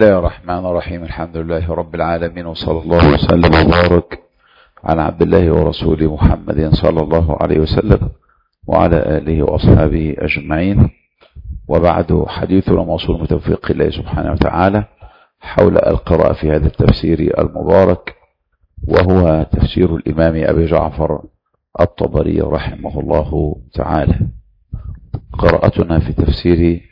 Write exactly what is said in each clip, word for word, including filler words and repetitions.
بسم الله الرحمن الرحيم. الحمد لله رب العالمين، وصلى الله وسلم وبارك على عبد الله ورسوله محمد صلى الله عليه وسلم وعلى آله وأصحابه أجمعين. وبعد، حديثنا موصول بتوفيق الله سبحانه وتعالى حول القراءة في هذا التفسير المبارك، وهو تفسير الإمام أبي جعفر الطبري رحمه الله تعالى. قراءتنا في تفسير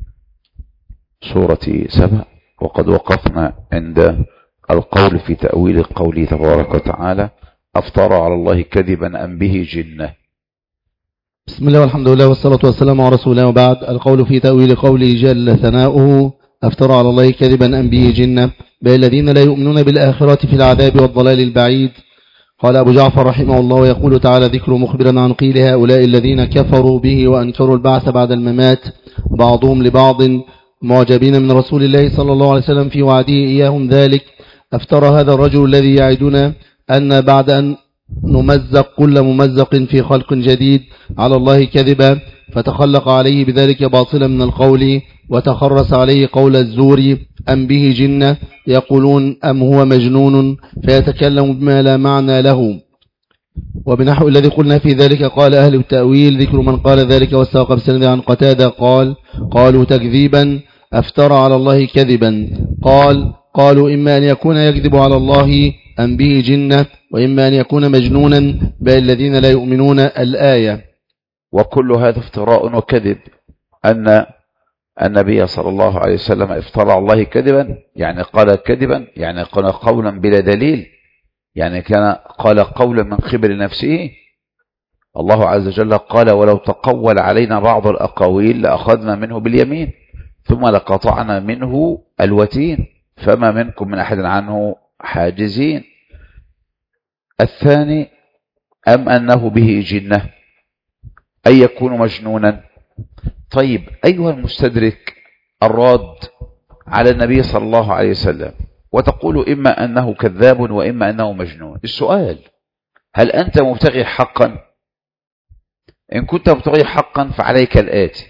سورة سبأ، وقد وقفنا عند القول في تأويل قوله تبارك وتعالى: أفترى على الله كذبا أم به جنة. بسم الله والحمد لله والصلاة والسلام على رسول الله، وبعد. القول في تأويل قوله جل ثناؤه: أفترى على الله كذبا أم به جنة، بل الذين لا يؤمنون بالآخرة في العذاب والضلال البعيد. قال أبو جعفر رحمه الله: ويقول تعالى ذكر مخبرا عن قيل هؤلاء الذين كفروا به وأنكروا البعث بعد الممات، بعضهم لبعض معجبين من رسول الله صلى الله عليه وسلم في وعده إياهم ذلك. أفترى هذا الرجل الذي يعدنا أن بعد أن نمزق كل ممزق في خلق جديد على الله كذبا، فتخلق عليه بذلك باطلا من القول، وتخرس عليه قول الزور: أم به جنة، يقولون أم هو مجنون، فيتكلم بما لا معنى له. وبنحو الذي قلنا في ذلك قال أهل التأويل: ذكر من قال ذلك واستوقف بسند عن قتادة قال: قالوا تكذيبا، أفترى على الله كذبا. قال: قالوا إما أن يكون يكذب على الله أم به جنة، وإما أن يكون مجنونا، بل الذين لا يؤمنون. الآية. وكل هذا افتراء وكذب، أن النبي صلى الله عليه وسلم افترى على الله كذبا، يعني قال كذبا، يعني قال قولا بلا دليل، يعني كان قال قولا من قبل نفسه. الله عز وجل قال: ولو تقول علينا بعض الأقاويل لأخذنا منه باليمين ثم لقطعنا منه الوتين فما منكم من أحد عنه حاجزين. الثاني: أم أنه به جنة، أي يكون مجنونا. طيب، أيها المستدرك الراد على النبي صلى الله عليه وسلم، وتقول إما أنه كذاب وإما أنه مجنون. السؤال: هل أنت مبتغي حقا؟ إن كنت مبتغي حقا فعليك الآتي: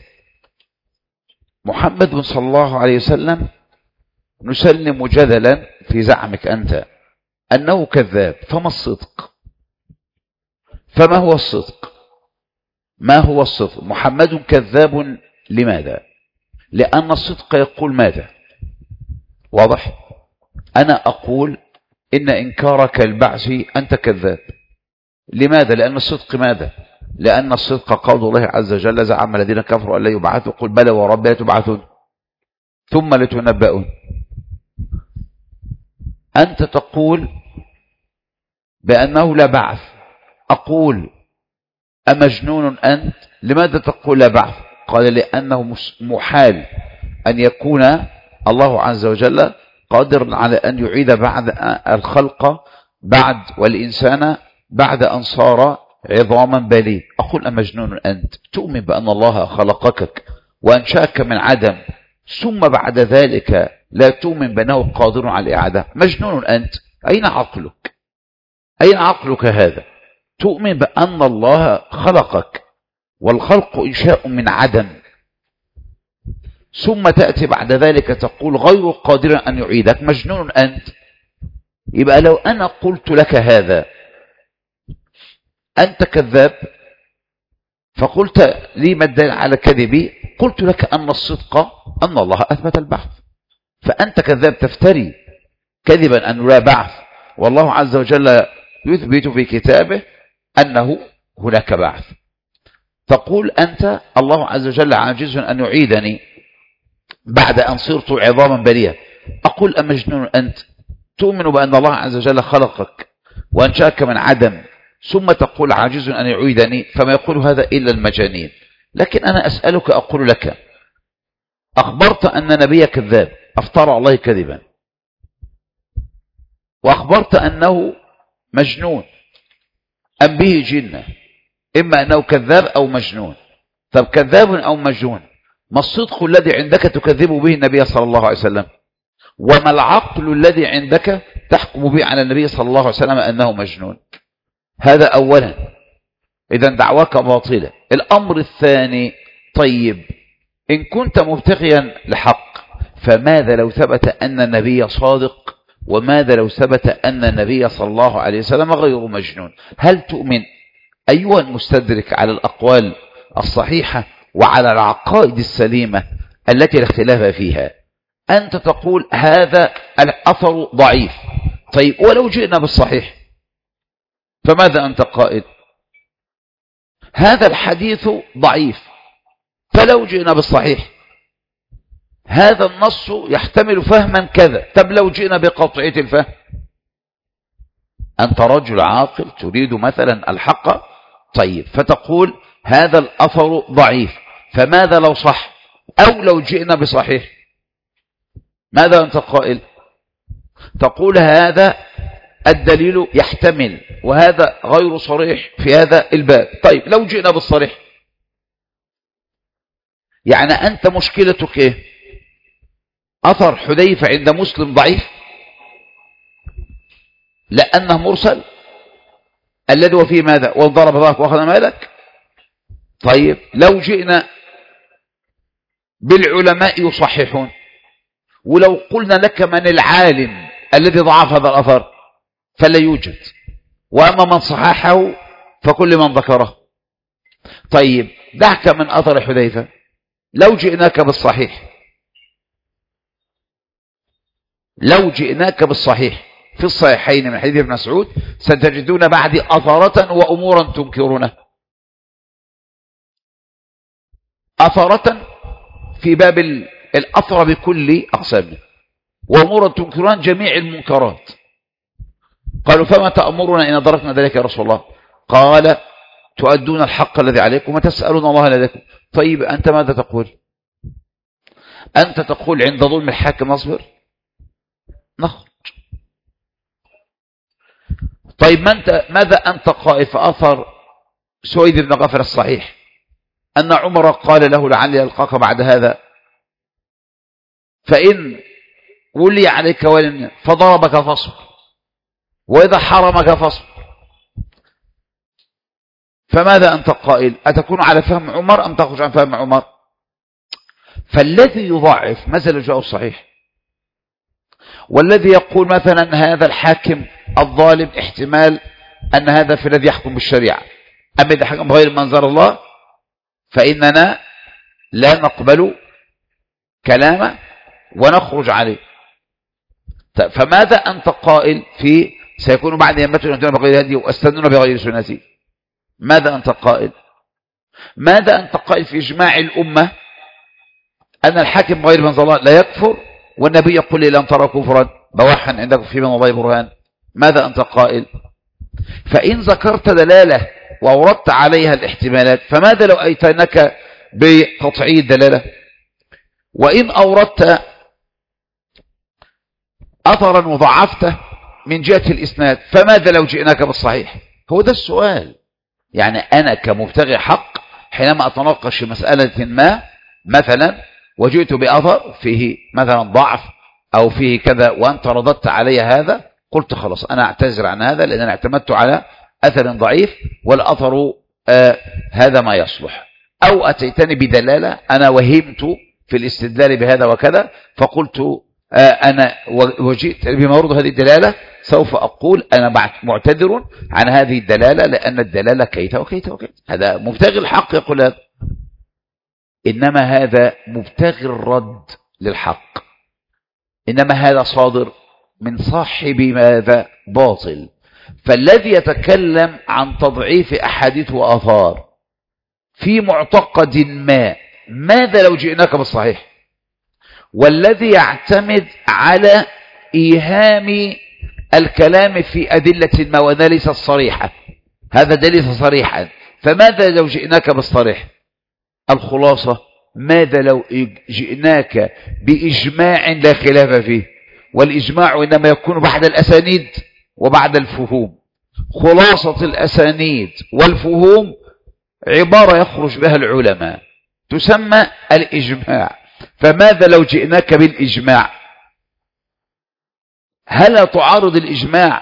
محمد صلى الله عليه وسلم نسلم جدلا في زعمك أنت أنه كذاب، فما الصدق؟ فما هو الصدق؟ ما هو الصدق؟ محمد كذاب، لماذا؟ لأن الصدق يقول ماذا؟ واضح؟ أنا أقول إن إنكارك البعث أنت كذاب. لماذا؟ لأن الصدق ماذا؟ لأن الصدق قول الله عز وجل: زعم الذين كفروا أن لا يبعثوا، قل بلى وربي لتبعثون ثم لتنبؤون. أنت تقول بأنه لا بعث، أقول أمجنون أنت؟ لماذا تقول لا بعث؟ قال: لأنه محال أن يكون الله عز وجل قادر على أن يعيد بعد الخلق بعد والإنسان بعد أن صار عظاما بالين. أقول أمجنون أنت؟ تؤمن بأن الله خلقك وأنشأك من عدم، ثم بعد ذلك لا تؤمن بأنه قادر على الإعادة. مجنون أنت؟ أين عقلك؟ أين عقلك هذا؟ تؤمن بأن الله خلقك والخلق إنشاء من عدم، ثم تأتي بعد ذلك تقول غير قادر أن يعيدك. مجنون أنت؟ يبقى لو أنا قلت لك هذا أنت كذاب، فقلت لي ما الدليل على كذبي؟ قلت لك أن الصدق أن الله أثبت البعث، فأنت كذاب تفتري كذبا أنه لا بعث، والله عز وجل يثبت في كتابه أنه هناك بعث. تقول أنت الله عز وجل عاجز أن يعيدني بعد أن صرت عظاما بليا. أقول أمجنون أنت؟ تؤمن بأن الله عز وجل خلقك وأنشأك من عدم، ثم تقول عاجز أن يعيدني؟ فما يقول هذا إلا المجانين. لكن أنا أسألك، أقول لك: أخبرت أن نبي كذاب أفترى الله كذبا، وأخبرت أنه مجنون، أم به جنة، إما أنه كذاب أو مجنون. طب كذاب أو مجنون، ما الصدق الذي عندك تكذب به النبي صلى الله عليه وسلم؟ وما العقل الذي عندك تحكم به على النبي صلى الله عليه وسلم أنه مجنون؟ هذا أولا. إذن دعواك باطلة. الأمر الثاني: طيب، إن كنت مبتغيا لحق فماذا لو ثبت أن النبي صادق، وماذا لو ثبت أن النبي صلى الله عليه وسلم غير مجنون؟ هل تؤمن أيها المستدرك على الأقوال الصحيحة وعلى العقائد السليمة التي لا اختلاف فيها أنت تقول هذا الأثر ضعيف؟ طيب ولو جئنا بالصحيح فماذا أنت قائل؟ هذا الحديث ضعيف، فلو جئنا بالصحيح هذا النص يحتمل فهما كذا. طب لو جئنا بقطعية الفهم، أنت رجل عاقل تريد مثلا الحق، طيب فتقول هذا الأثر ضعيف، فماذا لو صح؟ أو لو جئنا بصحيح ماذا أنت قائل؟ تقول هذا الدليل يحتمل وهذا غير صريح في هذا الباب. طيب لو جئنا بالصريح، يعني أنت مشكلتك إيه؟ أثر حذيفة عند مسلم ضعيف لأنه مرسل الذي هو فيه ماذا؟ وضرب ظهرك وأخذ مالك. طيب لو جئنا بالعلماء يصححون، ولو قلنا لك من العالم الذي ضعف هذا الأثر فلا يوجد، وأما من صححه فكل من ذكره. طيب دعك من أثر حذيفة، لو جئناك بالصحيح لو جئناك بالصحيح في الصحيحين من حديث ابن مسعود ستجدون بعدي أثرة وأمورا تنكرونه. أثرة في باب الأثر بكل أقسامه، وأمورا تنكرون جميع المنكرات. قالوا فما تأمرنا إن أدركنا ذلك يا رسول الله؟ قال تؤدون الحق الذي عليكم وتسألون الله لديكم. طيب أنت ماذا تقول؟ أنت تقول عند ظلم الحاكم نصبر نخرج. طيب ماذا أنت قائل في أثر سويد بن غفر الصحيح أن عمر قال له لعلي ألقاك بعد هذا، فإن ولي عليك ولي فضربك فاصبر، وإذا حرمك فاصبر. فماذا أنت قائل؟ أتكون على فهم عمر أم تخرج عن فهم عمر؟ فالذي يضعف مثلا جاء الصحيح، والذي يقول مثلا هذا الحاكم الظالم احتمال أن هذا في الذي يحكم بالشريعة، أما إذا حكم غير منظر الله فإننا لا نقبل كلامه ونخرج عليه. فماذا أنت قائل في سيكون بعد يمتون يهدون بغير هدي واستنون بغير سنتي؟ ماذا أنت قائل؟ ماذا أنت قائل في إجماع الأمة أن الحاكم غير منظر الله لا يكفر، والنبي يقول لي لن ترى كفرا بواحا عندكم في من الله برهان؟ ماذا أنت قائل؟ فإن ذكرت دلالة وأوردت عليها الاحتمالات فماذا لو أيتنك بقطعي الدلالة؟ وإن أوردت أثرا وضعفته من جهة الإسناد فماذا لو جئناك بالصحيح؟ هو ده السؤال. يعني أنا كمبتغي حق حينما أتناقش مسألة ما مثلا وجئت بأثر فيه مثلا ضعف أو فيه كذا وأنت رددت علي هذا، قلت خلاص أنا أعتذر عن هذا لأن أنا اعتمدت على أثر ضعيف والأثر آه هذا ما يصلح. أو أتيتني بدلالة أنا وهمت في الاستدلال بهذا وكذا فقلت آه أنا وجئت بمورد هذه الدلالة، سوف أقول أنا معتذر عن هذه الدلالة لأن الدلالة كيت وكيت وكيت. هذا مبتغي الحق يقول هذا، إنما هذا مبتغي الرد للحق، إنما هذا صادر من صاحب ماذا؟ باطل. فالذي يتكلم عن تضعيف أحاديث وآثار في معتقد ما ماذا لو جئناك بالصحيح؟ والذي يعتمد على إيهام الكلام في أدلة ما وذا ليس الصريحة، هذا دليل صريحا، فماذا لو جئناك بالصريح؟ الخلاصة ماذا لو جئناك بإجماع لا خلاف فيه، والإجماع إنما يكون بعد الأسانيد وبعد الفهوم. خلاصة الأسانيد والفهوم عبارة يخرج بها العلماء تسمى الإجماع. فماذا لو جئناك بالإجماع؟ هل تعارض الإجماع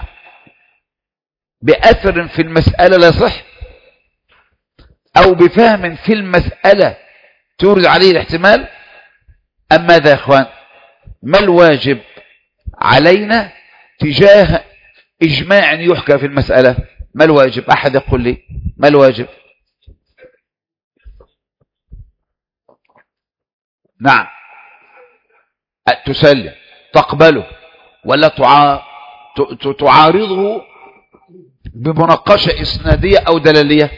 بأثر في المسألة لا صح، أو بفهم في المسألة تورد عليه الاحتمال، أم ماذا يا أخوان؟ ما الواجب علينا تجاه إجماع يحكى في المسألة؟ ما الواجب؟ أحد يقول لي ما الواجب؟ نعم، تسلم تقبله ولا تعارضه بمناقشة إسنادية أو دلالية؟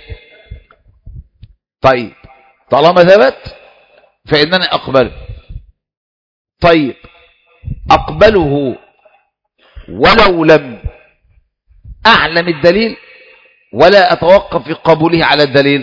طيب طالما ثبت فإنني أقبله. طيب أقبله ولو لم أعلم الدليل ولا أتوقف في قبوله على الدليل؟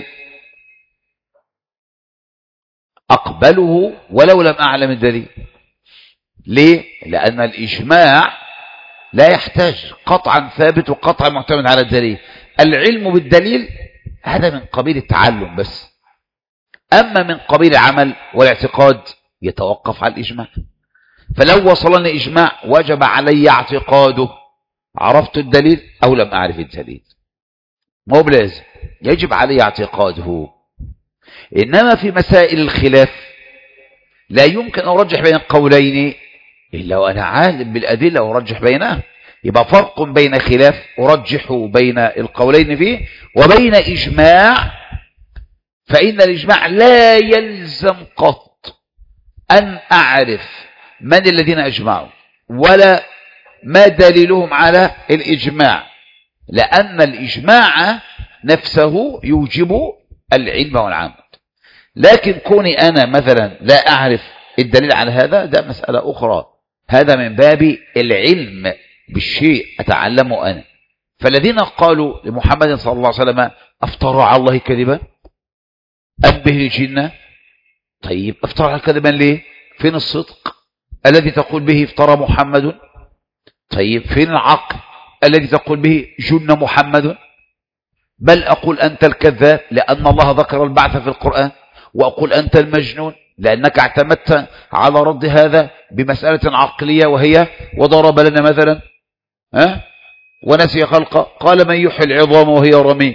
أقبله ولو لم أعلم الدليل. ليه؟ لأن الإجماع لا يحتاج قطعا ثابت وقطعا معتمد على الدليل. العلم بالدليل هذا من قبيل التعلم بس، أما من قبيل العمل والاعتقاد يتوقف على الإجماع. فلو وصلني إجماع وجب علي اعتقاده، عرفت الدليل أو لم أعرف الدليل، مو بلازم يجب علي اعتقاده. إنما في مسائل الخلاف لا يمكن أن أرجح بين القولين إلا وأنا عالم بالأدلة وأرجح بينها. يبقى فرق بين خلاف أرجح بين القولين فيه وبين إجماع، فإن الإجماع لا يلزم قط أن أعرف من الذين أجمعوا ولا ما دليلهم على الإجماع، لأن الإجماع نفسه يوجب العلم والعمل. لكن كوني أنا مثلا لا أعرف الدليل على هذا ده مسألة أخرى، هذا من باب العلم بالشيء أتعلمه أنا. فالذين قالوا لمحمد صلى الله عليه وسلم أفترى على الله كذبا أم به جنة، طيب أفترى على كذبا ليه؟ فين الصدق الذي تقول به افترى محمد؟ طيب فين العقل الذي تقول به جن محمد؟ بل أقول أنت الكذاب لأن الله ذكر البعث في القرآن، وأقول أنت المجنون لأنك اعتمدت على رد هذا بمسألة عقلية وهي وضرب لنا مثلا ها ونسي خلقه قال من يحيي العظام وهي رميم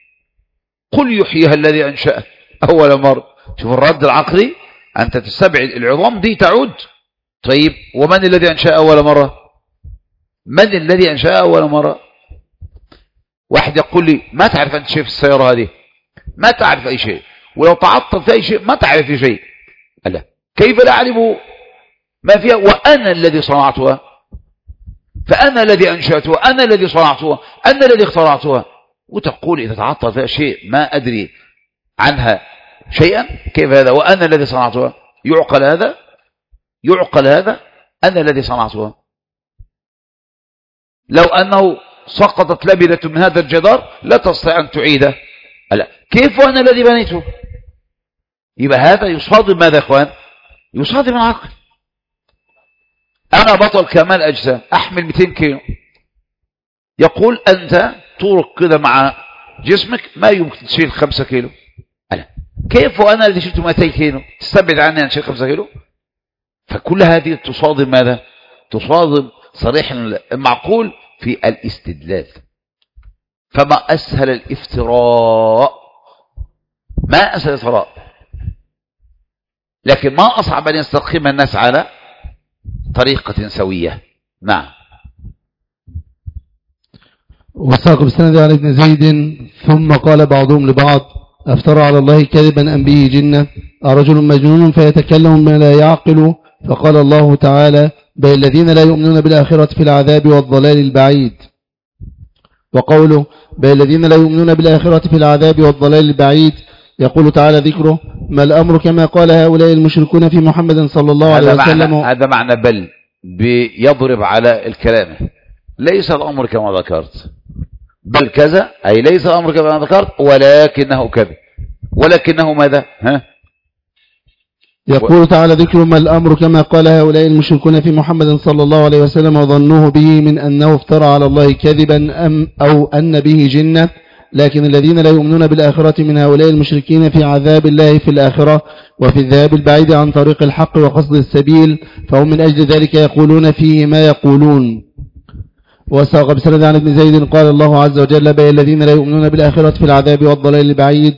قل يحييها الذي أنشأها أول مرة. شوف الرد العقلي، أنت تستبعد العظام دي تعود. طيب ومن الذي أنشأها أول مرة؟ من الذي أنشأها أول مرة؟ واحد يقول لي ما تعرف أنت شيء في السيارة هذه، ما تعرف أي شيء، ولو تعطل في أي شيء ما تعرف في شيء. ألا كيف لا أعرف ما فيها وأنا الذي صنعتها، فأنا الذي أنشأتها، أنا الذي صنعتها، أنا الذي اخترعتها، وتقول إذا تعطل فيها شيء ما أدري عنها شيئا، كيف هذا وأنا الذي صنعتها؟ يعقل هذا؟ يعقل هذا؟ أنا الذي صنعتها. لو أنه سقطت لبنة من هذا الجدار لا تستطيع أن تعيده. ألا كيف وأنا الذي بنيته؟ يبقى هذا يصادم ماذا يا إخوان؟ يصادم العقل. أنا بطل كمال أجسام أحمل مئتين كيلو، يقول أنت طولك كده مع جسمك ما يمكن تشيل خمسة كيلو. ألا كيف وأنا الذي شلت مئتين كيلو تستبعد عني أن تشيل خمسة كيلو؟ فكل هذه تصادم ماذا؟ تصادم صريح المعقول في الاستدلال. فما أسهل الافتراء، ما أسهل الافتراء، لكن ما أصعب أن يستقيم الناس على طريقة سوية. نعم. وساق بسند عن ابن زيد ثم قال بعضهم لبعض افترى على الله كذبا أم به جنة رجل مجنون فيتكلم ما لا يعقل، فقال الله تعالى بل الذين لا يؤمنون بالآخرة في العذاب والضلال البعيد. وقوله بل الذين لا يؤمنون بالآخرة في العذاب والضلال البعيد يقول تعالى ذكره ما الأمر كما قال هؤلاء المشركون في محمد صلى الله عليه وسلم. هذا معنى بل بيضرب على الكلام، ليس الأمر كما ذكرت، بل كذا أي ليس الأمر كما ذكرت ولكنه كذا، ولكنه ماذا؟ ها؟ يقول تعالى ذكر ما الأمر كما قال هؤلاء المشركون في محمد صلى الله عليه وسلم وظنوه به من أنه افترى على الله كذبا أم أو أن به جنة، لكن الذين لا يؤمنون بالآخرة من هؤلاء المشركين في عذاب الله في الآخرة وفي الذهاب البعيد عن طريق الحق وقصد السبيل، فهم من أجل ذلك يقولون فيه ما يقولون. وساق بسند عن ابن زيد قال الله عز وجل بل الذين لا يؤمنون بالآخرة في العذاب والضلال البعيد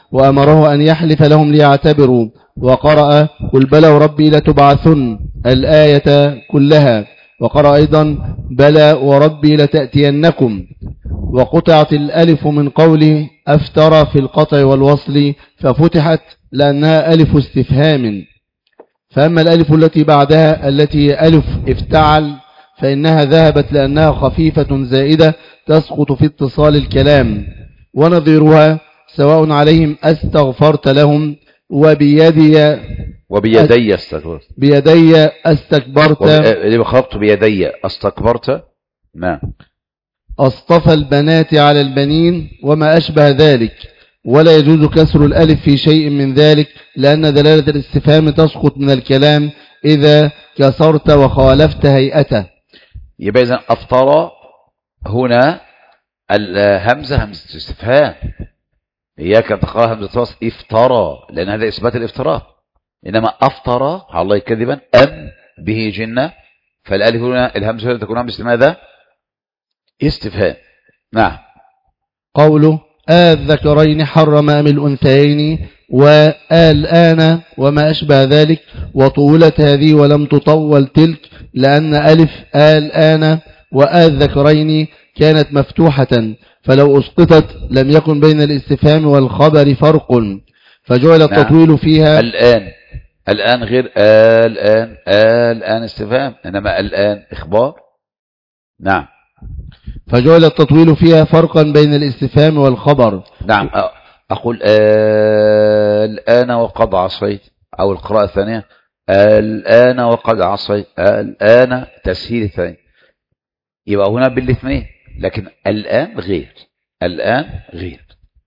وأمره أن يحلف لهم ليعتبروا، وقرأ قل بلى وربي لتبعثن الآية كلها، وقرأ أيضا بلى وربي لتأتينكم. وقطعت الألف من قوله أفترى في القطع والوصل ففتحت لأنها ألف استفهام. فأما الألف التي بعدها التي ألف افتعل فإنها ذهبت لأنها خفيفة زائدة تسقط في اتصال الكلام. ونظيرها سواء عليهم أستغفرت لهم وبيدي وبيدي استكبرت بيدي أستكبرت اللي خربت بيدي أستكبرت. نعم. أصطفى البنات على البنين وما أشبه ذلك. ولا يجوز كسر الألف في شيء من ذلك لأن دلالة الاستفهام تسقط من الكلام إذا كسرت وخالفت هيئته. يبقى إذن أفطر هنا الهمزة همزة استفهام، إياك أن تقرأ همزة وصل افترى لأن هذا إثبات الافتراء. إنما أفطر على الله كذبا أم به جنة، فالألف هنا الهمزة تكون همزة ماذا؟ استفهام. نعم. قوله الذكرين حرم أم الأنثيين والآن وما أشبه ذلك. وطولت هذه ولم تطول تلك لأن ألف الآن والذكرين كانت مفتوحة، فلو أسقطت لم يكن بين الاستفهام والخبر فرق، فجعل التطويل نعم. فيها الآن الآن غير الآن الآن استفهام، إنما الآن إخبار. نعم. فجعل التطويل فيها فرقا بين الاستفهام والخبر. نعم. أقول الآن وقد عصيت، أو القراءة الثانية الآن وقد عصيت، الآن تسهيل الثاني، يبقى هنا بالاثنين، لكن الآن غير الآن غير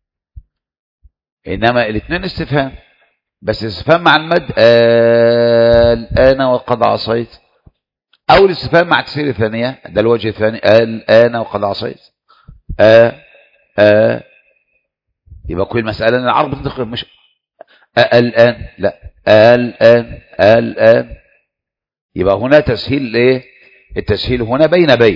إنما الاثنين استفهام، بس استفهام مع المد الآن وقد عصيت، أو الاستفهام مع تسهيل الثانية، ده الوجه الثاني الآن وقد عصيت. آ آ يبقى كل مسألة أن العرب بتدخل مش الآن، لا الآن الآن، يبقى هنا تسهيل ايه؟ التسهيل هنا بين بين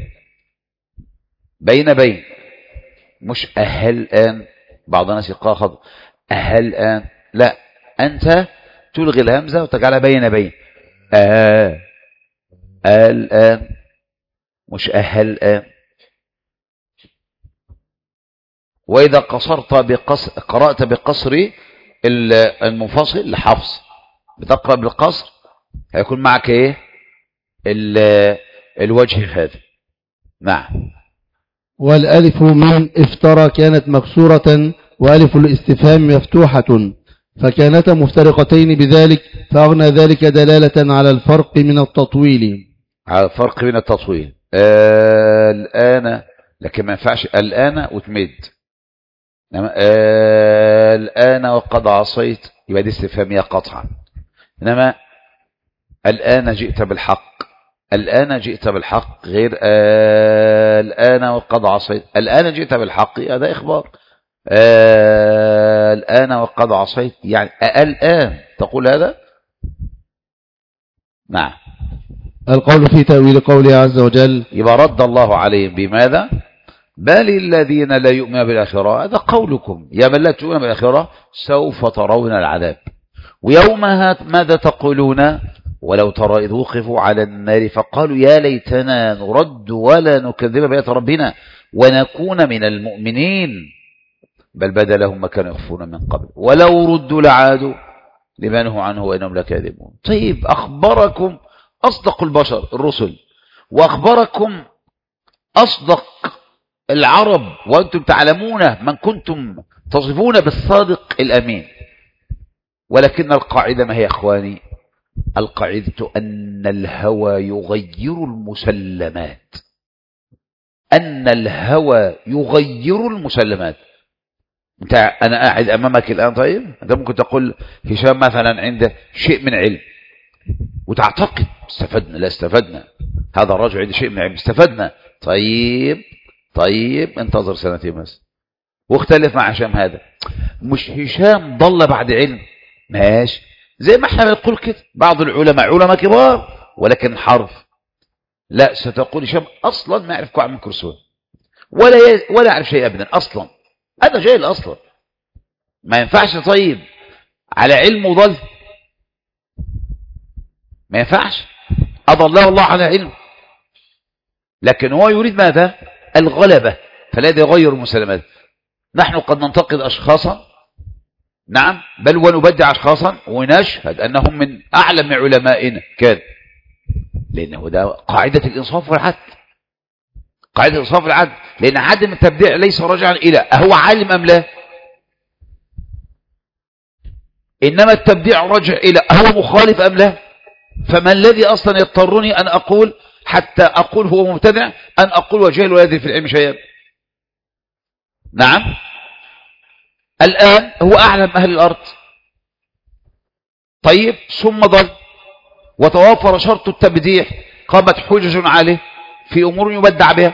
بين بين مش أهل الآن. بعض الناس يقرأ خطأ أهل الآن، لا، أنت تلغي الهمزة وتجعلها بين بين آه الآن، مش أهل الآن. وإذا قصرت بقصر قرأت بقصر المنفصل لحفص، بتقرأ بالقصر هيكون معك ايه؟ الوجه هذا. نعم. والألف من افترى كانت مكسورة وألف الاستفهام مفتوحة، فكانتا مفترقتين بذلك، فأغنى ذلك دلالة على الفرق من التطويل. على الفرق من التطويل. آه الآن، لكن ما ينفعش الآن وتمد. آه الآن وقد عصيت، يبقى دي استفهامية قطعا. إنما الآن جئت بالحق، الآن جئت بالحق غير آه الآن وقد عصيت. الآن جئت بالحق هذا إخبار. آه الآن وقد عصيت يعني الآن تقول هذا. نعم. القول في تأويل قوله عز وجل، يبقى رد الله عليهم بماذا؟ بل الذين لا يؤمنون بالآخرة، هذا قولكم يا من لا تؤمنون بالآخرة سوف ترون العذاب، ويومها ماذا تقولون؟ ولو ترى إذ وقفوا على النار فقالوا يا ليتنا نرد ولا نكذب بآيات ربنا ونكون من المؤمنين، بل بدا لهم ما كانوا يخفون من قبل ولو ردوا لعادوا لما نهوا عنه وإنهم لكاذبون. طيب أخبركم أصدق البشر الرسل، وأخبركم أصدق العرب، وأنتم تعلمون من كنتم تصفون بالصادق الأمين. ولكن القاعدة ما هي أخواني؟ القاعدة أن الهوى يغير المسلمات، أن الهوى يغير المسلمات. انت أنا قاعد أمامك الآن، طيب أنت ممكن تقول هشام مثلا عنده شيء من علم وتعتقد استفدنا، لا استفدنا، هذا الرجل عنده شيء من علم استفدنا، طيب طيب انتظر سنتين بس واختلف مع هشام، هذا مش هشام ضل بعد علم، ماشي، زي ما احنا بنقول كده بعض العلماء علماء كبار ولكن حرف، لا ستقول هشام اصلا ما يعرف كوع من كرسون ولا ي... ولا يعرف شيء ابدا اصلا، هذا جاهل اصلا، ما ينفعش طيب على علم وضل، ما ينفعش، أضله الله على علم، لكن هو يريد ماذا؟ الغلبة، فلا يغير المسلمات. نحن قد ننتقد أشخاصا، نعم، بل ونبدع أشخاصا ونشهد أنهم من أعلم علمائنا كان، لأنه ده قاعدة الإنصاف والعدل، قاعدة الإنصاف والعدل، لأن عدم التبديع ليس راجعا إلى أهو عالم أم لا، إنما التبديع راجع إلى هو مخالف أم لا. فما الذي أصلا يضطرني أن أقول حتى أقول هو مبتدع أن أقول وجهل ولا يدري في العلم شيئا؟ نعم، الآن هو أعلم أهل الأرض، طيب ثم ضل وتوافر شرط التبديع، قامت حجج عليه في أمور يبدع بها.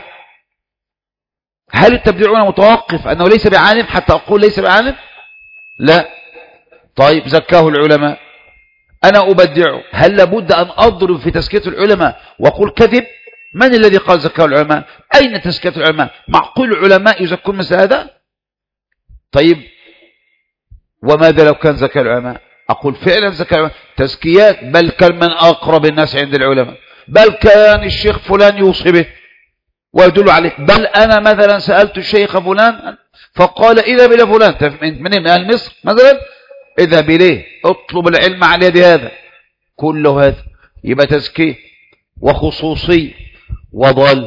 هل التبديع متوقف أنه ليس بعالم حتى أقول ليس بعالم؟ لا. طيب زكاه العلماء، أنا أبدعه، هل لابد أن أضرب في تزكية العلماء وأقول كذب؟ من الذي قال زكاه العلماء؟ أين تزكية العلماء؟ معقول العلماء يزكون مثل هذا؟ طيب وماذا لو كان زكاه العلماء؟ أقول فعلا زكاه العلماء تزكيات، بل كان من أقرب الناس عند العلماء، بل كان الشيخ فلان يوصي به ويدل عليه، بل أنا مثلا سألت الشيخ فلان فقال إذا بلا فلان من أهل مصر مثلا، اذهب إليه اطلب العلم على يد هذا، كل هذا يبقى تزكية وخصوصي وضل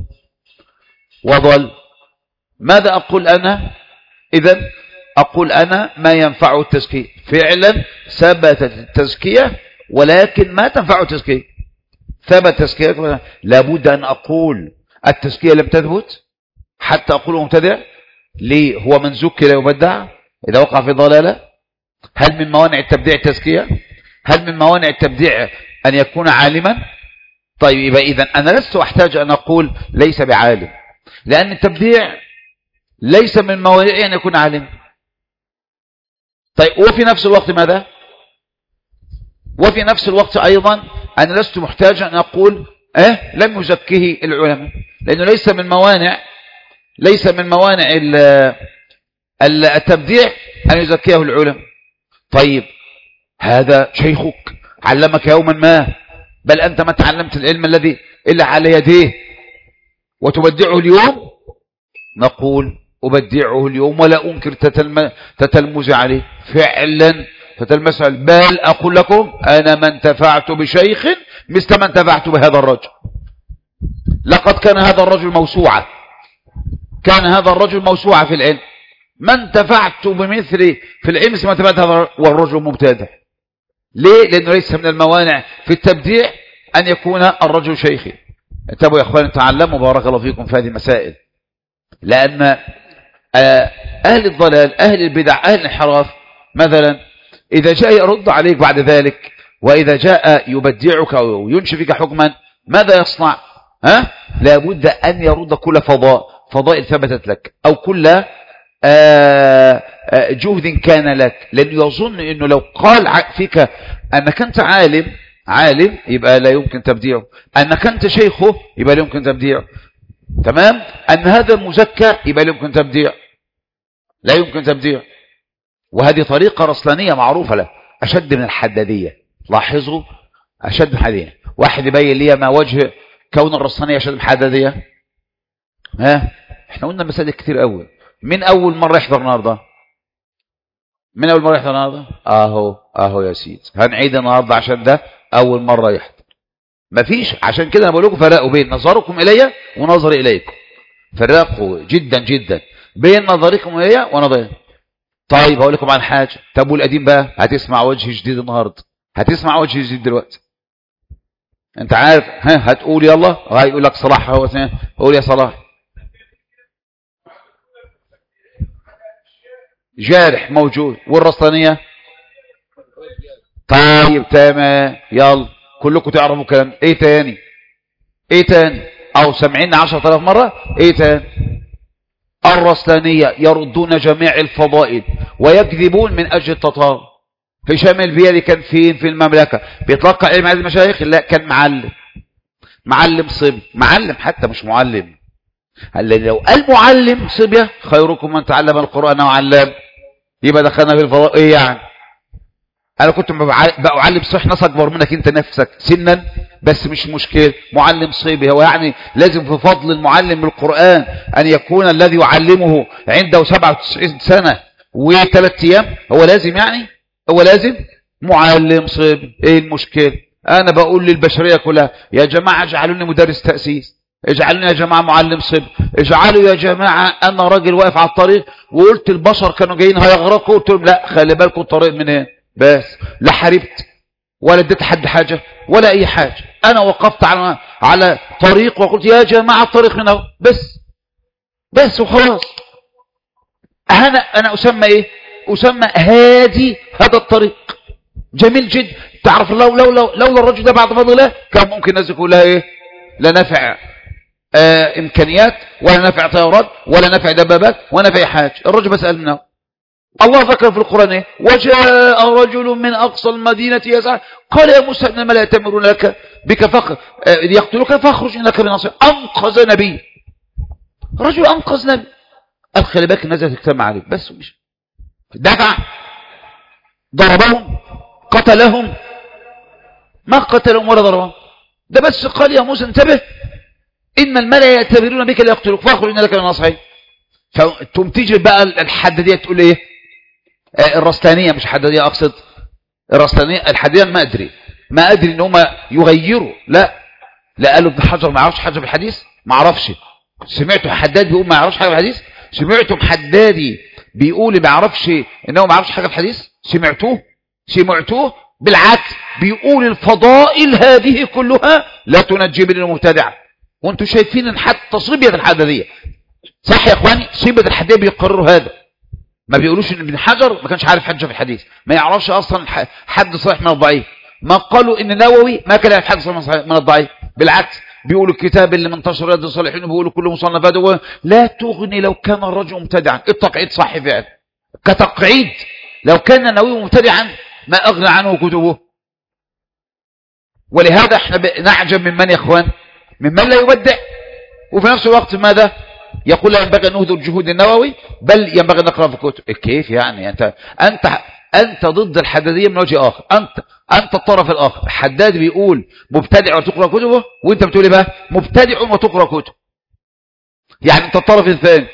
وضل. ماذا أقول أنا؟ إذن أقول أنا ما ينفع التزكية، فعلا ثبتت التزكية ولكن ما تنفع التزكية، ثبت تزكية، لابد أن أقول التزكية لم تثبت حتى أقول مبتدع. ليه؟ هو من زكي لا يبدع إذا وقع في ضلالة. هل من موانع التبديع التزكية؟ هل من موانع التبديع أن يكون عالما؟ طيب يبقى إذن أنا لست أحتاج أن أقول ليس بعالم، لأن التبديع ليس من موانع أن يكون عالم. طيب وفي نفس الوقت ماذا؟ وفي نفس الوقت أيضا أنا لست محتاجا أن أقول أه لم يزكيه العلماء، لأنه ليس من موانع ليس من موانع التبديع أن يزكيه العلماء. طيب هذا شيخك علمك يوما ما، بل أنت ما تعلمت العلم الذي إلا على يديه وتبدعه اليوم، نقول أبدعه اليوم ولا أنكر تتلم... تتلمز عليه، فعلا تتلمس عليه، بل أقول لكم أنا ما انتفعت بشيخ مثل ما انتفعت بهذا الرجل، لقد كان هذا الرجل موسوعة، كان هذا الرجل موسوعة في العلم، ما انتفعت بمثل في العلم مثل ما انتفعت هذا والرجل مبتدع. ليه؟ لأنه ليس من الموانع في التبديع أن يكون الرجل شيخي. انتبهوا يا أخوان، تعلموا بارك الله فيكم في هذه المسائل، لأن أهل الضلال أهل البدع أهل الانحراف مثلا إذا جاء يرد عليك بعد ذلك، وإذا جاء يبدعك أو ينشي فيك حكما، ماذا يصنع؟ ها؟ لابد أن يرد كل فضاء فضائل ثبتت لك، أو كل جهد كان لك، لأنه يظن أنه لو قال فيك أنك أنت عالم عالم يبقى لا يمكن تبديعه، أنك أنت شيخه يبقى لا يمكن تبديعه، تمام؟ أن هذا المزكى يبقى لا يمكن تبديع، لا يمكن تبديع. وهذه طريقة رسلانية معروفة له، أشد من الحدادية. لاحظوا، أشد من الحدادية. واحد يبين لي ما وجه كون الرسلانية أشد من الحدادية. ها احنا قلنا مسائل كتير قوي. من أول مرة يحضر النهارده؟ من أول مرة يحضر النهارده؟ أهو أهو يا سيدي، هنعيد النهارده عشان ده أول مرة يحضر. مفيش، عشان كده أنا بقول لكم فرقوا بين نظركم إلي ونظري إليكم، فرقوا جدا جدا بين نظركم إلي ونظري. طيب هقول لكم عن حاجة، طب والقديم بقى هتسمع وجه جديد النهارده، هتسمع وجه جديد دلوقتي. أنت عارف ها هتقول يلا، هيقول لك صلاح هو قول يا صلاح. جارح موجود، والرسطانية طيب تمام، يلا كلكم تعرفوا كلام. ايه تاني؟ ايه تاني؟ او سمعين عشرة آلاف مرة. ايه تاني؟ الرسطانية يردون جميع الفضائل ويكذبون من اجل التطار. هشام البيلي كان فين؟ في المملكة بيتلقى علم عند المشايخ؟ لا، كان معلم، معلم صبي، معلم حتى مش معلم. هل لو قال معلم صبية خيركم من تعلم القرآن وعلم. يبقى دخلنا في الفضاء. ايه يعني؟ انا كنت بعلم صحيح ناس اكبر منك انت نفسك سنا، بس مش مشكله، معلم صيبي. هو يعني لازم في فضل المعلم بالقرآن ان يكون الذي يعلمه عنده سبعة وتسعين سنة وثلاث ايام؟ هو لازم يعني؟ هو لازم معلم صيبي. ايه المشكله؟ انا بقول للبشريه كلها يا جماعه اجعلوني مدرس تاسيس، اجعلوني يا جماعه معلم صيب، اجعلوا يا جماعه انا راجل واقف على الطريق وقلت البشر كانوا جايين هيغرقوا، قلت لهم لا خلي بالكم الطريق من هنا بس. لا حاربت ولا اديت حد حاجه ولا اي حاجه، انا وقفت على على طريق وقلت يا جماعه الطريق من اهو بس بس وخلاص. انا انا اسمى ايه؟ اسمى هادي هذا الطريق. جميل جدا. تعرف لو لو لو لولا الرجل ده بعد فضل الله كان ممكن الناس كلها ايه؟ لا نفع آه امكانيات ولا نفع طيارات ولا نفع دبابات ولا نفع حاجه. الرجل بسأل منه. الله ذكر في القرآن ايه؟ وجاء رجل من اقصى المدينة يسعى قال يا موسى انما لا يأتمرون لك بك فخر آه يقتلوك فاخرج انك بنصير. انقذ نبي. رجل انقذ نبي. قال خلي بالك الناس تجتمع عليه بس مش دفع ضربهم قتلهم؟ ما قتلهم ولا ضربهم، ده بس قال يا موسى انتبه ان الملأ يعتبرون بك ليقتلوك فاخرج ان لك من الناصحين. فتقوم تيجي بقى الحداديه تقول ايه؟ آه الرسلانيه، مش الحداديه اقصد الرسلانيه. الحداديه ما ادري ما ادري ان هم يغيروا. لا لا قالوا ابن حجر ما يعرفش حاجه في الحديث، ما اعرفش. سمعتوا حداد بيقول ما يعرفش حاجه في الحديث؟ سمعتوا حدادي بيقول ما يعرفش انه ما يعرفش حاجه في الحديث؟ سمعتوه؟ سمعتوه؟ بالعكس بيقول الفضائل هذه كلها لا تنجي من المبتدع. وانتم شايفين ان حتى صبية الحدادية صح يا اخواني؟ صبية الحدادية بيقرروا هذا. ما بيقولوش ان ابن حجر ما كانش عارف حاجه في الحديث، ما يعرفش اصلا حد صحيح من الضعيف. ما قالوا ان النووي ما كان يعرف حد صحيح من الضعيف، بالعكس بيقولوا الكتاب اللي منتشر رياض الصالحين بيقولوا كل مصنفاته لا تغني لو كان الرجل مبتدعا. التقعيد صح فعلا كتقعيد، لو كان النووي مبتدعا ما اغنى عنه كتبه. ولهذا احنا نعجب ممن يا اخوان؟ ممن لا يبدع وفي نفس الوقت ماذا يقول لا ينبغي ان نهدر جهود النووي بل ينبغي ان نقرا في الكتب. كيف يعني؟ انت انت انت ضد الحداديه من وجه اخر. انت انت الطرف الاخر. الحداد بيقول مبتدع وتقرا كتبه، وانت بتقول ايه بقى؟ مبتدع وتقرا كتب. يعني انت الطرف الثاني.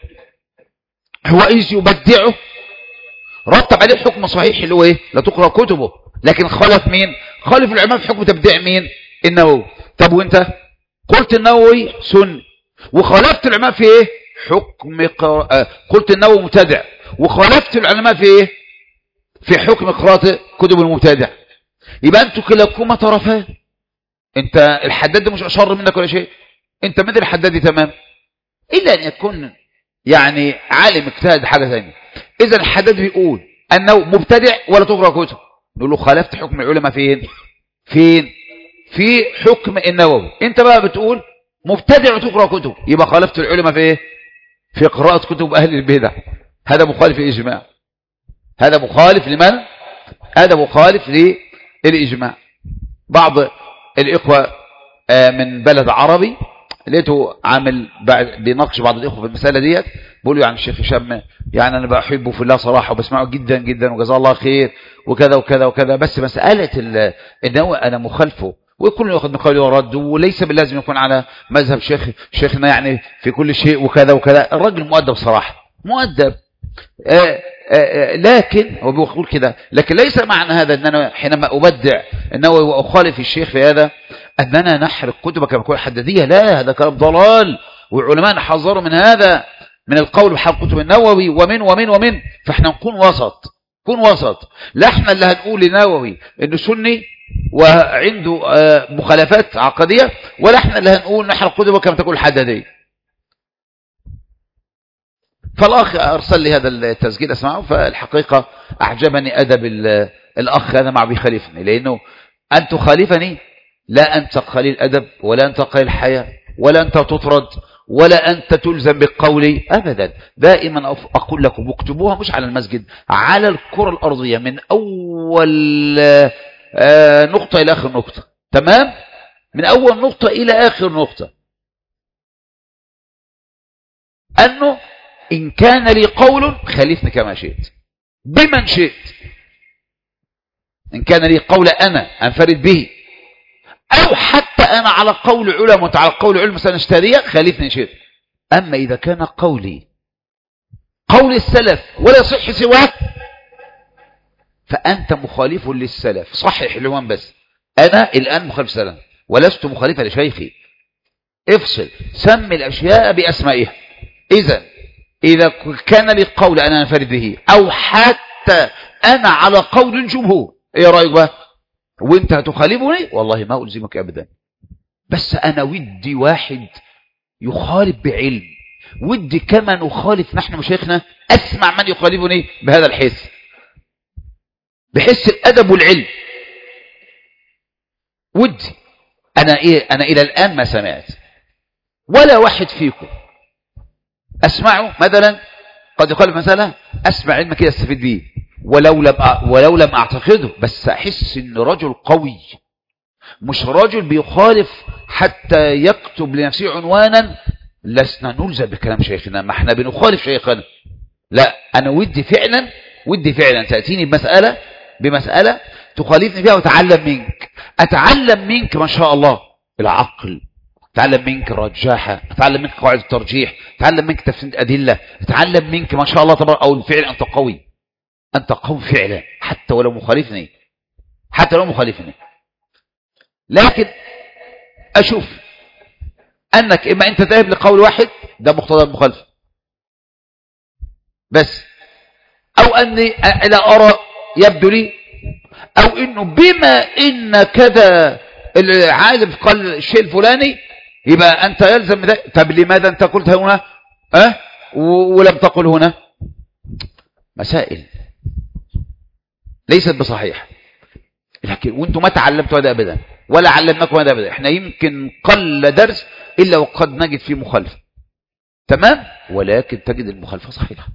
هو ايش يبدعه؟ رتب عليه حكم صحيح اللي هو ايه؟ لا تقرا كتبه، لكن خالف مين؟ خالف العلماء في حكم تبديع مين؟ النووي. طب وانت قلت النووي سني وخالفت العلماء في ايه؟ حكم قر... آه. قلت النووي مبتدع وخالفت العلماء في ايه؟ في حكم قراءة كتب المبتدع. يبقى انتوا كلاكما طرفان. انت الحداد مش اشر منك ولا شيء، انت مثل الحداد تمام، الا ان يكون يعني عالم اجتهد حاجه ثانيه. اذا الحداد بيقول انه مبتدع ولا تقرا كتب، نقول له خالفت حكم العلماء فين؟ فين؟ في حكم النووي. انت بقى بتقول مبتدع وتقرا كتب، يبقى خالفت العلماء في ايه؟ في قراءه كتب اهل البدع. هذا مخالف للاجماع. هذا مخالف لمن؟ هذا مخالف للاجماع. بعض الاخوه من بلد عربي لقيته عامل بيناقش بعض الاخوه في المساله ديت، بيقولوا يعني الشيخ هشام يعني انا بحبه في الله صراحه وبسمعه جدا جدا وجزاه الله خير وكذا وكذا وكذا، بس مساله النووي انا مخالفه وكل ياخذ من قوله ورد، وليس باللازم يكون على مذهب شيخ شيخنا يعني في كل شيء وكذا وكذا. الراجل مؤدب صراحه، مؤدب. آآ آآ لكن هو بيقول كده، لكن ليس معنى هذا ان انا حينما ابدع النووي واخالف الشيخ في هذا اننا نحرق كتبه كما يقول الحداديه. لا، هذا كلام ضلال، والعلماء حذروا من هذا، من القول بحرق كتب النووي ومن ومن ومن. فاحنا نكون وسط، نكون وسط. لا احنا اللي هنقول لنووي انه سني وعنده مخالفات عقديه، ولا احنا اللي هنقول نحرق كتبه كما تقول الحداديه. فالاخ ارسل لي هذا التسجيل اسمعه، فالحقيقه اعجبني ادب الاخ هذا مع بيخالفني، لانه ان تخالفني لا انت قليل ادب ولا انت قليل حياء ولا انت تطرد ولا انت تلزم بقولي ابدا. دائما اقول لكم اكتبوها مش على المسجد، على الكره الارضيه من اول نقطه الى اخر نقطه. تمام؟ من اول نقطه الى اخر نقطه، انه إن كان لي قول خالفني كما شئت، بمن شئت، إن كان لي قول أنا أنفرد به، أو حتى أنا على قول علماء على قول علم مثلا اشتريه، خالفني شئت. أما إذا كان قولي قول السلف ولا يصح سواه فأنت مخالف للسلف. صحح العنوان بس، أنا الآن مخالف السلف ولست مخالفا لشيخي. افصل، سمي الأشياء بأسمائها. إذا إذا كان لي قول أنا أنفرد به، أو حتى أنا على قول الجمهور، إيه رأيك بقى؟ وانت هتخالفني والله ما ألزمك أبدا، بس أنا ودي واحد يخالف بعلم، ودي كما نخالف نحن مشايخنا أسمع من يخالفني بهذا الحس، بحس الأدب والعلم. ودي أنا إيه أنا إلى الآن ما سمعت ولا واحد فيكم أسمعه مثلا قد يخالف مسألة، أسمع علم كده استفيد بيه، ولو لم ولو لم أعتقده، بس أحس إن رجل قوي، مش رجل بيخالف حتى يكتب لنفسه عنوانا لسنا نلزم بكلام شيخنا، ما احنا بنخالف شيخنا. لا، أنا ودي فعلا ودي فعلا تأتيني بمسألة بمسألة تخالفني بها وأتعلم منك، أتعلم منك ما شاء الله العقل، أتعلم منك الرجاحة، أتعلم منك قواعد الترجيح، أتعلم منك تفسير أدلة، أتعلم منك ما شاء الله تبارك، أو الفعل أنت قوي، أنت قوي فعلا حتى ولو مخالفني، حتى لو مخالفني. لكن أشوف أنك إما أنت ذاهب لقول واحد ده مقتضى المخالفة بس، أو أني لا أرى يبدو لي، أو إنه بما إن كذا العالم قال الشيء الفلاني يبقى أنت يلزم ذلك. طب لماذا أنت قلت هنا أه؟ ولم تقل هنا؟ مسائل ليست بصحيح. لكن وانتم ما تعلمتوا هذا أبدا ولا علمناكم هذا أبدا. احنا يمكن قل درس إلا وقد نجد فيه مخالفة، تمام، ولكن تجد المخالفة صحيحة،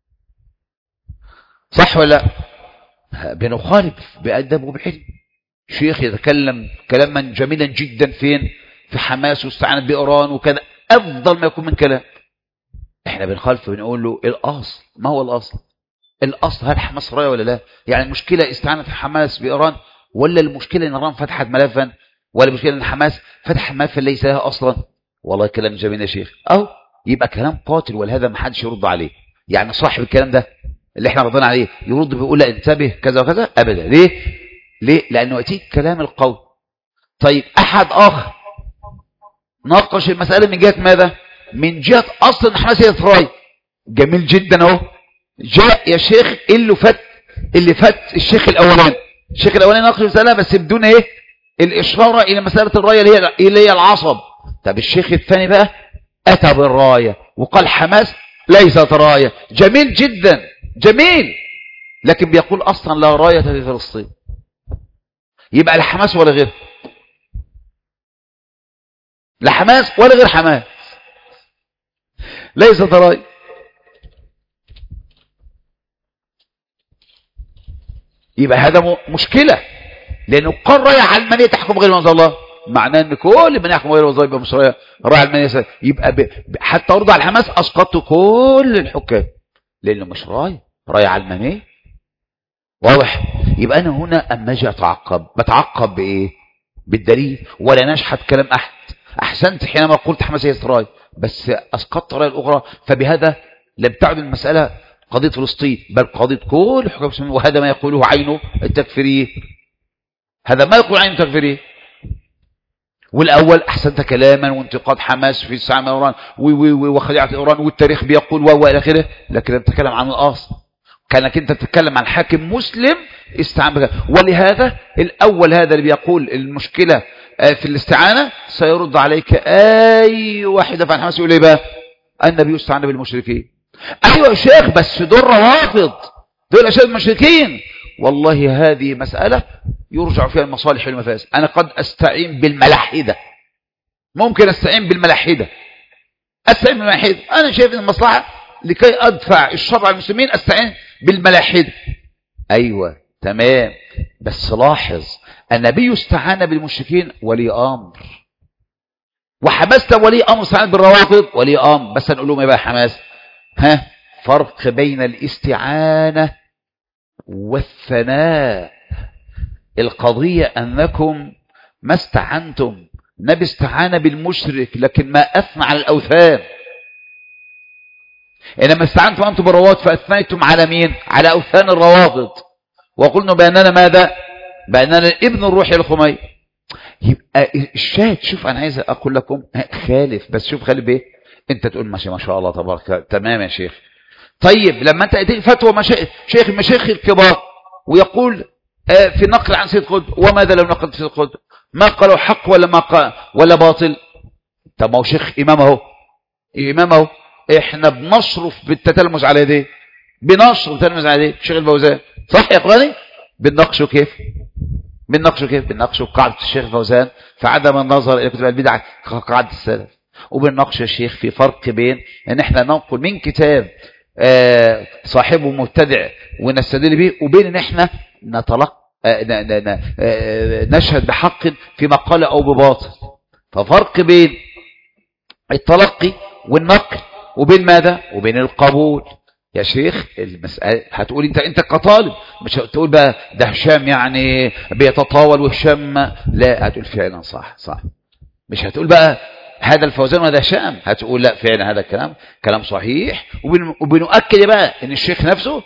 صح ولا بنخالف بأدب وبحلم. شيخ يتكلم كلاما جميلا جدا فين؟ في حماس واستعانت بإيران وكذا، أفضل ما يكون من كلام. احنا بنخالف بنقول له الأصل. ما هو الأصل؟ الأصل هل حماس راية ولا لا؟ يعني المشكلة استعانت حماس بإيران، ولا المشكلة ان إيران فتحت ملفا، ولا المشكلة ان حماس فتح ملفا ليس لها أصلا؟ والله كلام جميل يا شيخ، أو يبقى كلام قاتل، ولهذا ما حدش يرد عليه. يعني صاحب الكلام ده اللي احنا رضينا عليه يرد بيقول لا انتبه كذا وكذا؟ أبدا. ليه؟ ليه؟ لأنه يأتيك كلام القول. طيب أحد آخر ناقش المسألة من جهة ماذا؟ من جهة أصل حماس هي راي، جميل جدا اهو. جاء يا شيخ اللي فات اللي فات الشيخ الأولاني، الشيخ الأولاني ناقش المسألة بس بدون ايه؟ الإشارة إلى مسألة الراية اللي هي اللي هي العصب. طب الشيخ الثاني بقى أتى بالراية وقال حماس ليست راية، جميل جدا جميل، لكن بيقول أصلا لا راية في فلسطين. يبقى لا حماس ولا غير لا حماس ولا غير حماس، ليست راية. يبقى هذا مشكلة، لأنه قال راية علمانية تحكم غير منزل الله، معناه أن كل من يحكم غير منزل الله يبقى مش راية راية علمانية. يبقى ب... حتى أرضى على الحماس أسقطوا كل الحكام، لأنه مش راية راية علمانية. واضح؟ يبقى أنا هنا أما أجي أتعقب بتعقب بإيه؟ بالدليل، ولا نشحت كلام أحد. أحسنت حينما قلت حماس هي راية، بس أسقطت راية الأخرى، فبهذا لم تعد المسألة قضية فلسطين بل قضية كل حكام المسلمين، وهذا ما يقوله عينه التكفيرية، هذا ما يقول عينه التكفيرية. والأول أحسنت كلاما وانتقاد حماس في الساعة من إيران وخديعة إيران والتاريخ بيقول و إلى آخره، لكن لم تتكلم عن الأصل، كانك أنت تتكلم عن حاكم مسلم استعان بك. ولهذا الأول هذا اللي بيقول المشكلة في الاستعانة سيرد عليك أي واحدة عن حماس يقول إيه بقى؟ النبي استعان بالمشركين. أيوة يا شيخ بس دول روافض، دول أشد المشركين. والله هذه مسألة يرجع فيها المصالح والمفاسد. أنا قد أستعين بالملاحدة، ممكن أستعين بالملاحدة أستعين بالملاحدة أنا شايف أن المصلحة لكي أدفع الشر على المسلمين أستعين بالملاحدة. أيوة تمام، بس لاحظ النبي استعان بالمشركين ولي أمر، وحماس ولي أمر استعان بالروافض ولي أمر. بس نقول لهم إيه بقى حماس؟ ها، فرق بين الاستعانة والثناء. القضية أنكم ما استعنتم، النبي استعان بالمشرك لكن ما أثنى على الأوثان. إنما استعنتم أنتم بالرواد فأثنيتم على مين؟ على أوثان الروابط، وقلنا بأننا ماذا؟ بأننا ابن الروح الخمي. يبقى الشاهد، شوف أنا عايز أقول لكم خالف، بس شوف خالف إيه؟ أنت تقول ماشي ما شاء الله تبارك، تمام يا شيخ. طيب لما أنت أتيت فتوى مشايخ شيخ المشايخ الكبار ويقول في نقل عن سيد قطب، وماذا لو نقل سيد قطب؟ ما قالوا حق ولا ما قال ولا باطل؟ طب ما هو شيخ إمام اهو، إمام اهو، إحنا بنشرف بالتتلمذ على يديه، بنشرف بالتتلمذ على يديه شيخ الفوزان، صح يا إخواني؟ بنناقشه كيف؟ بنناقشه كيف؟ بنناقشه قاعدة الشيخ الفوزان في عدم النظر إلى كتب البدع كقاعدة السلف، وبنناقش الشيخ في فرق بين إن إحنا ننقل من كتاب آه صاحبه مبتدع ونستدل به، وبين إن إحنا نتلقى نشهد بحق في مقالة أو بباطل. ففرق بين التلقي والنقل وبين ماذا؟ وبين القبول. يا شيخ المسألة هتقول انت انت كطالب، مش هتقول بقى ده هشام يعني بيتطاول وهشام لا، هتقول فعلا صح صح، مش هتقول بقى هذا الفوزان وهذا هشام، هتقول لا فعلا هذا الكلام كلام صحيح. وبنؤكد بقى ان الشيخ نفسه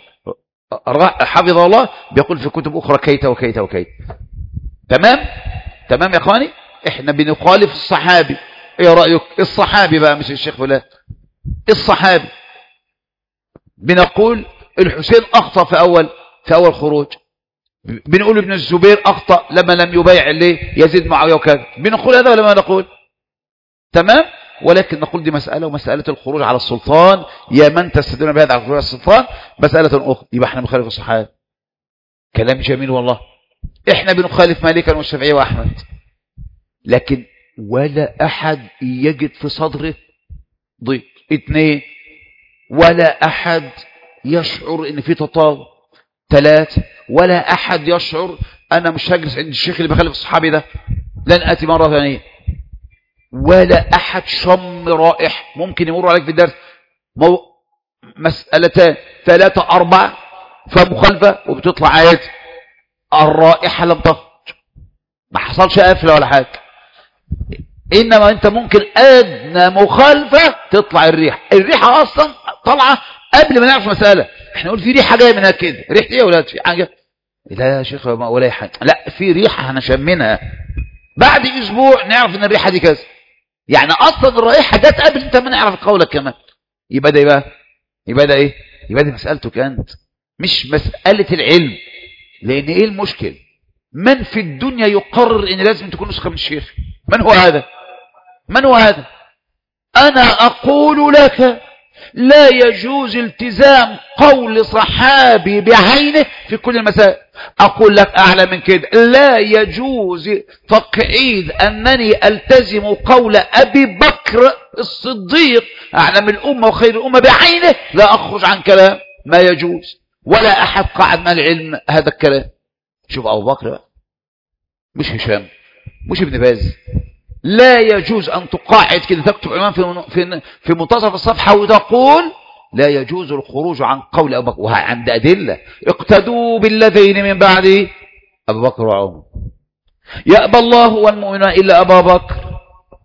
حفظه الله بيقول في كتب أخرى كيت وكيت وكيت. تمام تمام يا اخواني. احنا بنخالف الصحابي. ايه رأيك؟ الصحابي بقى مش الشيخ فلان، الصحابي. بنقول الحسين أخطأ في أول في أول خروج، بنقول ابن الزبير أخطأ لما لم يبايع ليه يزيد معاوية وكذا، بنقول هذا ولا ما نقول؟ تمام. ولكن نقول دي مسألة، ومسألة الخروج على السلطان يا من تستدلون بهذا على الخروج على السلطان مسألة أخرى. يبقى احنا بنخالف الصحابة، كلام جميل والله. احنا بنخالف مالكا والشافعي وأحمد، لكن ولا أحد يجد في صدره ضيق. اثنين، ولا أحد يشعر ان في تطاول. ثلاثة، ولا أحد يشعر أنا مش هجلس عند الشيخ اللي بخالف الصحابي ده، لن أتي مرة ثانية. ولا أحد شم رائح ممكن يمر عليك في الدرس مو... مسألتان ثلاثة أربعة فمخالفة وبتطلع عادي، الرائحة لم تخرج، ما حصلش قفلة ولا حاجة. إنما أنت ممكن أدنى مخالفة تطلع الريحة، الريحة أصلا طالعة قبل ما نعرف مسألة. احنا نقول في ريحة جاية منها كده، ريحة ايه يا ولاد؟ في حاجة؟ لا يا شيخ ولا حاجة، لا في ريحة هنشمنها بعد أسبوع نعرف إن الريحة دي كذا. يعني أصلا الرائحة جت قبل أنت ما نعرف قولك كمان. يبقى ده يبقى يبقى ده إيه؟ يبقى دي مسألتك أنت، مش مسألة العلم. لأن إيه المشكل؟ من في الدنيا يقرر إن لازم تكون نسخة من الشيخ؟ من هو هذا؟ من هو هذا؟ أنا أقول لك لا يجوز التزام قول صحابي بعينه في كل المسائل. أقول لك أعلى من كده، لا يجوز تقعيد أنني ألتزم قول أبي بكر الصديق أعلم الأمة وخير الأمة بعينه، لا أخرج عن كلام، ما يجوز. ولا أحد قاعد من العلم هذا الكلام. شوف أبو بكر بقى، مش هشام، مش ابن باز. لا يجوز أن تقاعد كده تكتب عنوان في في في منتصف الصفحة وتقول لا يجوز الخروج عن قول أبو بكر، وعند أدلة اقتدوا بالذين من بعده أبو بكر وعمر. يأبى الله والمؤمنون إلا أبا بكر.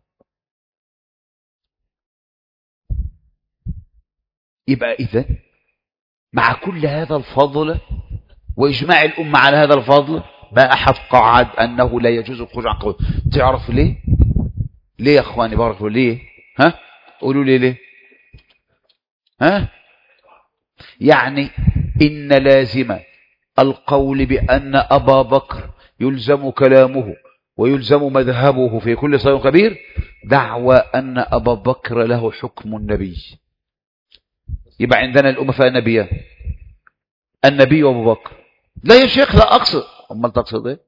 يبقى إذن مع كل هذا الفضل وإجماع الأمة على هذا الفضل ما أحد قاعد أنه لا يجوز الخروج عن قول. تعرف ليه؟ ليه يا أخواني بارك الله ليه؟ ها؟ قولوا لي ليه؟ ها؟ يعني إن لازم القول بأن أبا بكر يلزم كلامه ويلزم مذهبه في كل صغير كبير دعوى أن أبا بكر له حكم النبي. يبقى عندنا الأمة فيها نبيان، النبي وأبو بكر. لا يا شيخ لا أقصد. أمال تقصد إيه؟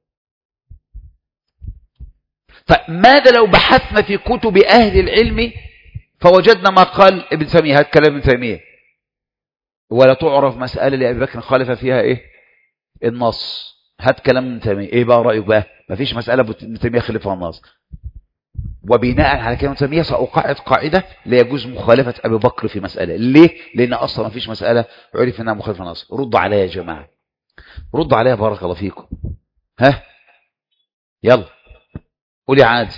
فماذا لو بحثنا في كتب أهل العلم فوجدنا ما قال ابن تيمية؟ هات كلام ابن تيمية. ولا تعرف مسألة لأبي بكر خالف فيها إيه؟ النص. هات كلام ابن تيمية. إيه بقى رأيك بقى؟ ما فيش مسألة ابن تيمية خلفها النص. وبناء على كلام ابن تيمية سأقاعد قاعدة لا يجوز مخالفة أبي بكر في مسألة. ليه؟ لأن أصلا ما فيش مسألة عرف أنها مخالفة النص. ردوا عليا يا جماعة. ردوا عليها بارك الله فيكم. ها يلا قولي عادي.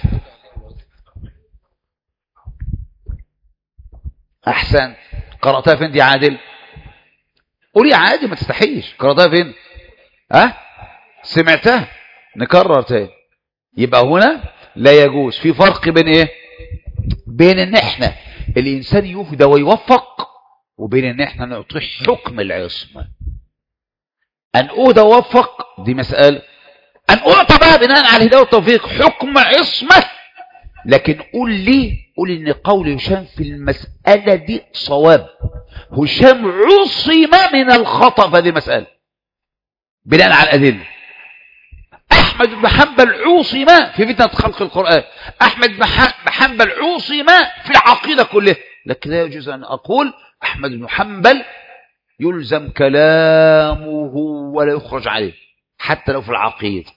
احسن. قرأتها فين دي عادل؟ قولي عادي ما تستحيش. قرأتها فين؟ ها سمعتها؟ نكرر تاني. يبقى هنا لا يجوز. في فرق بين ايه؟ بين ان احنا الانسان يهدى ويوفق، وبين ان احنا نعطيه حكم العصمة. ان اهدى ووفق دي مسألة، ان اعطى بقى بناء على الهداية والتوفيق حكم عصمة. لكن قول لي قول ان قول هشام في المسألة دي صواب. هشام عصم من الخطأ في هذه المسألة بناء على الأدلة. أحمد بن حنبل عصم في فتنة خلق القرآن. أحمد بن حنبل عصم في العقيدة كلها. لكن لا يجوز أن أقول أحمد بن حنبل يلزم كلامه ولا يخرج عليه حتى لو في العقيدة،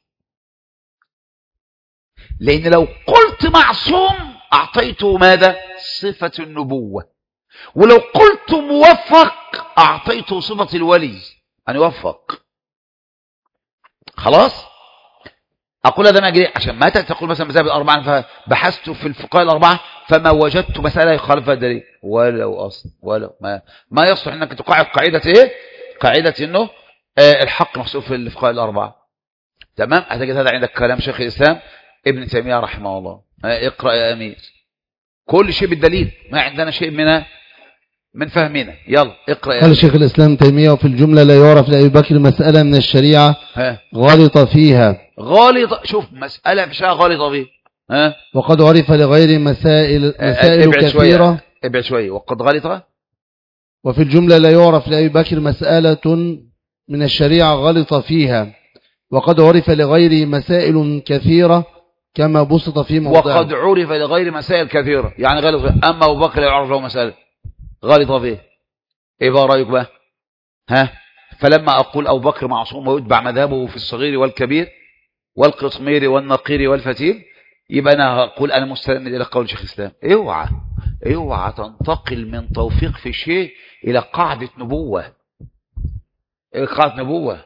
لأن لو قلت معصوم أعطيته ماذا؟ صفة النبوة. ولو قلت موفق أعطيته صفة الولي أن يوفق. خلاص. أقول هذا ما أجري عشان ما تقول مثلا مذاهب الأربعة فبحثت في الفقهاء الأربعة فما وجدت مسألة يخالفها دليل ولو أصل ولو ما ما يصلح أنك تقاعد قاعدة إيه؟ قاعدة إنه آه الحق محسوب في الفقهاء الأربعة. تمام. هتجد هذا عندك كلام شيخ الإسلام ابن تيمية رحمه الله. آه اقرأ يا أمير. كل شيء بالدليل، ما عندنا شيء من من فهمنا. يلا اقرأ يا قال شيخ الإسلام تيمية وفي الجملة لا يعرف لأبي بكر مسألة من الشريعة غالط فيها. غالط. شوف مسألة في شيء غالط فيه. ها وقد عرف لغير مسائل مسائل ابعد كثيرة شوية. ابعد شوية. وقد غلط. وفي الجملة لا يعرف لأبي بكر مسألة من الشريعة غلط فيها، وقد عرف لغير مسائل كثيرة كما بسط في موضع. وقد عرف لغير مسائل كثيرة يعني غلط فيه. أما أبو بكر لا يعرف له مسألة غلط فيه. ايه بقى رأيك بقى؟ ها فلما أقول أبو بكر معصوم ويتبع مذهبه في الصغير والكبير والقطمير والنقير والفتيل، يبقى أنا هقول أنا مستند إلى قول شيخ الإسلام. اوعى اوعى تنتقل من توفيق في شيء إلى قاعدة نبوة. إلى قاعدة نبوة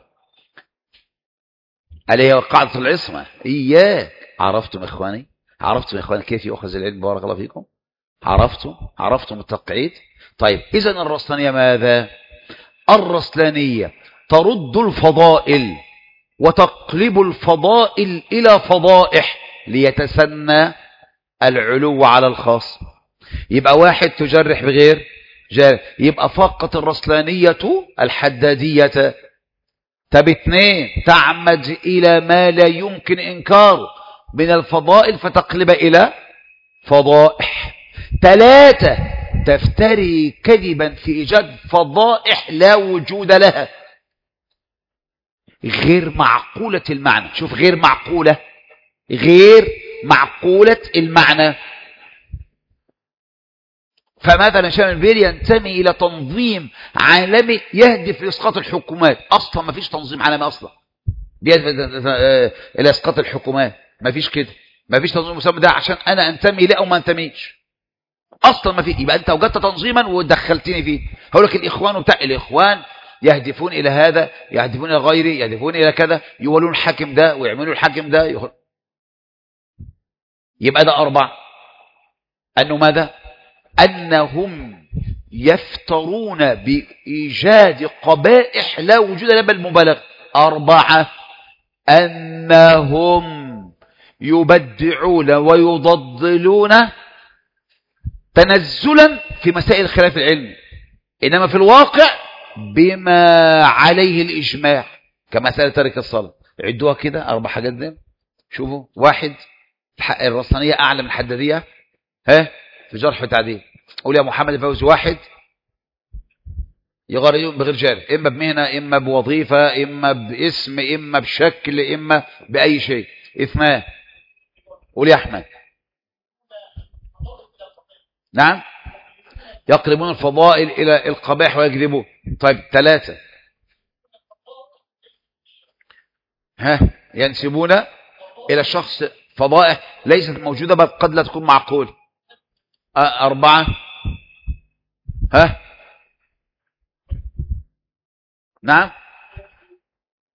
اللي هي قاعدة العصمة. إياك. عرفتم إخواني؟ عرفتم إخواني كيف يؤخذ العلم بارك الله فيكم؟ عرفتم؟ عرفتم التقعيد؟ طيب إذن الرسلانية ماذا؟ الرسلانية ترد الفضائل وتقلب الفضائل إلى فضائح ليتسنى العلو على الخاص. يبقى واحد تجرح بغير جارح، يبقى فقط الرسلانية الحدادية. طب اثنين تعمد إلى ما لا يمكن إنكاره من الفضائل فتقلب إلى فضائح. ثلاثة تفتري كذبا في إيجاد فضائح لا وجود لها غير معقولة المعنى. شوف غير معقولة غير معقولة المعنى. فمثلا هشام البيري ينتمي إلى تنظيم عالمي يهدف لإسقاط الحكومات. أصلا ما فيش تنظيم عالمي أصلا بيهدف إلى إسقاط الحكومات. ما فيش كده. ما فيش تنظيم مسمى ده عشان أنا أنتمي له أو ما أنتميش. أصلا ما في. يبقى أنت وجدت تنظيما ودخلتني فيه. هقول لك الإخوان وبتاع الإخوان يهدفون إلى هذا يهدفون إلى غيره يهدفون إلى كذا يولون الحاكم ده ويعملوا الحاكم ده يخل... يبقى ده أربعة. أنه ماذا؟ أنهم يفترون بإيجاد قبائح لا وجود لها بل مبالغ. أربعة أنهم يبدعون ويضللون تنزلا في مسائل الخلاف العلمي، إنما في الواقع بما عليه الإجماع كمسألة ترك الصلاة. عدوها كده أربع حاجات دي. شوفوا واحد الرسلانية أعلى من الحدادية ها في جرح وتعديل. قول يا محمد الفوزي واحد يغيرون بغير جارح، إما بمهنة إما بوظيفة إما باسم إما بشكل إما بأي شيء. اثنان قول يا أحمد. نعم يقلبون الفضائل إلى القبائح ويكذبون. طيب ثلاثة ها ينسبون إلى الشخص فضائح ليست موجودة بل قد لا تكون معقول. أربعة ها نعم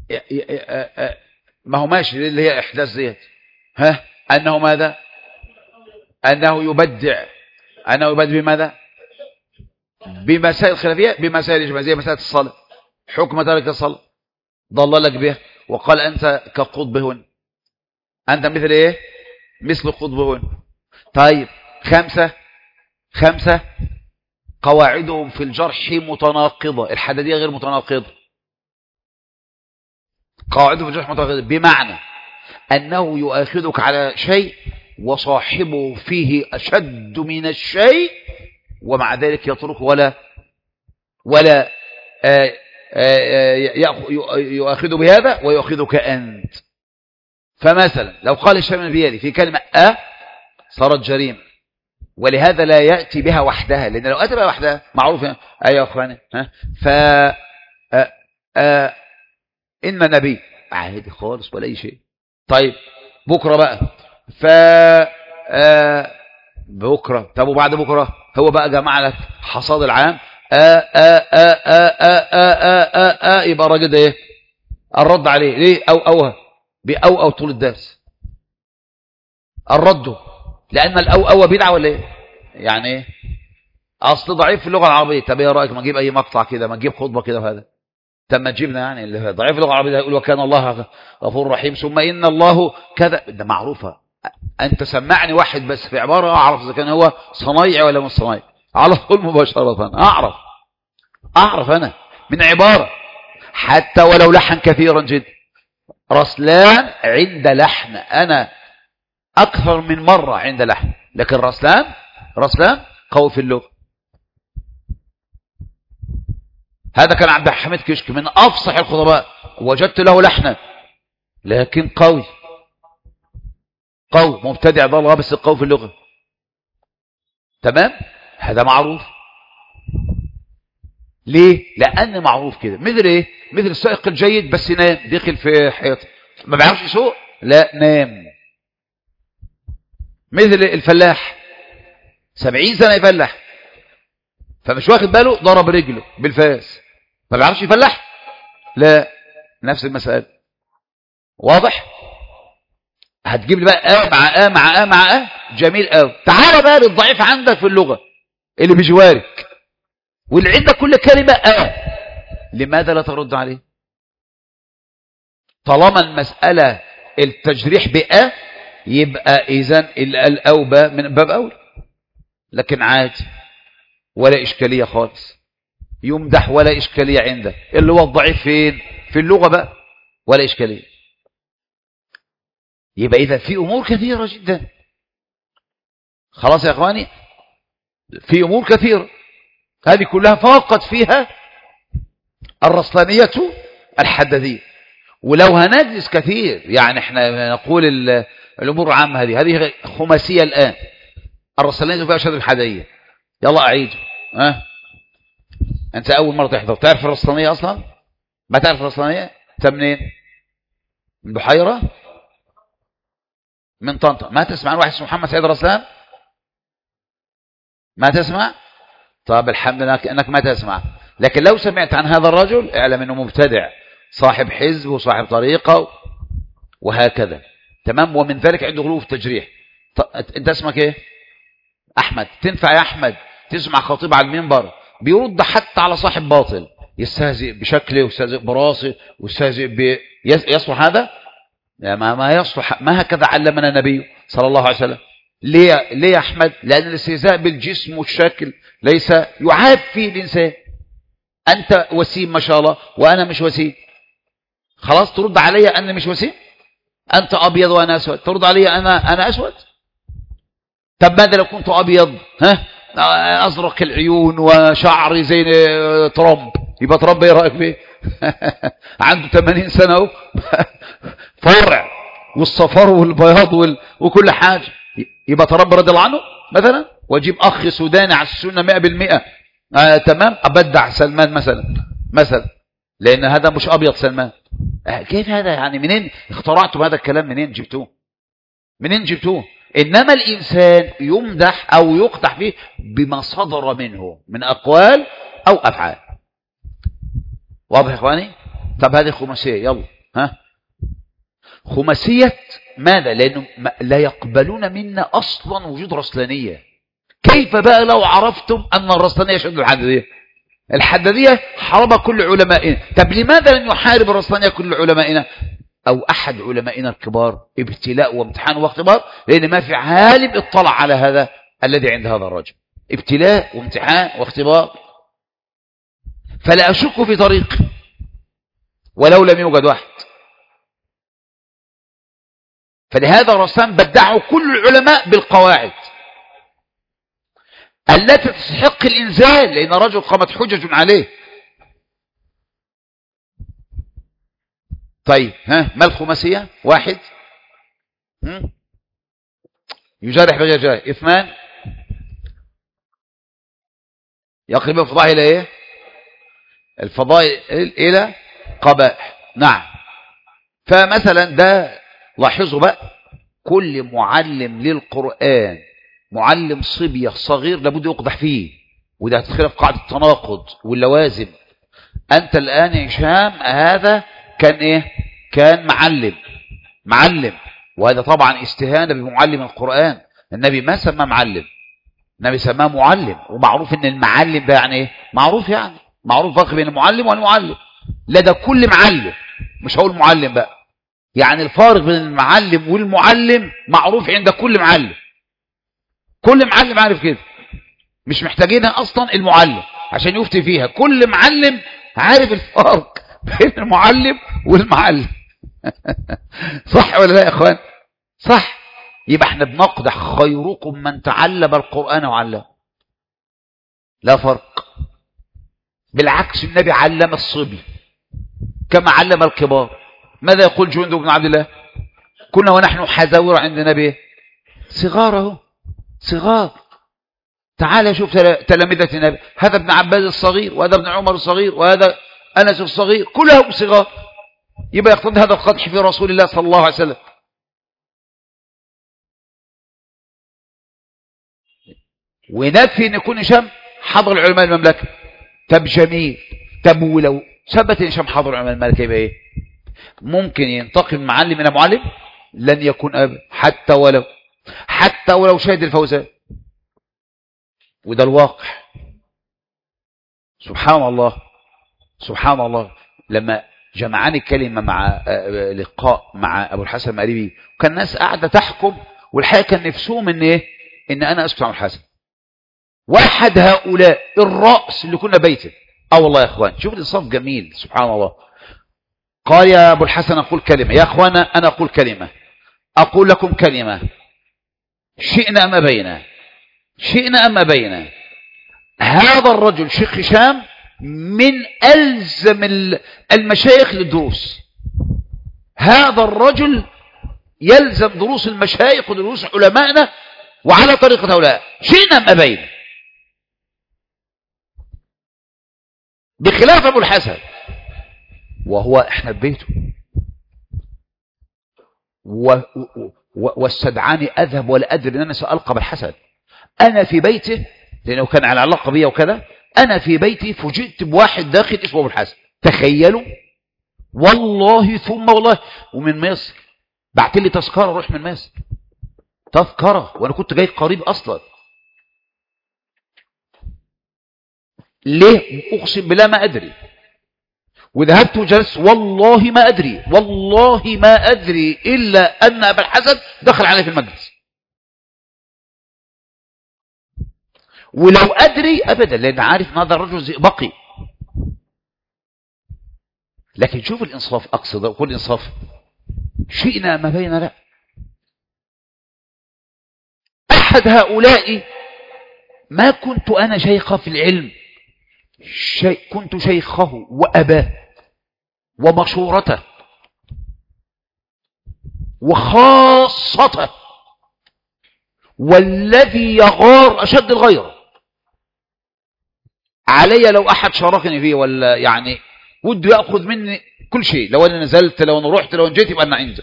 ما هو ماشي اللي هي إحداث ديت، ها أنه ماذا؟ أنه يبدع، أنه يبدع بماذا؟ بمسائل خلافية، بمسائل إجماع زي مسألة الصلاة، حكم ترك الصلاة ضللك بها وقال أنت كقطبهن، أنت مثل إيه؟ مثل قطبهن. طيب خمسة خمسة قواعدهم في الجرح متناقضة، الحدادية غير متناقضة، قواعدهم في الجرح متناقضة بمعنى أنه يؤاخذك على شيء وصاحبه فيه أشد من الشيء ومع ذلك يترك ولا ولا آآ آآ يؤاخذ بهذا ويؤاخذك أنت. فمثلا لو قال الشام بيدي في كلمة أ صارت جريمة، ولهذا لا يأتي بها وحدها، لأن لو أتى بها وحدها معروف أيها يا أخواني ها ف آآ آآ إن النبي عادي خالص ولا أي شيء. طيب بكرة بقى ف بكرة، طب وبعد بكرة هو بقى جمع لك حصاد العام آ آ آ آ آ آ آ آ يبقى الراجل ده ايه؟ الرد عليه ليه؟ أو أوها بأو أو طول الدرس الرد، لأن الأو أو بدعة ولا ايه؟ يعني ايه؟ أصل ضعيف في اللغة العربية. طب ايه رأيك ما نجيب أي مقطع كده، ما نجيب خطبة كده وهذا، طب ما تجيبنا يعني اللي ضعيف في اللغة العربية يقول وكان الله غفور رحيم ثم إن الله كذا، ده معروفة. أنت سمعني واحد بس في عبارة أعرف إذا كان هو صنايعي ولا مش صنايعي على طول مباشرة، أعرف أعرف أنا من عبارة حتى ولو لحن كثيرا جدا. رسلان عند لحن أنا أكثر من مرة عند لحن، لكن رسلان رسلان قوي في اللغة. هذا كان عبد الحميد كشك من أفصح الخطباء، وجدت له لحنا لكن قوي قوي مبتدع ضل بس قوي في اللغة. تمام، هذا معروف. ليه؟ لأن معروف كده. مثل ايه؟ مثل السائق الجيد بس نام، دخل في حيط ما بيعرفش يسوق، لا نام. مثل الفلاح سبعين سنة يفلح فمش واخد باله ضرب رجله بالفاس، ما بيعرفش يفلح، لا نفس المسألة. واضح؟ هتجيب لي بقى آه مع آه مع آه مع آه جميل قوي. تعال بقى للضعيف عندك في اللغة اللي بجوارك واللي عندك كل كلمة آه، لماذا لا ترد عليه؟ طالما المسألة التجريح بآه يبقى إذن الأوبة من باب أولى، لكن عادي ولا إشكالية خالص، يمدح ولا إشكالية عنده. اللي هو الضعيف فين؟ في اللغة بقى ولا إشكالية. يبقى إذا في أمور كثيرة جدا. خلاص يا أخواني، في أمور كثيرة هذه كلها فقط فيها الرسلانية الحدادية. ولو هنجلس كثير يعني احنا نقول الأمور العامة هذه هذه خماسية الآن، الرسلانية فيها شد الحدادية. يلا أعيد. ها أنت أول مرة تحضر تعرف الرسلانية أصلا؟ ما تعرف الرسلانية؟ أنت منين؟ من بحيرة؟ من طنطا. ما تسمع عن واحد اسمه محمد سيد رسلان؟ ما تسمع؟ طب الحمد لله أنك ما تسمع. لكن لو سمعت عن هذا الرجل اعلم أنه مبتدع صاحب حزب وصاحب طريقة وهكذا. تمام. ومن ذلك عنده غلو في التجريح. أنت اسمك إيه؟ أحمد. تنفع يا أحمد تسمع خطيب على المنبر بيرد حتى على صاحب باطل، يستهزئ بشكله ويستهزئ براسه ويستهزئ ب... يصلح هذا؟ ما ما يصلح. ما هكذا علمنا النبي صلى الله عليه وسلم. ليه ليه يا أحمد؟ لأن الاستهزاء بالجسم والشكل ليس يعاب فيه الإنسان. أنت وسيم ما شاء الله وأنا مش وسيم، خلاص ترد علي أنا مش وسيم؟ أنت أبيض وأنا أسود، ترد علي أنا أنا أسود؟ طب ماذا لو كنت أبيض ها أزرق العيون وشعري زي ترامب، يبقى ترامب ايه رأيك فيه؟ عنده ثمانين سنة اهو فرع والصفار والبياض وال... وكل حاجة، يبقى ترامب رضي الله عنه مثلا؟ واجيب أخ سوداني على السنة مئة بالمئة آه تمام أبدع سلمان مثلا مثلا، لأن هذا مش أبيض سلمان. آه كيف هذا يعني؟ منين اخترعتم هذا الكلام؟ منين جبتوه؟ منين جبتوه؟ إنما الإنسان يمدح أو يقدح فيه بما صدر منه من أقوال أو أفعال. واضح يا إخواني؟ طب هذه خماسية. يلا ها خماسية ماذا؟ لأنه لا يقبلون منا أصلا وجود رسلانية. كيف بقى لو عرفتم أن الرسلانية شد الحدادية؟ الحدادية حارب كل علمائنا. طب لماذا لن يحارب الرسلانية كل علمائنا أو أحد علمائنا الكبار؟ ابتلاء وامتحان واختبار، لأن ما في عالم اطلع على هذا الذي عند هذا الرجل. ابتلاء وامتحان واختبار. فلا أشك في طريق ولو لم يوجد واحد. فلهذا الرسام بدعوا كل العلماء بالقواعد التي تستحق الإنزال، لأن الرجل قامت حجج عليه. طيب ها ما الخماسية؟ واحد يجرح بغير جرح. اثنان يقرب الفضائل إلى إيه؟ الفضائل إلى قبائح. نعم. فمثلا ده لاحظوا بقى، كل معلم للقرآن معلم صبية صغير لابد يقدح فيه، وده هتدخل في قاعدة التناقض واللوازم. أنت الآن يا هشام هذا كان إيه؟ كان معلم معلم وهذا طبعا استهانة بمعلم القرآن. النبي ما سمى معلم، النبي سماه معلم، ومعروف ان المعلم ده يعني ايه؟ معروف يعني معروف فرق بين المعلم والمعلم. لا ده كل معلم، مش هقول معلم بقى، يعني الفارق بين المعلم والمعلم معروف عند كل معلم. كل معلم عارف كده، مش محتاجينها اصلا المعلم عشان يفتي فيها. كل معلم عارف الفرق بين المعلم والمعلم. صح ولا لا يا اخوان؟ صح. يبقى احنا بنقدح خيركم من تعلم القرآن وعلمه، لا فرق. بالعكس النبي علم الصبي كما علم الكبار. ماذا يقول جندب بن عبد الله؟ كنا ونحن حذاور عند النبي صغاره صغار. تعال شوف تلامذة النبي، هذا ابن عباس الصغير، وهذا ابن عمر الصغير، وهذا أنس الصغير، كلهم صغار. يبقى يقتضي هذا القدح في رسول الله صلى الله عليه وسلم. ونفي ان يكون هشام حضر العلماء المملكه. طب جميل. طب ولو ثبت ان هشام حضر العلماء المملكه يبقى ايه؟ ممكن ينتقل معلم الى معلم؟ لن يكون ابدا، حتى ولو حتى ولو شهد الفوزان. وده الواقع. سبحان الله سبحان الله. لما جمعاني الكلمه مع لقاء مع ابو الحسن المأربي، وكان الناس قاعده تحكم، والحقيقه كان نفسهم ان ايه؟ ان انا اسكت عن الحسن. واحد هؤلاء الرأس اللي كنا بيته، اه والله يا اخوان شوف الانصاف جميل سبحان الله. قال يا ابو الحسن اقول كلمه، يا اخوانا انا اقول كلمه، اقول لكم كلمه، شئنا ام ابينا شئنا ام ابينا. هذا الرجل شيخ هشام من الزم المشايخ للدروس. هذا الرجل يلزم دروس المشايخ ودروس علمائنا وعلى طريقه هؤلاء، شئنا ام ابينا. بخلاف ابو الحسن، وهو احنا في بيته و... و... واستدعاني اذهب ولا ادري ان انا سالقى بالحسن. انا في بيته لانه كان على علاقه بيا وكذا. انا في بيتي فوجئت بواحد داخل اسمه ابو الحسن، تخيلوا والله ثم والله. ومن مصر بعت لي تذكره اروح من مصر، تذكره وانا كنت جاي قريب اصلا. ليه؟ اقسم بالله ما ادري. وذهبت وجلست والله ما أدري والله ما أدري إلا أن أبا الحسن دخل علي في المجلس. ولو أدري أبدا، لأن عارف ان هذا الرجل زئبقي. لكن شوف الإنصاف، أقصد كل إنصاف، شئنا ما بين لا. أحد هؤلاء ما كنت أنا شيخا في العلم، شي كنت شيخه وأباه ومشورته وخاصته، والذي يغار أشد الغيرة علي لو أحد شاركني فيه، ولا يعني وده يأخذ مني كل شيء. لو أنا نزلت، لو أنا رحت، لو أنا جيت، يبقى أنا عندي.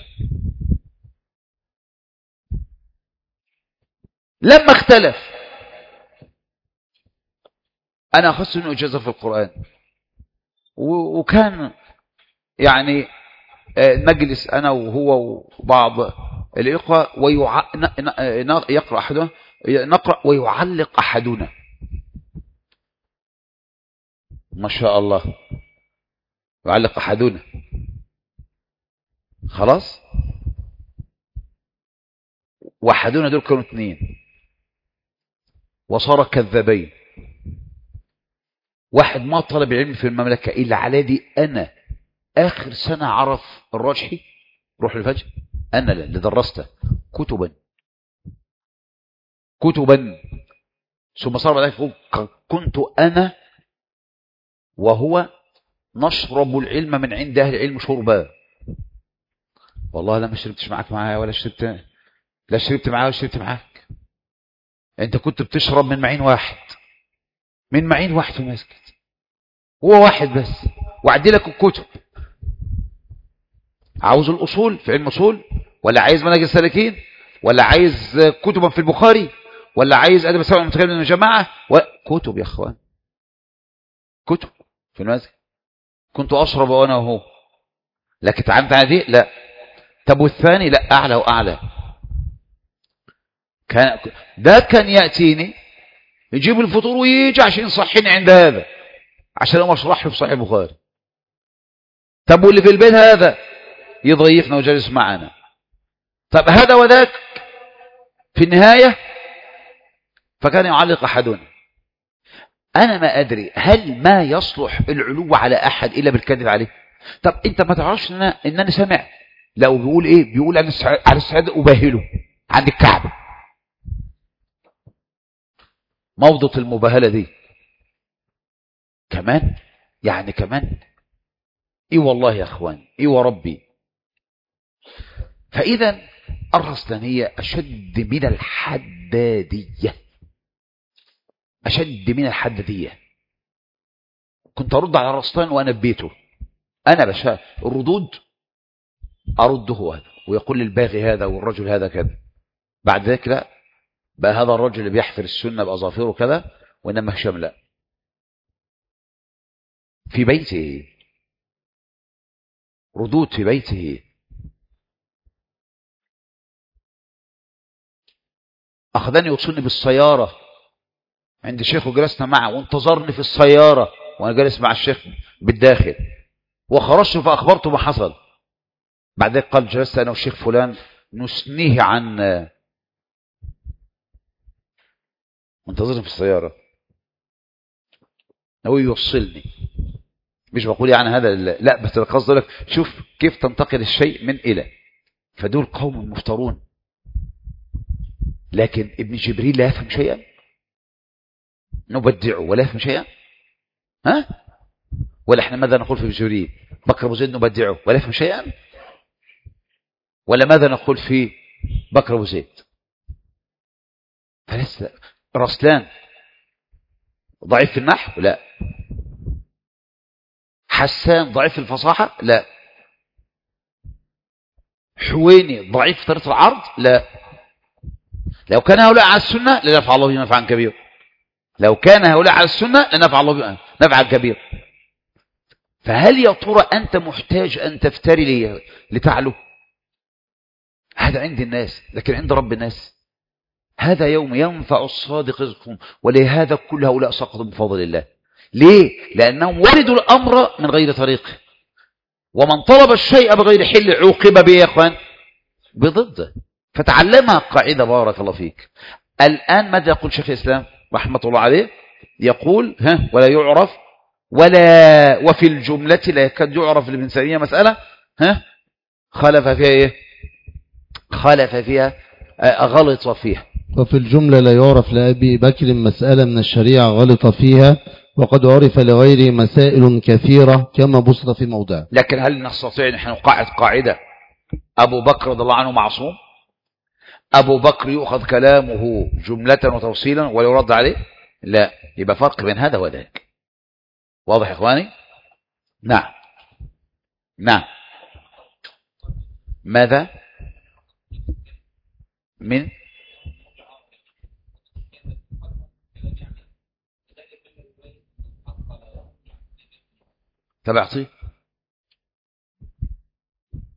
لما اختلف أنا أخذت منه إجازة في القرآن، وكان يعني نجلس أنا وهو وبعض الإخوة ويقرأ أحدنا نقرأ ويعلق أحدنا، ما شاء الله يعلق أحدنا، خلاص. وأحدنا دول كانوا اثنين وصار كذابين. واحد ما طلب العلم في المملكة إلا على دي أنا آخر سنة عرف الراجحي روح الفجر، أنا اللي درسته كتبا كتبا ثم صار بعد ذلك كنت أنا وهو نشرب العلم من عند أهل العلم شربا. والله لا ما شربتش معاك معايا ولا شربت، لا شربت معايا ولا شربت معاك. أنت كنت بتشرب من معين واحد، من معين واحد في المسجد، هو واحد بس، وعدي لك الكتب. عاوز الأصول في علم أصول، ولا عايز منهج السالكين، ولا عايز كتبا في البخاري، ولا عايز أدب السبع المتكلم من الجماعة، كتب يا أخوان، كتب في المسجد. كنت أشرب وأنا وهو، لكن تعلمت على دي لا. طب والثاني لا، أعلى وأعلى. كان ده كان يأتيني يجيب الفطور ويجي عشان يصحيني عند هذا عشان أقوم أشرح له في صحيح البخاري. طب واللي في البيت هذا يضيفنا وجالس معنا. طب هذا وذاك في النهاية فكان يعلق أحدنا. أنا ما أدري هل ما يصلح العلو على أحد إلا بالكذب عليه. طب أنت ما تعرفش إن أنا, إن أنا سامع لو بيقول إيه، بيقول على السعادة أباهله عند الكعبة. موضة المباهلة دي كمان، يعني كمان إيه والله يا أخوان، إيه وربي. فإذا الرسلانية أشد من الحدادية، أشد من الحدادية. كنت أرد على الرسلان وأنا ببيته، أنا بشا الردود أرده هذا ويقول للباغي هذا والرجل هذا كذا. بعد ذلك لا، بقى هذا الرجل اللي بيحفر السنة بأظافره كذا، وإنما هشام لا. في بيته ردود، في بيته. أخذني يوصلني بالسيارة عند الشيخ وجلسنا معه، وانتظرني في السيارة وأنا جالس مع الشيخ بالداخل، وخرجت فأخبرته ما حصل. بعد ذلك قال جلست أنا والشيخ فلان نسنيه عن منتظرني في السيارة، هو يوصلني. مش بقول يعني هذا لا، بس القصد لك شوف كيف تنتقل الشيء من إلى. فدول قوم مفترون. لكن ابن جبريل لا يفهم شيئا، نبدعه ولا يفهم شيئا. ها؟ ولا احنا ماذا نقول في جبريل؟ بكر أبو زيد نبدعه ولا يفهم شيئا؟ ولا ماذا نقول في بكر أبو زيد؟ فلسه رسلان ضعيف في النحو؟ لا. حسان ضعيف في الفصاحة؟ لا. حويني ضعيف في طريقة العرض؟ لا. لو كان هؤلاء على السنة لنفع الله بهم نفعا كبير. لو كان هؤلاء على السنة لنفع الله بهم نفعا كبير. فهل يا ترى أنت محتاج أن تفتري لي لتعلو؟ هذا عند الناس، لكن عند رب الناس هذا يوم ينفع الصادق رزقهم، ولهذا كل هؤلاء سقطوا بفضل الله. ليه؟ لأنهم وردوا الأمر من غير طريقه، ومن طلب الشيء بغير حل عوقب به يا أخوان بضده. فتعلمها قاعدة بارك الله فيك. الآن ماذا يقول شيخ الإسلام رحمة الله عليه؟ يقول ها ولا يعرف ولا وفي الجملة لا يكاد يعرف لابن تيمية مسألة ها خلف فيها ايه؟ خلف فيها غلط فيها. وفي الجملة لا يعرف لأبي بكر مسألة من الشريعة غلط فيها، وقد عرف لغيره مسائل كثيرة كما بسط في موضع. لكن هل نستطيع نحن نقاعد قاعدة أبو بكر رضي الله عنه معصوم؟ أبو بكر يؤخذ كلامه جملة وتوصيلا ولا يرد عليه؟ لا. يبقى فرق بين هذا وذاك. واضح يا إخواني؟ نعم نعم. ماذا من تبعطي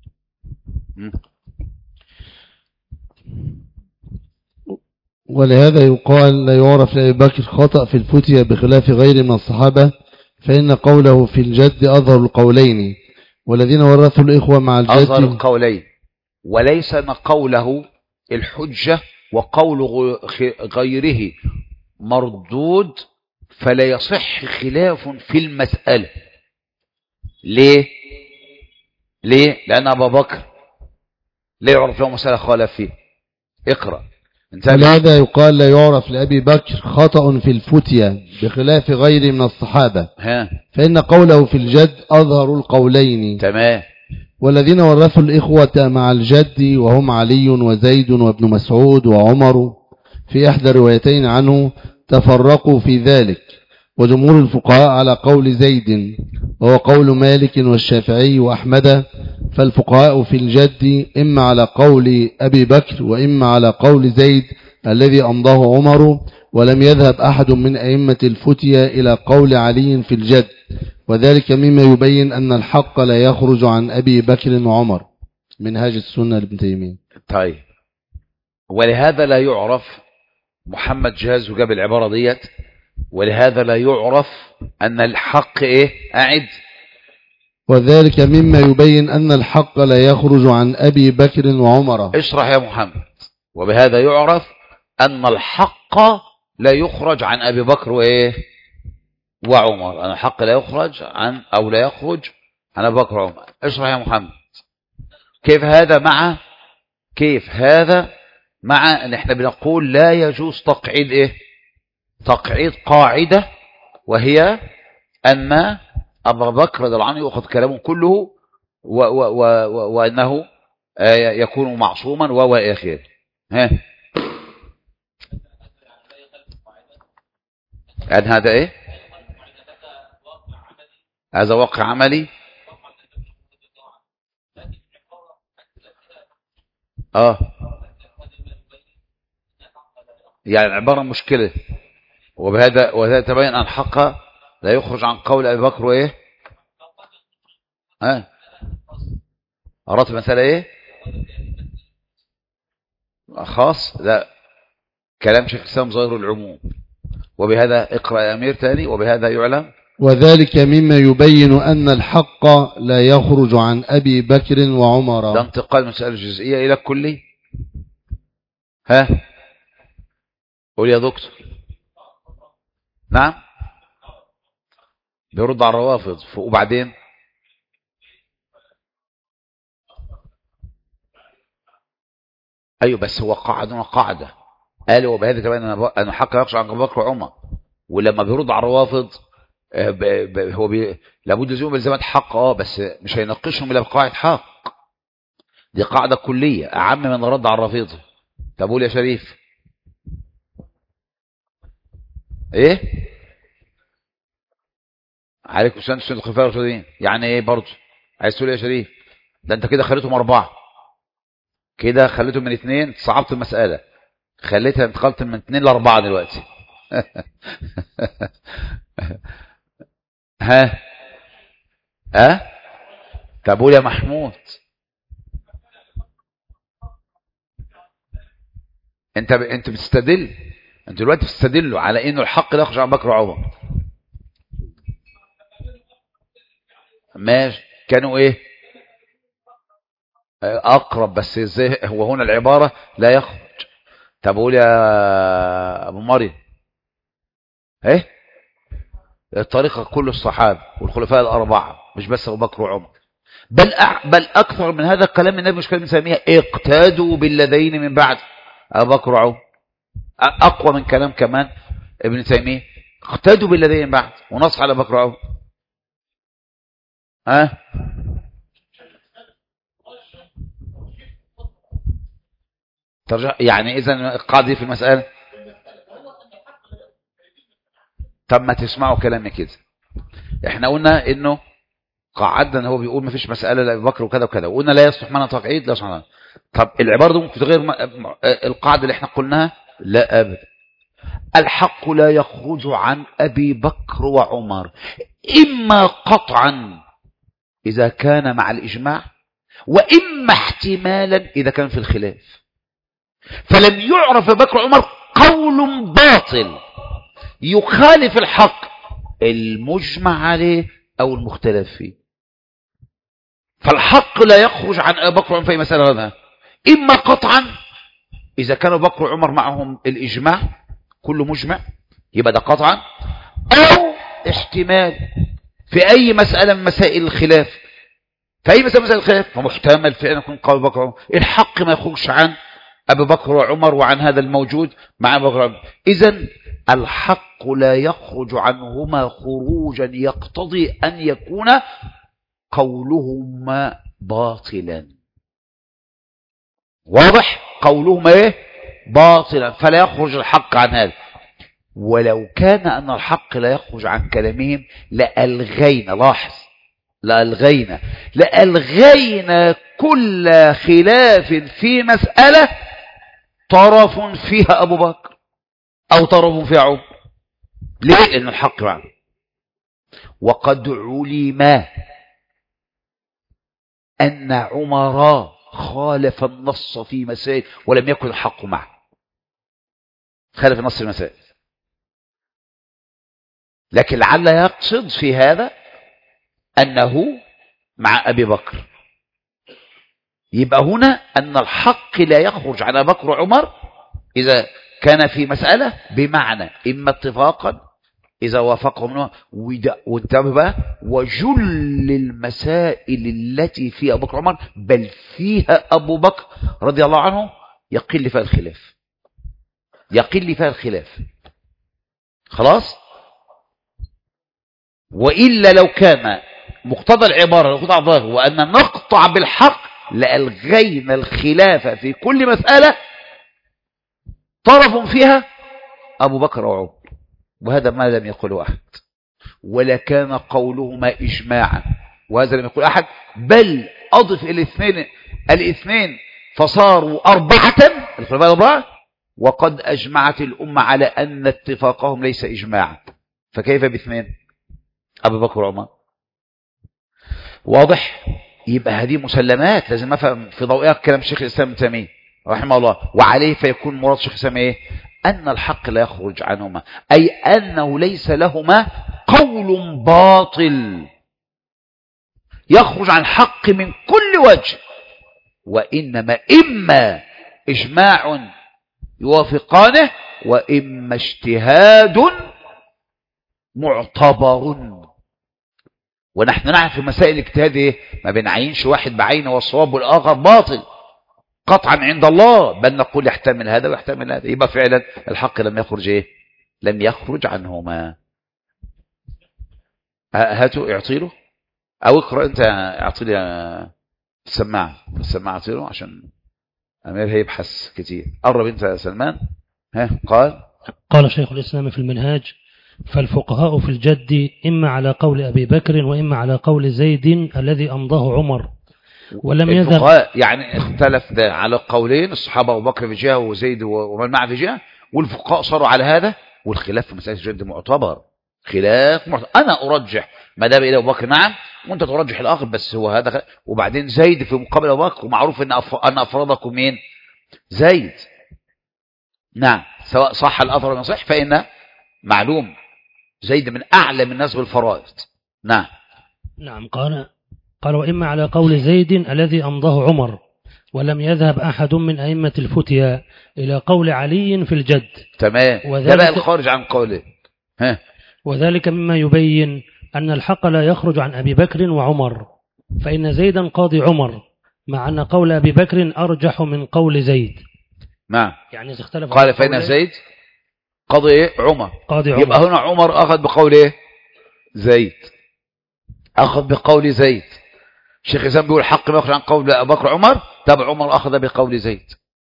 ولهذا يقال لا يعرف لأبي بكر خطأ في الفتية بخلاف غيره من الصحابة، فإن قوله في الجد أظهر القولين، والذين ورثوا الإخوة مع الجد أظهر القولين، وليس أن قوله الحجة وقول غيره مردود، فلا يصح خلاف في المسألة. ليه؟ ليه؟ لأن أبا بكر لا يعرف له مسألة خالف فيه. اقرأ. ولهذا يقال لا يعرف لأبي بكر خطأ في الفتية بخلاف غيره من الصحابة، ها. فإن قوله في الجد أظهر القولين. تمام. والذين ورثوا الإخوة مع الجد وهم علي وزيد وابن مسعود وعمر في إحدى الروايتين عنه تفرقوا في ذلك، وجمهور الفقهاء على قول زيد، وهو قول مالك والشافعي وأحمد. فالفقهاء في الجد إما على قول أبي بكر وإما على قول زيد الذي أمضاه عمر، ولم يذهب أحد من أئمة الفتية إلى قول علي في الجد، وذلك مما يبين أن الحق لا يخرج عن أبي بكر وعمر. منهاج السنة لابن تيمية. طيب، ولهذا لا يعرف، محمد جهاز وجاب العبارة ديت، ولهذا لا يعرف أن الحق إيه؟ أعد. وذلك مما يبين أن الحق لا يخرج عن أبي بكر وعمر. اشرح يا محمد. وبهذا يعرف أن الحق لا يخرج عن أبي بكر وإيه؟ وعمر. أن الحق لا يخرج عن أو لا يخرج عن أبي بكر وعمر. اشرح يا محمد. كيف هذا مع كيف هذا مع أن احنا بنقول لا يجوز تقعيد إيه؟ تقعيد قاعدة، وهي أن أبا بكر رضي الله عنه يأخذ كلامه كله و و و و وأنه يكون معصوما وهو آخر. ها، يعني هذا إيه؟ هذا واقع عملي. آه يعني العبارة مشكلة. وبهذا وهذا تبين أن الحق لا يخرج عن قول أبي بكر وإيه؟ ها، أردت مثلا إيه؟ خاص؟ لا، كلام شيخ الإسلام ظاهر العموم. وبهذا اقرأ يا أمير تاني. وبهذا يعلم وذلك مما يبين أن الحق لا يخرج عن أبي بكر وعمر. ده انتقال من مسألة الجزئية إلى الكلي. ها، قول يا دكتور. نعم، بيرد على الروافض. وبعدين ايوه، بس هو قاعدة قاعدة قال وبهذا كمان ان الحق يخرج عن ابي بكر وعمر. ولما بيرد على الروافض هو بي... لابد لزوم بالزمات حق، اه بس مش هيناقشهم الا بقاعدة حق. دي قاعدة كلية اعم من الرد على الرافضة. طب قول يا شريف. ايه عليكم السلام سنة الخلفاء الراشدين. يعني ايه برضه؟ عايز تقول يا شريف؟ ده انت كده خليتهم اربعة، كده خليتهم من اثنين، صعبت المسألة، خليتها انتقلت من اثنين لاربعة دلوقتي. ها ها طب قول يا محمود. انت ب... انت بتستدل، انت دلوقتي بتستدلوا على انه الحق لا يخرج عن بكر وعمر. ماشي، كانوا ايه اقرب، بس ازاي هو هنا العبارة لا يخرج. طب قول يا ابو مريم. ايه الطريقة كل الصحابة والخلفاء الاربعة، مش بس ابو بكر وعمر، بل أع... بل اكثر من هذا الكلام. النبي مش كان بنسميها اقتادوا بالذين من بعد ابو بكر وعمر. اقوى من كلام كمان ابن تيمية، اقتادوا بالذين من بعد ونص على ابو بكر وعمر. ها ترجع يعني اذا القاعده دي في المساله. طب ما تسمعوا كلامي كده. احنا قلنا انه قعدنا ان هو بيقول ما فيش مساله لابي بكر وكذا وكذا، وقلنا لا يصلح منها تقعيد. لا صحيح. طب العباره دي ممكن تغير القاعده اللي احنا قلناها؟ لا ابدا. الحق لا يخرج عن ابي بكر وعمر اما قطعا اذا كان مع الاجماع، واما احتمالا اذا كان في الخلاف. فلم يعرف ابي بكر وعمر قول باطل يخالف الحق المجمع عليه أو المختلف فيه. فالحق لا يخرج عن أبي بكر وعمر في مسألة هذا، إما قطعا إذا كانوا بكر وعمر معهم الإجماع كله مجمع يبقى ده قطعا، أو احتمال في أي مسألة من مسائل الخلاف، في أي مسألة من مسائل الخلاف فمحتمل في أن يكون قول بكر وعمر، الحق ما يخرجش عن أبي بكر وعمر وعن هذا الموجود مع أبي بكر وعمر. إذن الحق لا يخرج عنهما خروجا يقتضي أن يكون قولهما باطلا. واضح؟ قولهما ايه؟ باطلا، فلا يخرج الحق عن هذا. ولو كان أن الحق لا يخرج عن كلامهم لألغينا، لاحظ، لألغينا لألغينا كل خلاف في مسألة طرف فيها أبو بكر أو طرف فيها عمر. ليه؟ لأن الحق معه. وقد علم أن عمر خالف النص في مسائل ولم يكن الحق معه، خالف النص في المسائل، لكن لعل يقصد في هذا أنه مع أبي بكر. يبقى هنا أن الحق لا يخرج عن أبي بكر وعمر إذا كان في مسألة بمعنى إما اتفاقا إذا وافقهم، وانتبه بقى، وجل المسائل التي فيها أبو بكر وعمر بل فيها أبو بكر رضي الله عنه يقل فيها الخلاف، يقل فيها الخلاف. خلاص؟ وإلا لو كان مقتضى العبارة مقتضى الظاهر وأن نقطع بالحق لألغينا الخلاف في كل مسألة طرف فيها أبو بكر وعمر، وهذا ما لم يقله أحد، ولا كان قولهما إجماعا، وهذا لم يقل أحد، بل أضف إلى الاثنين الاثنين فصاروا أربعة، الخلفاء الأربعة، وقد أجمعت الأمة على أن اتفاقهم ليس إجماعا، فكيف باثنين أبو بكر وعمر؟ واضح؟ يبقى هذه مسلمات لازم نفهم في ضوئها كلام الشيخ الإسلام ابن تيمية رحمه الله، وعليه فيكون مراد الشيخ الإسلام إيه؟ أن الحق لا يخرج عنهما، أي أنه ليس لهما قول باطل يخرج عن الحق من كل وجه، وإنما إما إجماع يوافقانه وإما اجتهاد معتبر. ونحن نعرف في مسائل الاجتهاد ايه؟ ما بنعينش واحد بعينه والصواب والآخر باطل قطعا عند الله، بل نقول يحتمل هذا ويحتمل هذا. يبقى فعلا الحق لم يخرج ايه؟ لم يخرج عنهما. هاتوا اعطي له او اقرأ انت، اعطي لي السماعة السماعة اعطي له عشان امير هيبحث كتير. قرب انت يا سلمان. ها قال قال شيخ الإسلام في المنهاج: فالفقهاء في الجد إما على قول أبي بكر وإما على قول زيد الذي أمضاه عمر، ولم يذهب. الفقهاء يعني اختلف ده على قولين، الصحابة أبو بكر في جهة وزيد ومن معه في جهة، والفقهاء صاروا على هذا، والخلاف في مسألة الجد معتبر، خلاف معتبر. أنا أرجح ما دام إلى أبو بكر نعم، وأنت ترجح الآخر، بس هو هذا خلاف. وبعدين زيد في مقابل أبو بكر، ومعروف أن أن أفرادكم مين؟ زيد. نعم، سواء صح الأثر ولا صح فإن معلوم زيد من أعلم الناس بالفرائض. نعم نعم قال قال وإما على قول زيد الذي أمضاه عمر، ولم يذهب أحد من أئمة الفتيا إلى قول علي في الجد. تمام، ده بقى الخارج عن قوله. ها. وذلك مما يبين أن الحق لا يخرج عن أبي بكر وعمر، فإن زيدا قاضي عمر، مع أن قول أبي بكر أرجح من قول زيد. نعم، يعني إذا اختلف قال فإن زيد قاضي إيه؟ عمر. قاضي عمر. يبقى هنا عمر أخذ بقول إيه؟ زيد، أخذ بقول زيد. الشيخ الإسلام بيقول الحق ما يخرج عن قول أبي بكر عمر، تبع عمر أخذ بقول زيد،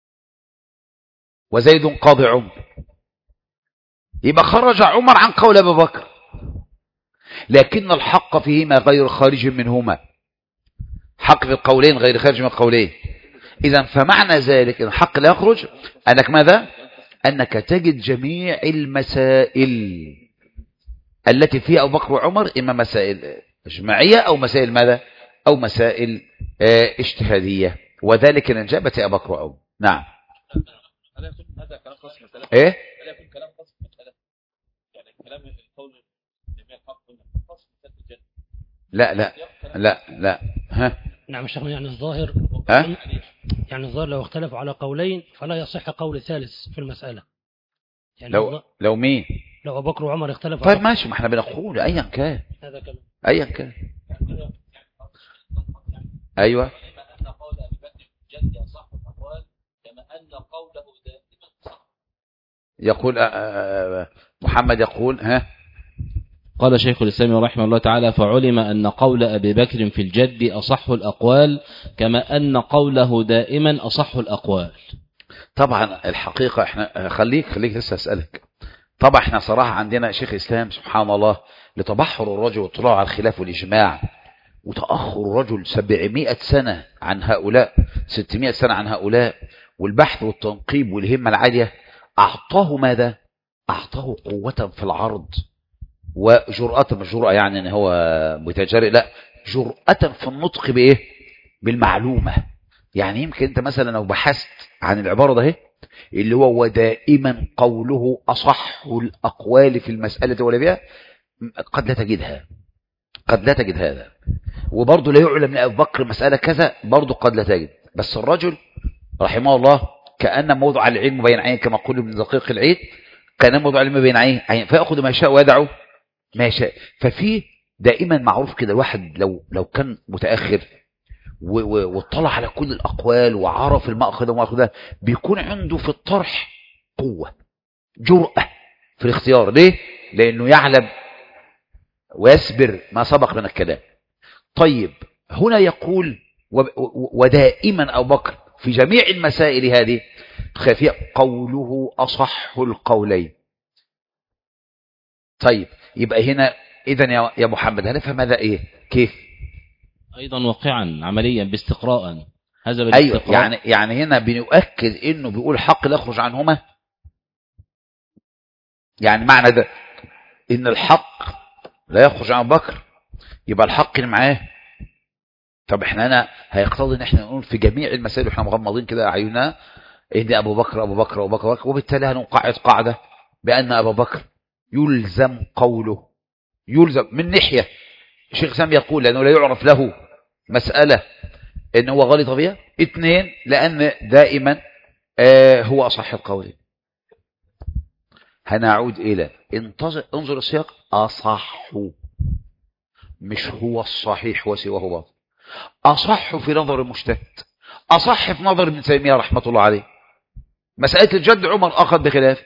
وزيد قاضي عمر، يبقى خرج عمر عن قول أبي بكر، لكن الحق فيهما غير خارج منهما، حق في القولين غير خارج من القولين. إذن فمعنى ذلك أن الحق لا يخرج أنك ماذا؟ أنك تجد جميع المسائل التي فيها أبو بكر وعمر إما مسائل إجماعية أو مسائل ماذا؟ أو مسائل اه اجتهادية، وذلك من جابة أبو بكر وعمر. نعم هل يكون هذا كلام خاص بالمسألة؟ ايه هل يكون كلام خاص بالمسألة؟ يعني كلام القول جميع الحق خاص بمسألة الجنة؟ لا لا لا لا ها نعم شيخنا، يعني الظاهر ها يعني الظاهر لو اختلفوا على قولين فلا يصح قول ثالث في المسألة. يعني لو لو مين لو أبو بكر وعمر اختلفوا. طيب ماشي، ما احنا بنقول ايا كان، هذا كلام ايا كان. ايوه أن قول أبي بكر جد يصح الأقوال كما أن قوله دائما صح. يقول آه، آه، محمد يقول ها قال شيخ الإسلام رحمه الله تعالى: فعلم أن قول أبي بكر في الجد أصح الأقوال كما أن قوله دائما أصح الأقوال. طبعا الحقيقة احنا خليك خليك لسه أسألك. طبعا احنا صراحة عندنا شيخ الإسلام سبحان الله لتبحر الرجل واطلاع على الخلاف والإجماع وتأخر الرجل سبعمائة سنة عن هؤلاء، ستمائة سنة عن هؤلاء، والبحث والتنقيب والهمة العالية أعطاه ماذا؟ أعطاه قوة في العرض وجرأة، مش جرأة يعني ان هو متجرئ، لا، جرأة في النطق بايه؟ بالمعلومة. يعني يمكن انت مثلا لو بحثت عن العبارة ده اللي هو ودائما قوله أصح الأقوال في المسألة ولا بها، قد لا تجدها، قد لا تجد هذا. وبرضه لا يعلم لأبي بكر مسألة كذا، برضه قد لا تجد. بس الرجل رحمه الله كأن موضع العلم بين عين، كما قل ابن دقيق العيد، كان موضع العلم بين عين فيأخذ ما يشاء ويدعو ما يشاء. ففي دائما معروف كده الواحد لو لو كان متأخر واطلع على كل الأقوال وعرف المأخذ ومأخذه، بيكون عنده في الطرح قوة، جرأة في الاختيار. ليه؟ لأنه يعلم ويسبر ما سبق من الكلام. طيب هنا يقول ودائما أبو بكر في جميع المسائل هذه خفية قوله أصح القولين. طيب يبقى هنا إذن يا محمد هنفهم هذا إيه؟ كيف؟ أيضا واقعا عمليا باستقراء. هذا أيوة، يعني يعني هنا بنؤكد إنه بيقول حق لا يخرج عنهما. يعني معنى ده إن الحق لا يخرج عن أبو بكر، يبقى الحق اللي معاه. طب احنا هنا هيقتضي ان احنا نقول في جميع المسائل واحنا مغمضين كده عيوننا ان ابو بكر ابو بكر ابو بكر، وبالتالي هنقعد قاعده بان ابو بكر يلزم قوله، يلزم من ناحيه. الشيخ سام يقول لانه لا يعرف له مساله ان هو غلط فيها. اثنين، لان دائما آه هو اصح القولين. هنعود الى انتظر انظر السياق، اصح مش هو الصحيح وسواه باطل. أصح في نظر المجتهد، أصح في نظر ابن تيمية رحمة الله عليه. مسألة الجد عمر أخذ بخلاف،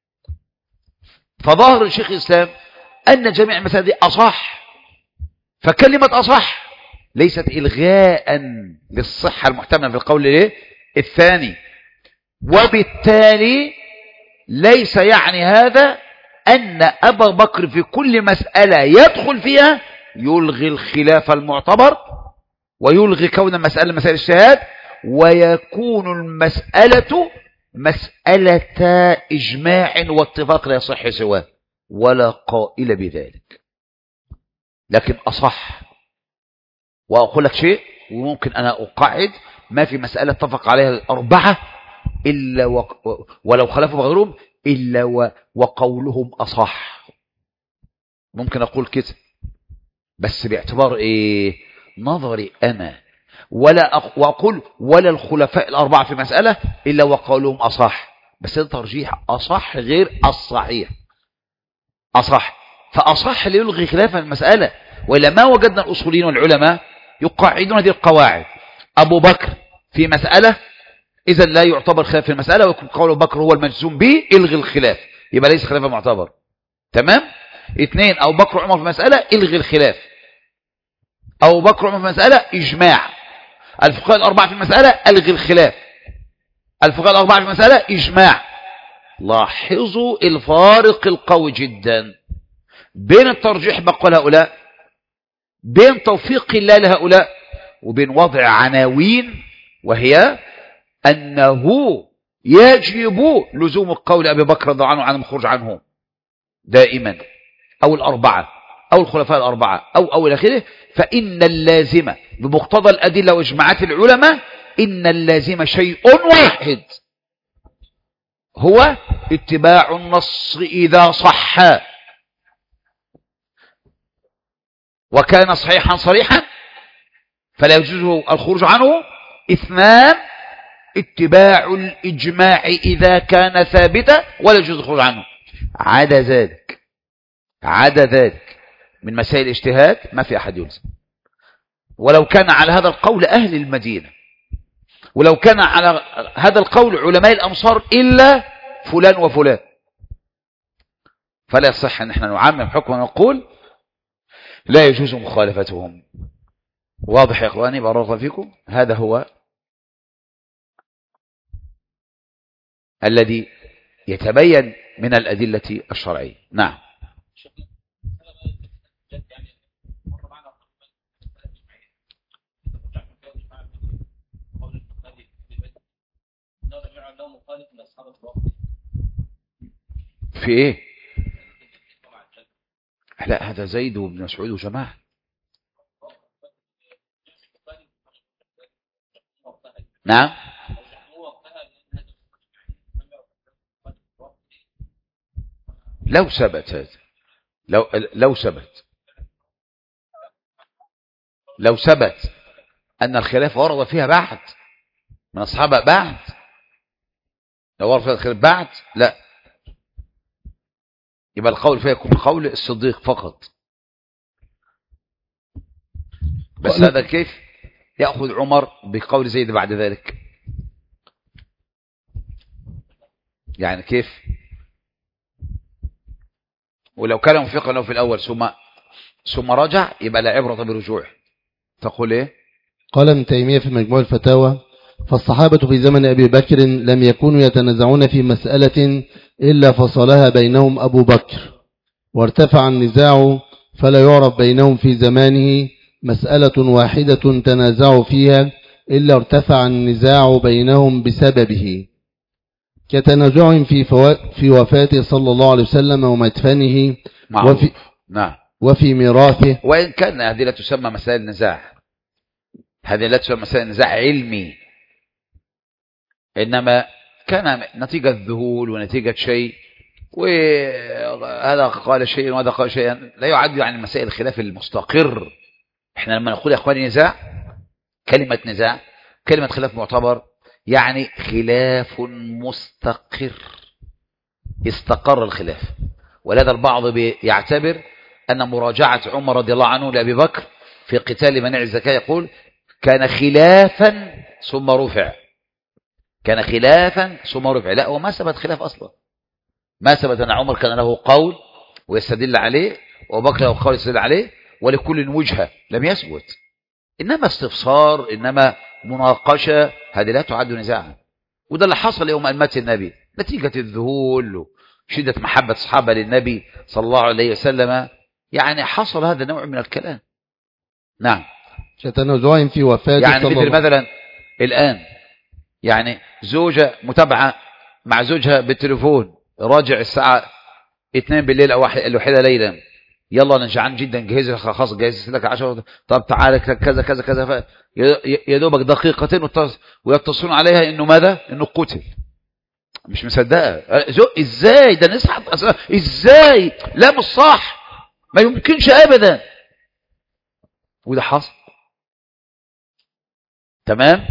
فظاهر الشيخ الإسلام أن جميع المسائل دي أصح. فكلمة أصح ليست إلغاء للصحة المحتملة في القول ليه الثاني، وبالتالي ليس يعني هذا أن أبا بكر في كل مسألة يدخل فيها يلغي الخلاف المعتبر ويلغي كون المسألة مسائل الشهاد، ويكون المسألة مسألة إجماع واتفاق لا يصح سواه، ولا قائل بذلك. لكن أصح. وأقول لك شيء وممكن أنا أقعد، ما في مسألة اتفق عليها الأربعة إلا و... ولو خلفوا غيرهم إلا و... وقولهم أصح. ممكن أقول كده بس باعتبار إيه؟ نظري أنا. ولا أق... وأقول ولا الخلفاء الأربعة في مسألة إلا وقولهم أصح، بس ده ترجيح أصح غير الصحيح. أصح فأصح ليلغي خلاف المسألة، وإلا ما وجدنا الأصوليين والعلماء يقاعدون هذه القواعد. أبو بكر في مسألة إذا لا يعتبر خلاف في المسألة، ويكون قول أبو بكر هو المجزوم به إلغي الخلاف، يبقى ليس خلافا معتبر. تمام. اثنين، أبو بكر وعمر في مسألة إلغي الخلاف. أبو بكر وعمر في مسألة إجماع. الفقهاء الأربعة في المسألة ألغي الخلاف. الفقهاء الأربعة في المسألة إجماع. لاحظوا الفارق القوي جدا بين الترجيح بقول هؤلاء، بين توفيق الله لهؤلاء، وبين وضع عناوين وهي أنه يجب لزوم قول أبي بكر رضي الله عنه عن الخروج عنه دائما، أو الأربعة أو الخلفاء الأربعة أو أو إلى آخره. فإن اللازم بمقتضى الأدلة وإجماعات العلماء إن اللازم شيء واحد، هو اتباع النص إذا صح وكان صحيحا صريحا فلا يجوز الخروج عنه. اثنان، اتباع الإجماع إذا كان ثابتا ولا يجوز الخروج عنه. عدا ذلك عدا ذلك من مسائل الاجتهاد ما في أحد يلزم، ولو كان على هذا القول أهل المدينة، ولو كان على هذا القول علماء الأمصار إلا فلان وفلان، فلا يصح أن احنا نعمم حكما ونقول لا يجوز مخالفتهم. واضح يا إخواني؟ بارك الله فيكم. هذا هو الذي يتبين من الأدلة الشرعية. نعم. في ايه؟ لا، هذا زيد وابن مسعود وجماعة. نعم. لو ثبت هذا لو لو ثبت لو ثبت أن الخلاف ورد فيها بعد من أصحابها بعد، لو ورد فيها الخلاف بعد لا، يبقى القول فيها يكون قول الصديق فقط. بس هذا كيف يأخذ عمر بقول زيد بعد ذلك؟ يعني كيف؟ ولو كان موافقا له في الأول ثم ثم رجع يبقى لا عبرة برجوعه. تقول ايه؟ قال ابن تيمية في مجموع الفتاوى: فالصحابة في زمن أبي بكر لم يكونوا يتنازعون في مسألة إلا فصلها بينهم أبو بكر، وارتفع النزاع فلا يعرف بينهم في زمانه مسألة واحدة تنازعوا فيها إلا ارتفع النزاع بينهم بسببه، كتنازعهم في في وفاته صلى الله عليه وسلم ومدفنه وفي, نعم. وفي ميراثه. وإن كان هذه لا تسمى مسائل نزاع، هذه لا تسمى مسائل نزاع علمي، إنما كان نتيجة ذهول ونتيجة شيء، وهذا قال شيء وهذا قال شيئا، لا يعد يعني مسائل الخلاف المستقر. احنا لما نقول يا اخواني نزاع، كلمة نزاع كلمة خلاف معتبر، يعني خلاف مستقر، استقر الخلاف. ولهذا البعض يعتبر أن مراجعة عمر رضي الله عنه لأبي بكر في قتال منع الزكاة يقول كان خلافا ثم رفع، كان خلافا ثم رفع. لا، وما ثبت خلاف أصلا، ما ثبت أن عمر كان له قول ويستدل عليه وأبو بكر له قول يستدل عليه ولكل وجهة، لم يثبت. إنما استفسار، إنما مناقشة، هذه لا تعد نزاعا. وده اللي حصل يوم أن مات النبي نتيجة الذهول وشدة محبة الصحابة للنبي صلى الله عليه وسلم، يعني حصل هذا النوع من الكلام. نعم. كتنازعهم في وفاته يعني مثل مثلا الآن، يعني زوجة متابعة مع زوجها بالتليفون، راجع الساعة اثنين بالليل أو واحدة ليلا، يلا أنا جعان جدا، جهز خلاص، جهز لك عشرة، طب تعالى كذا كذا كذا، يا دوبك دقيقتين ويتصلون عليها إنه ماذا؟ إنه قتل. مش مصدقة. إزاي ده نصحى؟ إزاي؟ لا مش صح، ما يمكنش أبدا. وده حصل. تمام.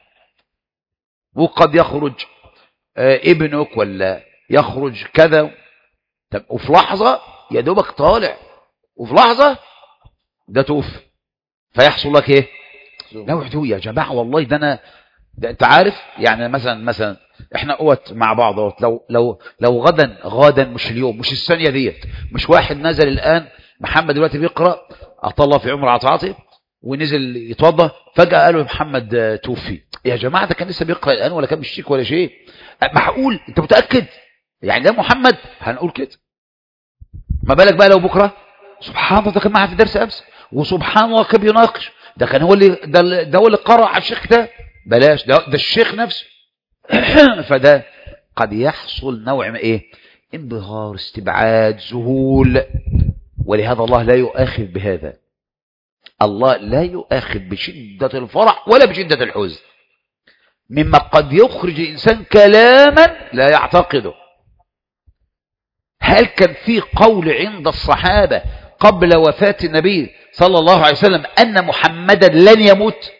وقد يخرج ابنك ولا يخرج كذا، طب وفي لحظة يا دوبك طالع، وفي لحظة ده توفي، فيحصل لك ايه؟ لا وحده يا جماعة والله ده انا ده انت عارف يعني مثلا مثلا احنا قوت مع بعض، لو لو لو غدا غدا مش اليوم مش الثانية ديت، مش واحد نزل الآن محمد دلوقتي بيقرأ أطلع في عمر عطاطي ونزل يتوضى فجأة قالوا محمد توفي، يا جماعة ده كان لسه بيقرأ الآن ولا كان بيشتكي ولا شيء، معقول؟ انت متأكد يعني ده محمد؟ هنقول كده، ما بالك بقى لو بكرة سبحان الله ده كان معاه في درس أمس، وسبحان الله كان بيناقش، ده كان هو اللي ده, ده هو اللي قرأ على الشيخ ده، بلاش ده, ده الشيخ نفسه. فده قد يحصل نوع من ايه؟ انبهار، استبعاد، ذهول. ولهذا الله لا يؤاخذ بهذا، الله لا يؤاخذ بشدة الفرح ولا بشدة الحزن، مما قد يخرج الإنسان كلاما لا يعتقده. هل كان في قول عند الصحابة قبل وفاة النبي صلى الله عليه وسلم أن محمدا لن يموت؟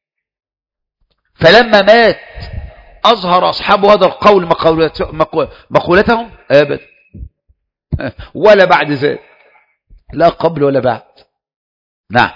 فلما مات أظهر أصحابه هذا القول مقولتهم؟ أبدا. ولا بعد ذلك، لا قبل ولا بعد. نعم.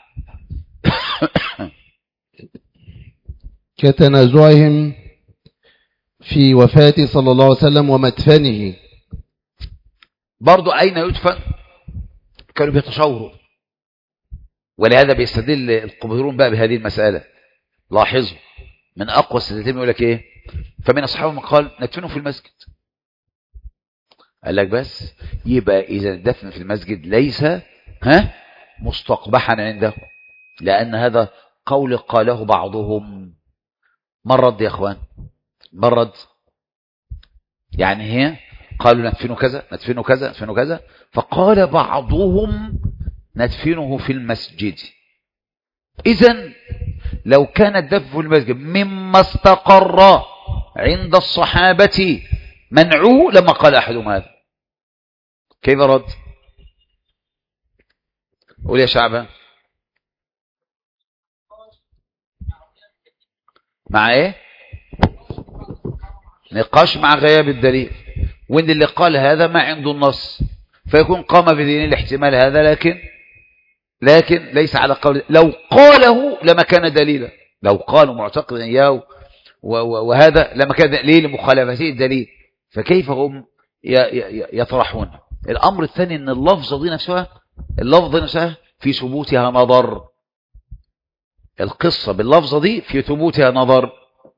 كتنازعهم في وفاة صلى الله عليه وسلم ومدفنه. برضو أين يدفن؟ كانوا بيتشاوروا، ولهذا بيستدل القبيرون بقى بهذه المسألة. لاحظوا من أقوى السدتين يقول لك إيه؟ فمن أصحابه من قال ندفنه في المسجد. قال لك بس يبقى إذا الدفن في المسجد ليس ها مستقبحا عنده، لأن هذا قول قاله بعضهم. من رد يا أخوان؟ من رد؟ يعني هي قالوا ندفنه كذا ندفنه كذا ندفنه كذا، فقال بعضهم ندفنه في المسجد. إذن لو كان الدفن في المسجد مما استقر عند الصحابة منعوه لما قال أحدهم هذا. كيف رد؟ قول يا شعبان. مع ايه؟ نقاش مع غياب الدليل، وان اللي قال هذا ما عنده النص، فيكون قام بدين الاحتمال هذا، لكن لكن ليس على قول. لو قاله لما كان دليلا، لو قالوا معتقدا اياه وهذا لما كان دليل لمخالفته الدليل، فكيف هم يطرحون؟ الامر الثاني ان اللفظه دي نفسها اللفظه نفسها في ثبوتها نظر. القصه باللفظه دي في ثبوتها نظر،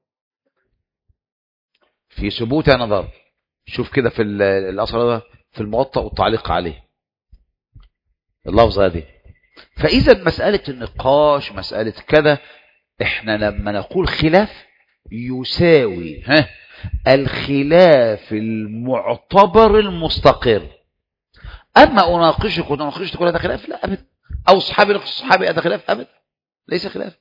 في ثبوتها نظر. شوف كده في الاصل في الموطأ والتعليق عليه اللفظه هذه. فاذا مساله النقاش مساله كذا، احنا لما نقول خلاف يساوي ها الخلاف المعتبر المستقر. اما اناقشك وناقشت تقول هذا خلاف، لا ابدا. او صحابي ناقش صحابي هذا خلاف، ابدا، ليس خلاف.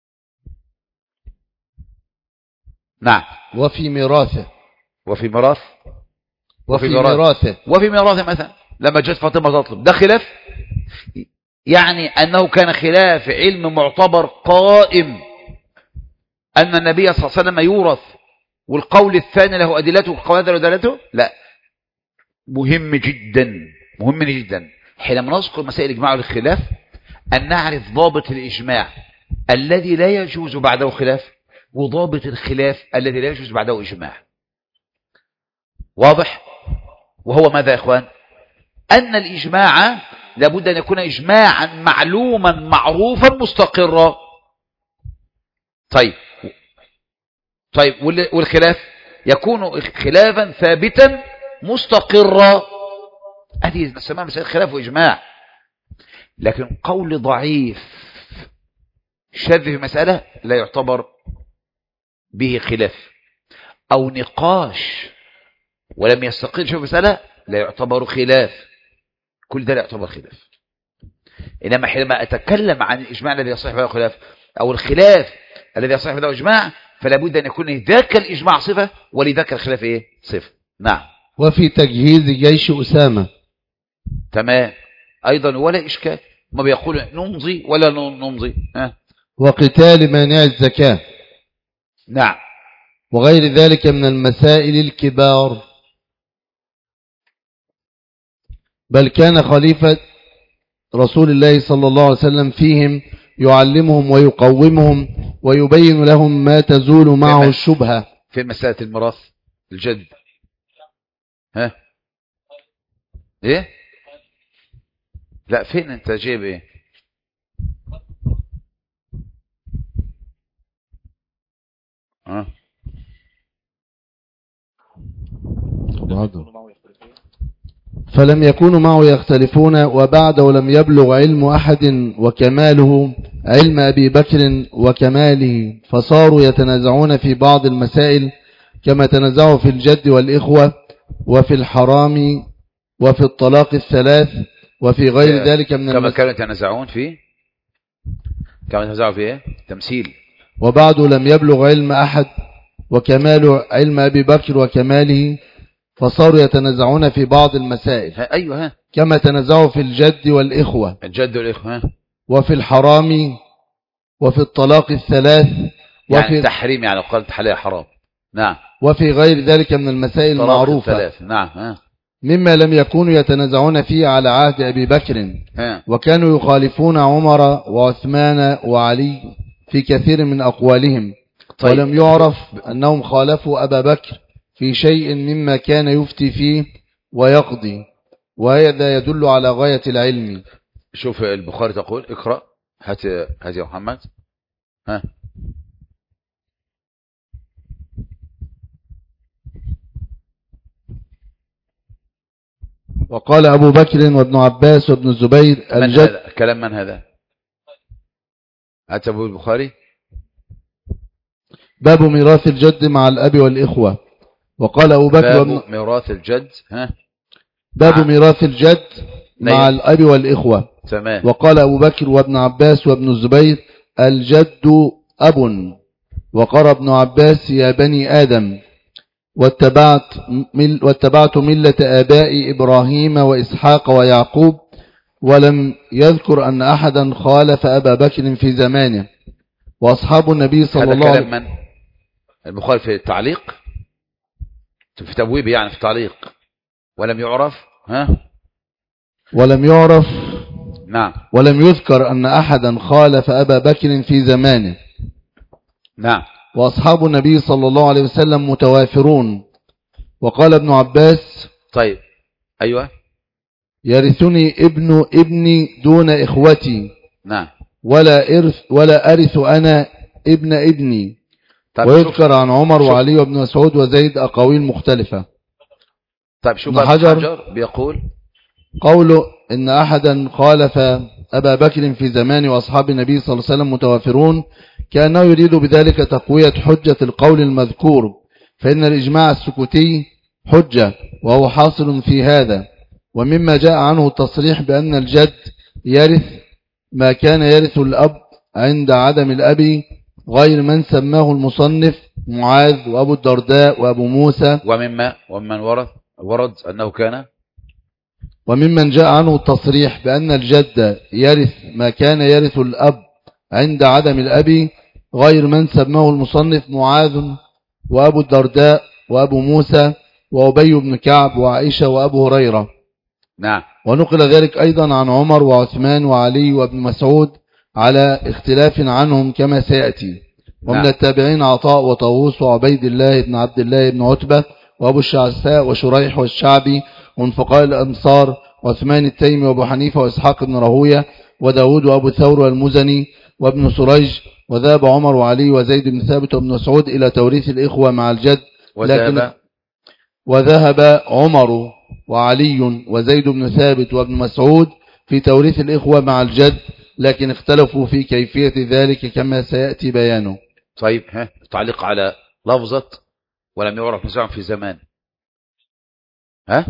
نعم. وفي ميراثه وفي ميراث وفي ميراثه وفي ميراثه مثلا لما جت فاطمه تطلب، ده خلاف، يعني انه كان خلاف علم معتبر قائم ان النبي صلى الله عليه وسلم يورث، والقول الثاني له ادلته والقول هذا له ادلته. لا، مهم جدا مهم جدا حينما نذكر مسائل الاجماع والخلاف ان نعرف ضابط الاجماع الذي لا يجوز بعده خلاف، وضابط الخلاف الذي لا يجوز بعده اجماع. واضح؟ وهو ماذا يا اخوان؟ ان الاجماع لابد ان يكون اجماعا معلوما معروفا مستقرا. طيب طيب والخلاف يكون خلافا ثابتا مستقرا. هذه نسميها مسألة خلاف واجماع. لكن قول ضعيف شاذ في مسألة لا يعتبر به خلاف، او نقاش ولم يستقر في مسألة لا يعتبر خلاف، كل ده لا يعتبر خلاف. انما حينما اتكلم عن الاجماع الذي يصح به خلاف او الخلاف الذي يصح به اجماع، فلا بد ان يكون ذاك الاجماع صفه ولذاك الخلاف ايه؟ صفه. نعم. وفي تجهيز جيش اسامه. تمام، ايضا ولا اشكال، ما بيقول نمضي ولا نمضي. ها. وقتال مانع الزكاه. نعم. وغير ذلك من المسائل الكبار. بل كان خليفة رسول الله صلى الله عليه وسلم فيهم يعلمهم ويقومهم ويبين لهم ما تزول معه الشبهة. في مسألة الميراث الجد. ها ايه؟ لا، فين انت جايب ايه؟ ها فلم يكونوا معه يختلفون، وبعده لم يبلغ علم أحد وكماله علم أبي بكر وكماله، فصاروا يتنازعون في بعض المسائل كما تنازعوا في الجد والإخوة وفي الحرام وفي الطلاق الثلاث وفي غير ذلك من كما كانوا يتنازعون في كما يتنازعوا في ايه؟ تمثيل وبعد لم يبلغ علم أحد وكمال علم أبي بكر وكماله، فصاروا يتنازعون في بعض المسائل. ها أيوة ها. كما تنازعوا في الجد والإخوة الجد والإخوة ها. وفي الحرام وفي الطلاق الثلاث يعني وفي التحريم، يعني قالت حلال حرام. نعم. وفي غير ذلك من المسائل المعروفة. الثلاث. نعم ها. مما لم يكونوا يتنازعون فيه على عهد أبي بكر ها. وكانوا يخالفون عمر وعثمان وعلي في كثير من أقوالهم. طيب. ولم يعرف أنهم خالفوا أبا بكر في شيء مما كان يفتي فيه ويقضي، وهذا يدل على غاية العلم. شوف البخاري تقول اقرأ. هات هات يا محمد. ها. وقال أبو بكر وابن عباس وابن الزبير من الجد. هذا كلام من هذا؟ هات أبو البخاري. باب ميراث الجد مع الأب والإخوة. وقال أبو بكر باب وابن ميراث الجد. ها. باب مع... ميراث الجد مع نيم. الأب والإخوة. تمام. وقال أبو بكر وابن عباس وابن الزبير الجد أب. وقال ابن عباس يا بني آدم واتبعت, مل واتبعت ملة آباء إبراهيم وإسحاق ويعقوب، ولم يذكر أن أحدا خالف أبا بكر في زمانه. وأصحاب النبي صلى الله عليه وسلم. هذا كلام من؟ البخاري في التعليق، في تبويب يعني في التعليق. ولم يعرف. ها. ولم يعرف. نعم. ولم يذكر أن أحدا خالف أبا بكر في زمانه. نعم. وأصحاب النبي صلى الله عليه وسلم متوافرون. وقال ابن عباس طيب أيوة يرثني ابن ابني دون إخوتي. نعم. ولا إرث ولا أرث أنا ابن ابني. طيب ويذكر عن عمر شوف. وعلي وابن مسعود وزيد أقاويل مختلفة. طيب شوف حجر, حجر بيقول قوله إن أحدا خالف أبا بكر في زمان وأصحاب النبي صلى الله عليه وسلم متوافرون، كأنه يريد بذلك تقوية حجة القول المذكور، فإن الإجماع السكوتي حجة وهو حاصل في هذا. ومما جاء عنه التصريح بأن الجد يرث ما كان يرث الأب عند عدم الأب، غير من سماه المصنف معاذ وأبو الدرداء وأبو موسى. ومما ومن ورد ورد أنه كان وممن جاء عنه التصريح بأن الجد يرث ما كان يرث الأب عند عدم الأب، غير من سماه المصنف معاذ وأبو الدرداء وأبو موسى وأبي بن كعب وعائشة وأبو هريرة. نعم. ونقل ذلك أيضا عن عمر وعثمان وعلي وابن مسعود على اختلاف عنهم كما سيأتي. ومن نعم. التابعين عطاء وطاووس وعبيد الله بن عبد الله بن عتبة وأبو الشعثاء وشريح والشعبي، ومن فقهاء الأمصار وعثمان التيمي وأبو حنيفة وإسحاق بن راهويه وداود وأبو ثور والمزني وابن سريج. وذهب عمر وعلي وزيد بن ثابت وابن مسعود إلى توريث الإخوة مع الجد. لكن وذهب عمر وعلي وزيد بن ثابت وابن مسعود في توريث الإخوة مع الجد، لكن اختلفوا في كيفية ذلك كما سيأتي بيانه. طيب ها تعليق على لفظة ولم يعرف نزاع في زمان. ها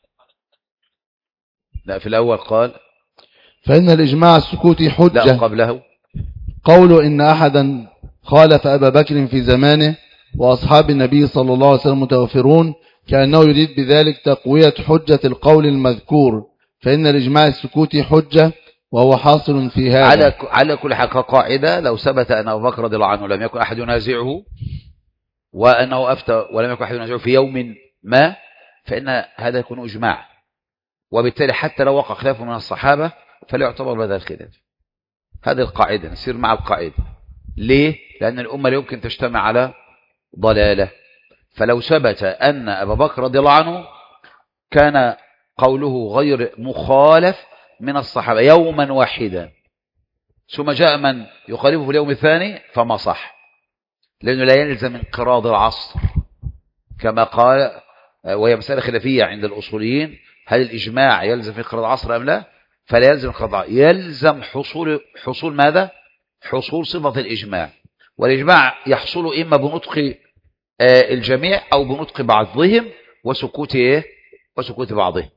لا في الأول قال فإن الإجماع السكوتي حجة. لا قبله قوله إن أحدا خالف أبا بكر في زمانه وأصحاب النبي صلى الله عليه وسلم متوفرون، كأنه يريد بذلك تقوية حجة القول المذكور، فإن الإجماع السكوتي حجة وهو حاصل في هذا. على على كل حال قاعدة، لو ثبت أن أبو بكر رضي الله عنه لم يكن أحد ينازعه وأنه أفتى ولم يكن أحد ينازعه في يوم ما، فإن هذا يكون إجماع، وبالتالي حتى لو وقع خلاف من الصحابة فلا يعتبر بهذا الخلاف. هذه القاعدة، نسير مع القاعدة. ليه؟ لأن الأمة لا يمكن تجتمع على ضلالة. فلو ثبت أن أبا بكر رضي الله عنه كان قوله غير مخالف من الصحابة يوما واحدا، ثم جاء من يخالفه في اليوم الثاني، فما صح، لأنه لا يلزم انقراض العصر كما قال، وهي مسألة خلافية عند الأصوليين، هل الإجماع يلزم في انقراض العصر أم لا؟ فلا يلزم انقراض، يلزم حصول حصول ماذا؟ حصول صفة الإجماع. والإجماع يحصل إما بنطق الجميع أو بنطق بعضهم وسكوت إيه؟ وسكوت بعضهم.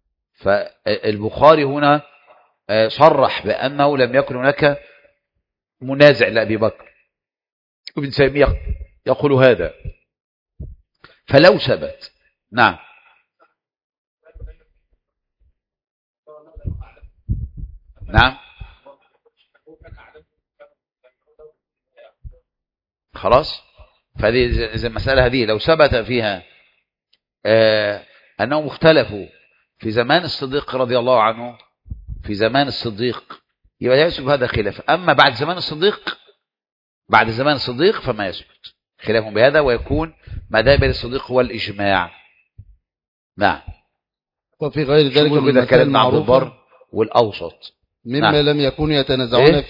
فالبخاري هنا صرح بأنه لم يكن هناك منازع لأبي بكر. ابن تيمية يقول هذا. فلو ثبت نعم نعم خلاص. فهذه إذا المسألة هذه لو ثبت فيها آه أنهم اختلفوا في زمان الصديق رضي الله عنه، في زمان الصديق، يبقى يثبت هذا خلاف. أما بعد زمان الصديق، بعد زمان الصديق فما يثبت خلاف بهذا، ويكون مذهب الصديق هو الإجماع. نعم. وفي غير ذلك من إذا كان عبد المعروفة البر والأوسط مما نعم. لم يكونوا يتنازعون إيه؟ في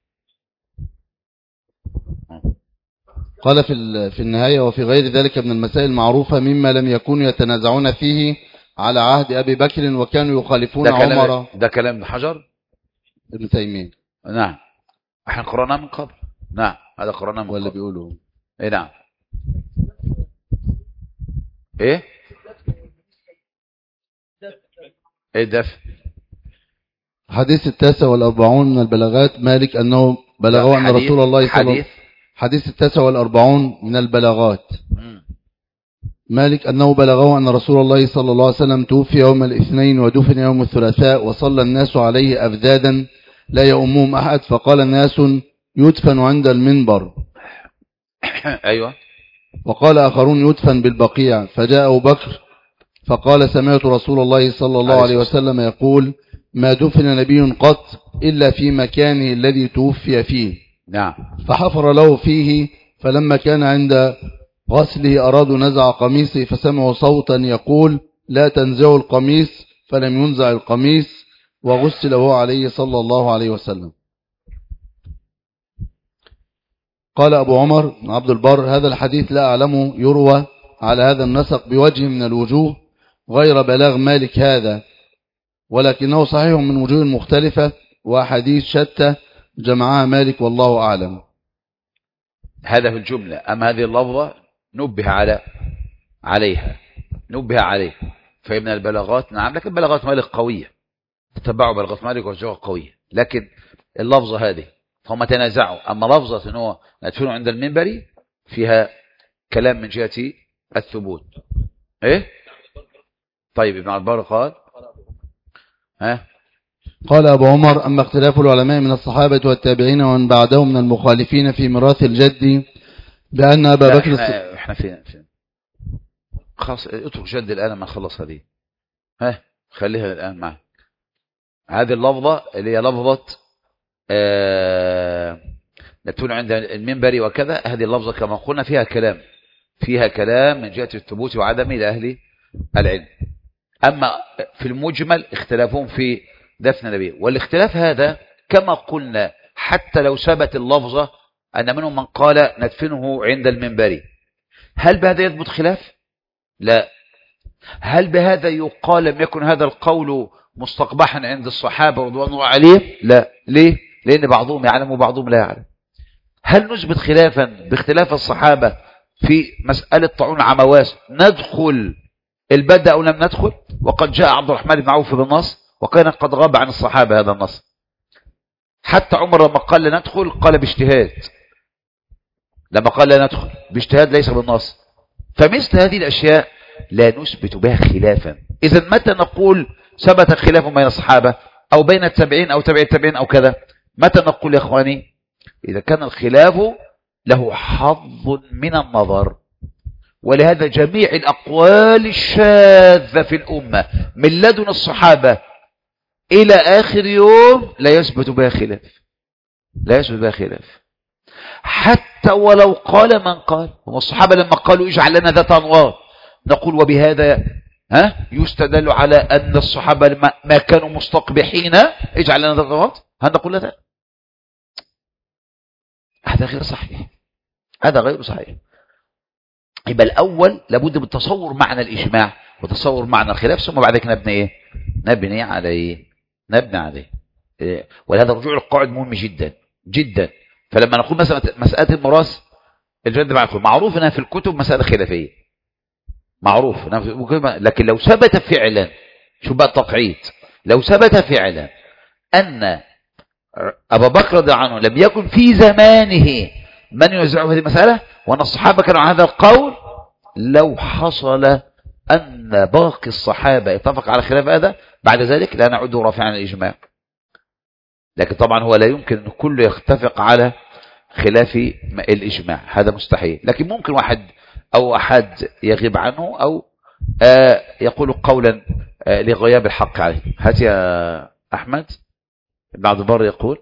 قال في في النهاية وفي غير ذلك من المسائل المعروفة مما لم يكونوا يتنازعون فيه على عهد أبي بكر وكانوا يخالفون ده كلام عمر. ده كلام ابن حجر ابن تيمية. نعم. احنا قرأناه من قبل. نعم هذا قرأناه من ولا قبل. بيقولوا ايه نعم. ايه ايه دفع. حديث التاسع والأربعون من البلاغات مالك أنه بلغوا أن رسول الله صلى الله عليه وسلم. حديث التاسع والأربعون من البلاغات مالك أنه بلغوا أن رسول الله صلى الله عليه وسلم توفي يوم الاثنين ودفن يوم الثلاثاء وصلى الناس عليه أفدادا لا يؤمهم أحد، فقال الناس يدفن عند المنبر. أيوة. وقال آخرون يدفن بالبقيع، فجاء أبو بكر فقال سمعت رسول الله صلى الله عليه وسلم يقول ما دفن نبي قط إلا في مكانه الذي توفي فيه. نعم. فحفر له فيه، فلما كان عند غسله أرادوا نزع قميصه فسمعوا صوتا يقول لا تنزعوا القميص، فلم ينزع القميص وغسل هو عليه صلى الله عليه وسلم. قال أبو عمر عبد البر هذا الحديث لا أعلمه يروى على هذا النسق بوجه من الوجوه غير بلاغ مالك هذا، ولكنه صحيح من وجوه مختلفة وحديث شتى جمعها مالك والله أعلم. هذا في الجملة. أما هذه اللفظة نبه على عليها نبه عليه فمن البلاغات. نعم. لكن بلاغات مالك قوية، تتبعوا بلاغات مالك وجهة قوية، لكن اللفظة هذه هم تنازعوا. أما لفظة أنه ندفنه عند المنبر فيها كلام من جهة الثبوت. إيه طيب ابن عبد البر قال ها قال أبو عمر أما اختلاف العلماء من الصحابة والتابعين ومن بعدهم من المخالفين في ميراث الجد بأن أبا بكر احنا, احنا فين فين خلاص اترك جد الآن ما نخلص هذه. ها خليها الآن معك. هذه اللفظة اللي هي لفظة آه نتون عند المنبر وكذا، هذه اللفظة كما قلنا فيها كلام فيها كلام من جهة الثبوت وعدمه لأهل العلم. أما في المجمل اختلافهم في دفن النبي، والاختلاف هذا كما قلنا حتى لو ثبت اللفظة أن منهم من قال ندفنه عند المنبر، هل بهذا يثبت خلاف؟ لا. هل بهذا يقال لم يكن هذا القول مستقبحا عند الصحابة رضوان الله عليهم؟ لا. ليه؟ لأن بعضهم يعلم وبعضهم لا يعلم. هل نثبت خلافا باختلاف الصحابة في مسألة طاعون عمواس ندخل البدء أو لم ندخل؟ وقد جاء عبد الرحمن بن عوف بالنص وكان قد غاب عن الصحابة هذا النص. حتى عمر لما قال لا ندخل قال باجتهاد، لما قال لا ندخل باجتهاد ليس بالنص. فمثل هذه الأشياء لا نثبت بها خلافا. إذا متى نقول ثبت خلاف بين الصحابة أو بين التابعين أو تابع التابعين أو كذا؟ متى نقول يا إخواني؟ إذا كان الخلاف له حظ من النظر. ولهذا جميع الأقوال الشاذة في الأمة من لدن الصحابة إلى آخر يوم لا يثبت بها خلاف، لا يثبت بها خلاف. حتى ولو قال من قال، هم الصحابة لما قالوا اجعل لنا ذات أنواط نقول وبهذا ها يستدل على أن الصحابة ما كانوا مستقبحين اجعل لنا ذات أنواط، هل نقول لا؟ هذا غير صحيح، هذا غير صحيح. يبقى الأول لابد من تصور معنى الإجماع وتصور معنى الخلاف، ثم بعد ذلك نبني إيه؟ نبني عليه نبني عليه إيه؟ ولهذا رجوع القواعد مهم جدا جدا. فلما نقول مثلا مسألة الميراث الجد مع الخلف معروف أنها في الكتب مسألة خلافية معروف، لكن لو ثبت فعلا، شو بقى التقعيد، لو ثبت فعلا أن أبا بكر رضي الله عنه لم يكن في زمانه من ينازعه هذه المسألة، وأن الصحابة كانوا على هذا القول. لو حصل أن باقي الصحابة يتفق على خلاف هذا بعد ذلك لا نعده رافعا الإجماع، لكن طبعا هو لا يمكن أن كله يتفق على خلاف الإجماع، هذا مستحيل. لكن ممكن واحد أو أحد يغيب عنه أو آه يقول قولا آه لغياب الحق عليه. هات يا أحمد. ابن عبد البر يقول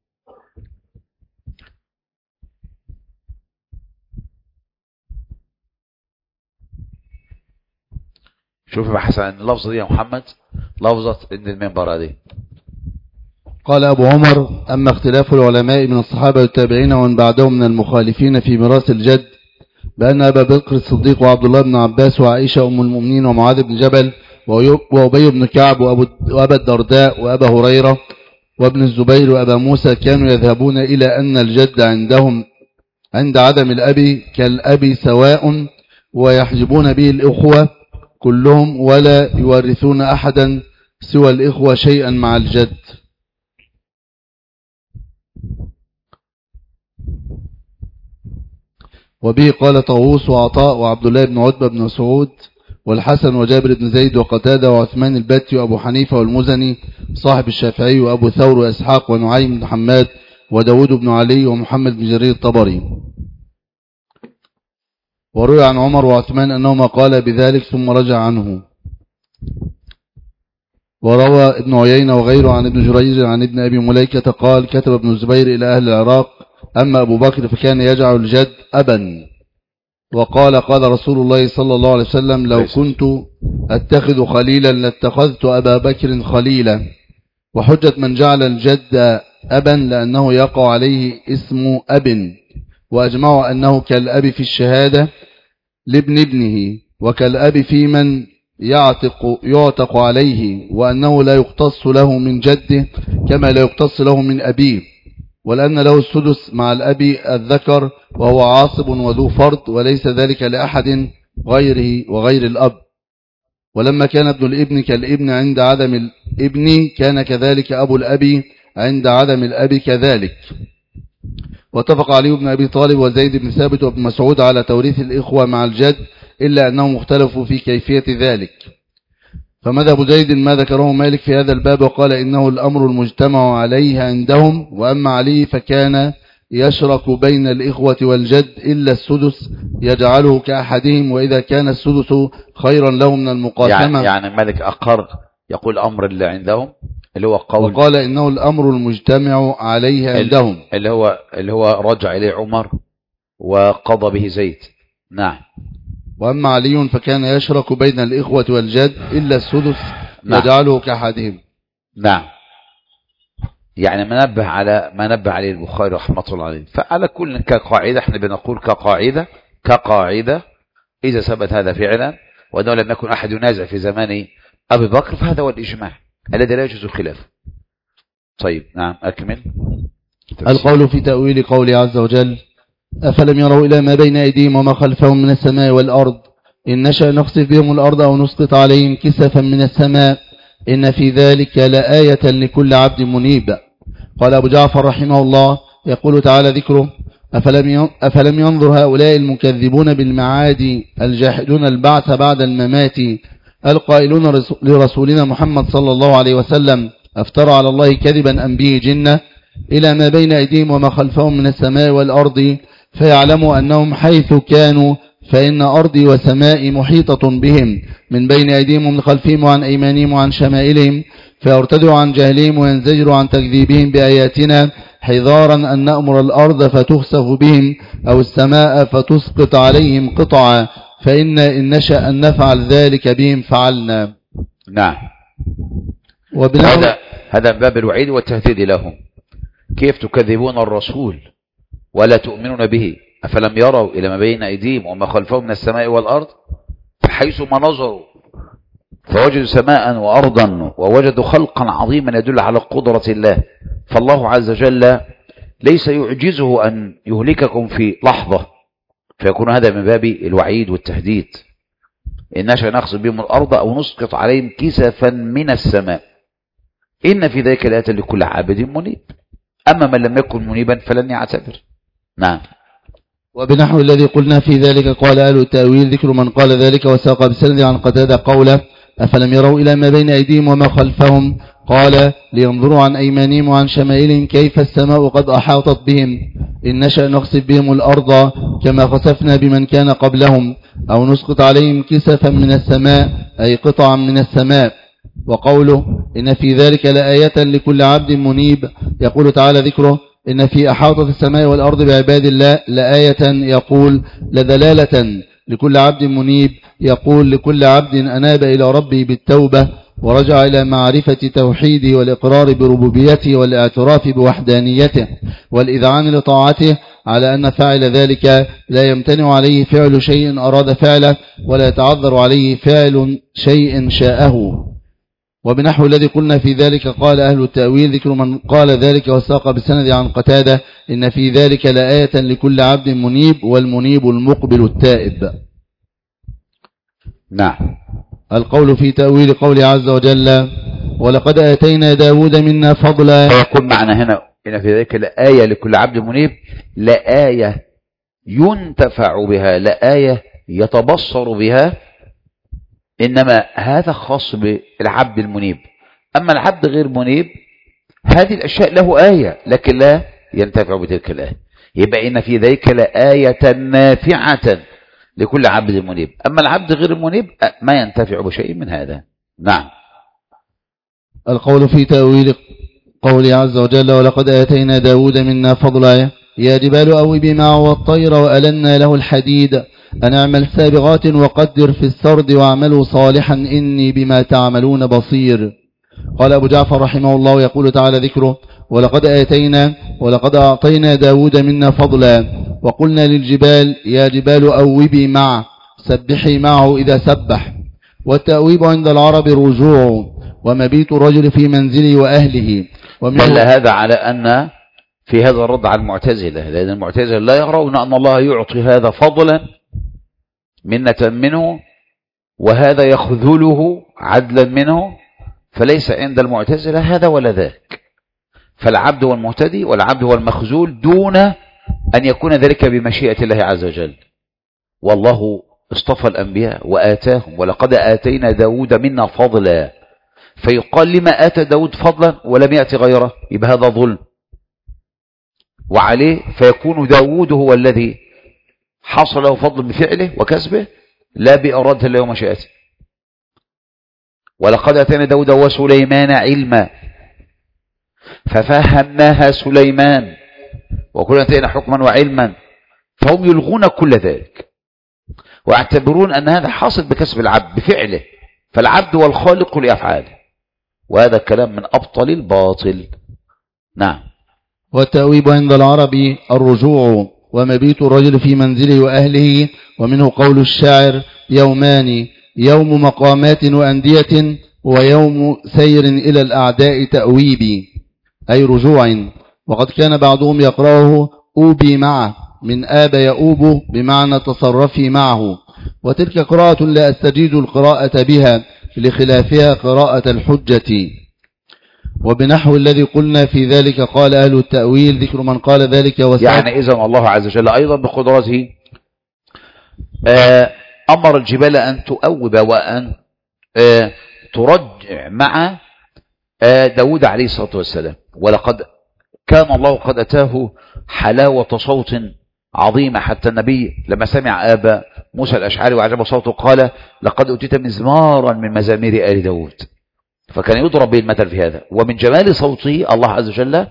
شوف يا حسن اللفظة دي يا محمد، لفظة ان المنبر دي. قال أبو عمر: أما اختلاف العلماء من الصحابة والتابعين ومن بعدهم من المخالفين في ميراث الجد بأن أبا بكر الصديق وعبد الله بن عباس وعائشة أم المؤمنين ومعاذ بن جبل وأبي بن كعب وأبا الدرداء وأبا هريرة وابن الزبير وأبا موسى كانوا يذهبون إلى أن الجد عندهم عند عدم الأب كالأب سواء، ويحجبون به الإخوة كلهم ولا يورثون أحدا سوى الإخوة شيئا مع الجد. وبه قال طاووس وعطاء وعبد الله بن عتبة بن مسعود والحسن وجابر بن زيد وقتادة وعثمان البتي وأبو حنيفة والمزني صاحب الشافعي وأبو ثور وإسحاق ونعيم بن حماد وداود بن علي ومحمد بن جرير الطبري. وروي عن عمر وعثمان أنهما قال بذلك ثم رجع عنه. وروى ابن عيينة وغيره عن ابن جريج عن ابن أبي مليكة قال: كتب ابن الزبير إلى أهل العراق: أما أبو بكر فكان يجعل الجد أبا. وقال: قال رسول الله صلى الله عليه وسلم: لو كنت أتخذ خليلا لاتخذت أبا بكر خليلا. وحجة من جعل الجد أبا لأنه يقع عليه اسم أب، وأجمعوا أنه كالأب في الشهادة لابن ابنه، وكالأب في من يعتق, يعتق عليه، وأنه لا يقتص له من جده كما لا يقتص له من أبيه، ولأن له السدس مع الأب الذكر وهو عاصب وذو فرض، وليس ذلك لأحد غيره وغير الأب. ولما كان ابن الابن كالابن عند عدم الابن كان كذلك أبو الأب عند عدم الأب كذلك. واتفق علي بن أبي طالب وزيد بن ثابت وابن مسعود على توريث الإخوة مع الجد، إلا أنهم اختلفوا في كيفية ذلك. فمذهب زيد ما ذكره مالك في هذا الباب، وقال إنه الأمر المجتمع عليه عندهم. وأما علي فكان يشرك بين الإخوة والجد إلا السدس يجعله كأحدهم، وإذا كان السدس خيرا له من المقاسمة. يعني, يعني مالك أقر يقول الأمر اللي عندهم اللي هو قول، وقال إنه الأمر المجتمع عليه عندهم اللي هو اللي هو رجع إليه عمر وقضى به زيد. نعم. وأما علي فكان يشرك بين الإخوة والجد إلا السدس نعم. يجعله كأحدهم. نعم. يعني منبه على ما نبه عليه البخاري رحمة الله عليه. فعلى كل كقاعدة احنا بنقول كقاعدة كقاعدة إذا ثبت هذا فعلا وأنه لم يكن أحد ينازع في زمان أبي بكر فهذا هو الإجماع الذي لا يجوز الخلاف. طيب نعم أكمل. القول في تأويل قوله عز وجل: أفلم يروا إلى ما بين أيديهم وما خلفهم من السماء والأرض إن نشأ نخسف بهم الأرض أو نسقط عليهم كسفا من السماء إن في ذلك لآية لكل عبد منيب. قال أبو جعفر رحمه الله: يقول تعالى ذكره: أفلم أفلم ينظر هؤلاء المكذبون بالمعاد الجاحدون البعث بعد الممات القائلون لرسولنا محمد صلى الله عليه وسلم: افترى على الله كذبا أم به جنة إلى ما بين أيديهم وما خلفهم من السماء والأرض فيعلموا أنهم حيث كانوا فإن أرضي وسمائي محيطة بهم من بين أيديهم ومن خلفهم وعن أيمانهم وعن شمائلهم فيرتدوا عن جهلهم وينزجروا عن تكذيبهم بآياتنا حذارا أن نأمر الأرض فتخسف بهم أو السماء فتسقط عليهم قطعا فإن إن نشأ أن نفعل ذلك بهم فعلنا. نعم. هذا هذا باب الوعيد والتهديد لهم. كيف تكذبون الرسول ولا تؤمنون به؟ أفلم يروا إلى ما بين أيديهم وما خلفهم من السماء والأرض فحيث ما نظروا فوجدوا سماء وأرضا ووجدوا خلقا عظيما يدل على قدرة الله. فالله عز وجل ليس يعجزه أن يهلككم في لحظة، فيكون هذا من باب الوعيد والتهديد. إن نشأ نخسف بهم الأرض أو نسقط عليهم كسفا من السماء إن في ذلك لآية لكل عابد منيب. أما من لم يكن منيبا فلن يعتبر. نعم. وبنحو الذي قلنا في ذلك قال أهل التأويل ذكر من قال ذلك وساق بسند عن قتادة قوله أفلم يروا إلى ما بين أيديهم وما خلفهم قال لينظروا عن أيمانهم وعن شمائلهم كيف السماء قد أحاطت بهم إن نشأ نخسف بهم الأرض كما خسفنا بمن كان قبلهم أو نسقط عليهم كسفا من السماء أي قطعا من السماء. وقوله إن في ذلك لآية لكل عبد منيب يقول تعالى ذكره إن في أحاطة السماء والأرض بعباد الله لآية يقول لدلالة لكل عبد منيب يقول لكل عبد أناب إلى ربه بالتوبة ورجع إلى معرفة توحيده والإقرار بربوبيته والاعتراف بوحدانيته والإذعان لطاعته على أن فاعل ذلك لا يمتنع عليه فعل شيء أراد فعله ولا يتعذر عليه فعل شيء شاءه. وبنحو الذي قلنا في ذلك قال أهل التأويل ذكر من قال ذلك وساق بالسند عن قتادة إن في ذلك لآية لكل عبد منيب والمنيب المقبل التائب. نعم. القول في تأويل قول عز وجل ولقد آتينا داود منا فضلا. فيكون معنى هنا إن في ذلك لآية لكل عبد منيب لآية ينتفع بها لآية يتبصر بها، إنما هذا خاص بالعبد المنيب. أما العبد غير منيب هذه الأشياء له آية لكن لا ينتفع بتلك الآية. يبقى إن في ذلك لآية نافعة لكل عبد منيب. أما العبد غير المنيب ما ينتفع بشيء من هذا. نعم. القول في تأويل قول عز وجل ولقد آتينا داود منا فضلا يا جبال أوبي معه والطير وألنا له الحديد أن اعمل سابغات وقدر في السرد واعملوا صالحا إني بما تعملون بصير. قال أبو جعفر رحمه الله يقول تعالى ذكره ولقد آتينا ولقد أعطينا داود منا فضلا وقلنا للجبال يا جبال أوبي معه سبحي معه إذا سبح. والتأويب عند العرب رجوع ومبيت الرجل في منزله وأهله. دل هذا على أن في هذا الرد على المعتزلة، لأن المعتزلة لا يرون أن الله يعطي هذا فضلا منة منه وهذا يخذله عدلا منه، فليس عند المعتزلة هذا ولا ذاك. فالعبد هو المهتدي والعبد هو المخذول دون أن يكون ذلك بمشيئة الله عز وجل. والله اصطفى الأنبياء وآتاهم ولقد آتينا داود منا فضلا، فيقال لما آتى داود فضلا ولم يأتي غيره، يبقى هذا ظلم وعليه فيكون داود هو الذي حصل له فضل بفعله وكسبه لا بإرادة الله ومشيئته. ولقد آتينا داود وسليمان علما ففهمناها سليمان وكلنا آتينا حكما وعلما، فهم يلغون كل ذلك ويعتبرون أن هذا حاصل بكسب العبد بفعله، فالعبد هو الخالق لأفعاله، وهذا الكلام من أبطل الباطل. نعم. والتأويب عند العرب الرجوع ومبيت الرجل في منزله وأهله. ومنه قول الشاعر يومان يوم مقامات وأندية ويوم سير إلى الأعداء تأويبي أي رجوع. وقد كان بعضهم يقرأه أوبي معه من آب يؤوب بمعنى تصرفي معه، وتلك قراءة لا أستجيد القراءة بها لخلافها قراءة الحجة. وبنحو الذي قلنا في ذلك قال أهل التأويل ذكر من قال ذلك يعني إذن الله عز وجل أيضا بقدرته أمر الجبال أن تؤوب وأن ترجع مع داود عليه الصلاة والسلام. ولقد كان الله قد أتاه حلاوة صوت عظيمة حتى النبي لما سمع آبا موسى الأشعري وعجب صوته قال لقد أتيت مزمارا من مزامير آل داود، فكان يضرب به المثل في هذا. ومن جمال صوته الله عز وجل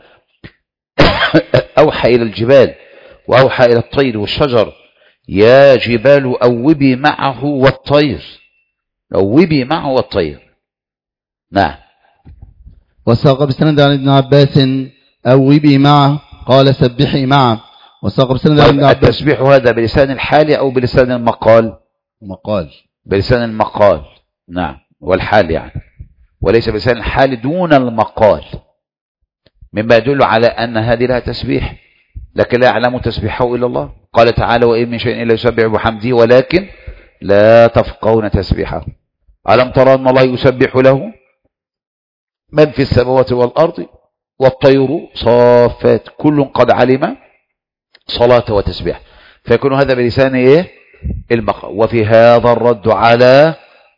أوحى إلى الجبال وأوحى إلى الطير والشجر يا جبال أوبي معه والطير، أوبي معه والطير. نعم. وساق بسند عن ابن عباس أوبي معه قال سبحي معه. وساق بسند عن ابن عباس. التسبيح هذا بلسان الحال أو بلسان المقال؟ مقال. بلسان المقال. نعم. والحال يعني، وليس بلسان الحال دون المقال، مما يدل على أن هذه لها تسبيح لكن لا يعلم تسبيحه إلا الله. قال تعالى وإن من شيء إلا يسبح بحمده ولكن لا تفقهون تسبيحه. ألم ترى أن الله يسبح له من في السماوات والأرض والطير صافات كل قد علم صلاة وتسبيح، فيكون هذا بلسان إيه البقرة. وفي هذا الرد على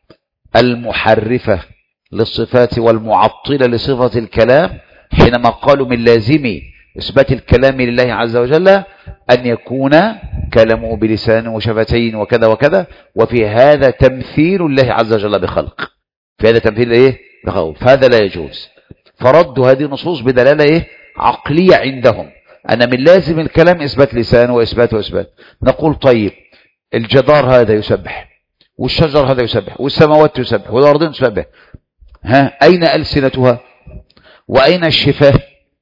المحرفة للصفات والمعطلة لصفة الكلام حينما قالوا من لازم إثبات الكلام لله عز وجل أن يكون كلامه بلسان وشفتين وكذا وكذا، وفي هذا تمثيل الله عز وجل بخلق، في هذا تمثيل إيه بخلق، فهذا لا يجوز. فردوا هذه النصوص بدلالة إيه عقلية عندهم أن من لازم الكلام إثبات لسان وإثبات وإثبات. نقول طيب الجدار هذا يسبح، والشجر هذا يسبح، والسماوات تسبح، والأرضين تسبح، ها أين ألسنتها وأين الشفاه؟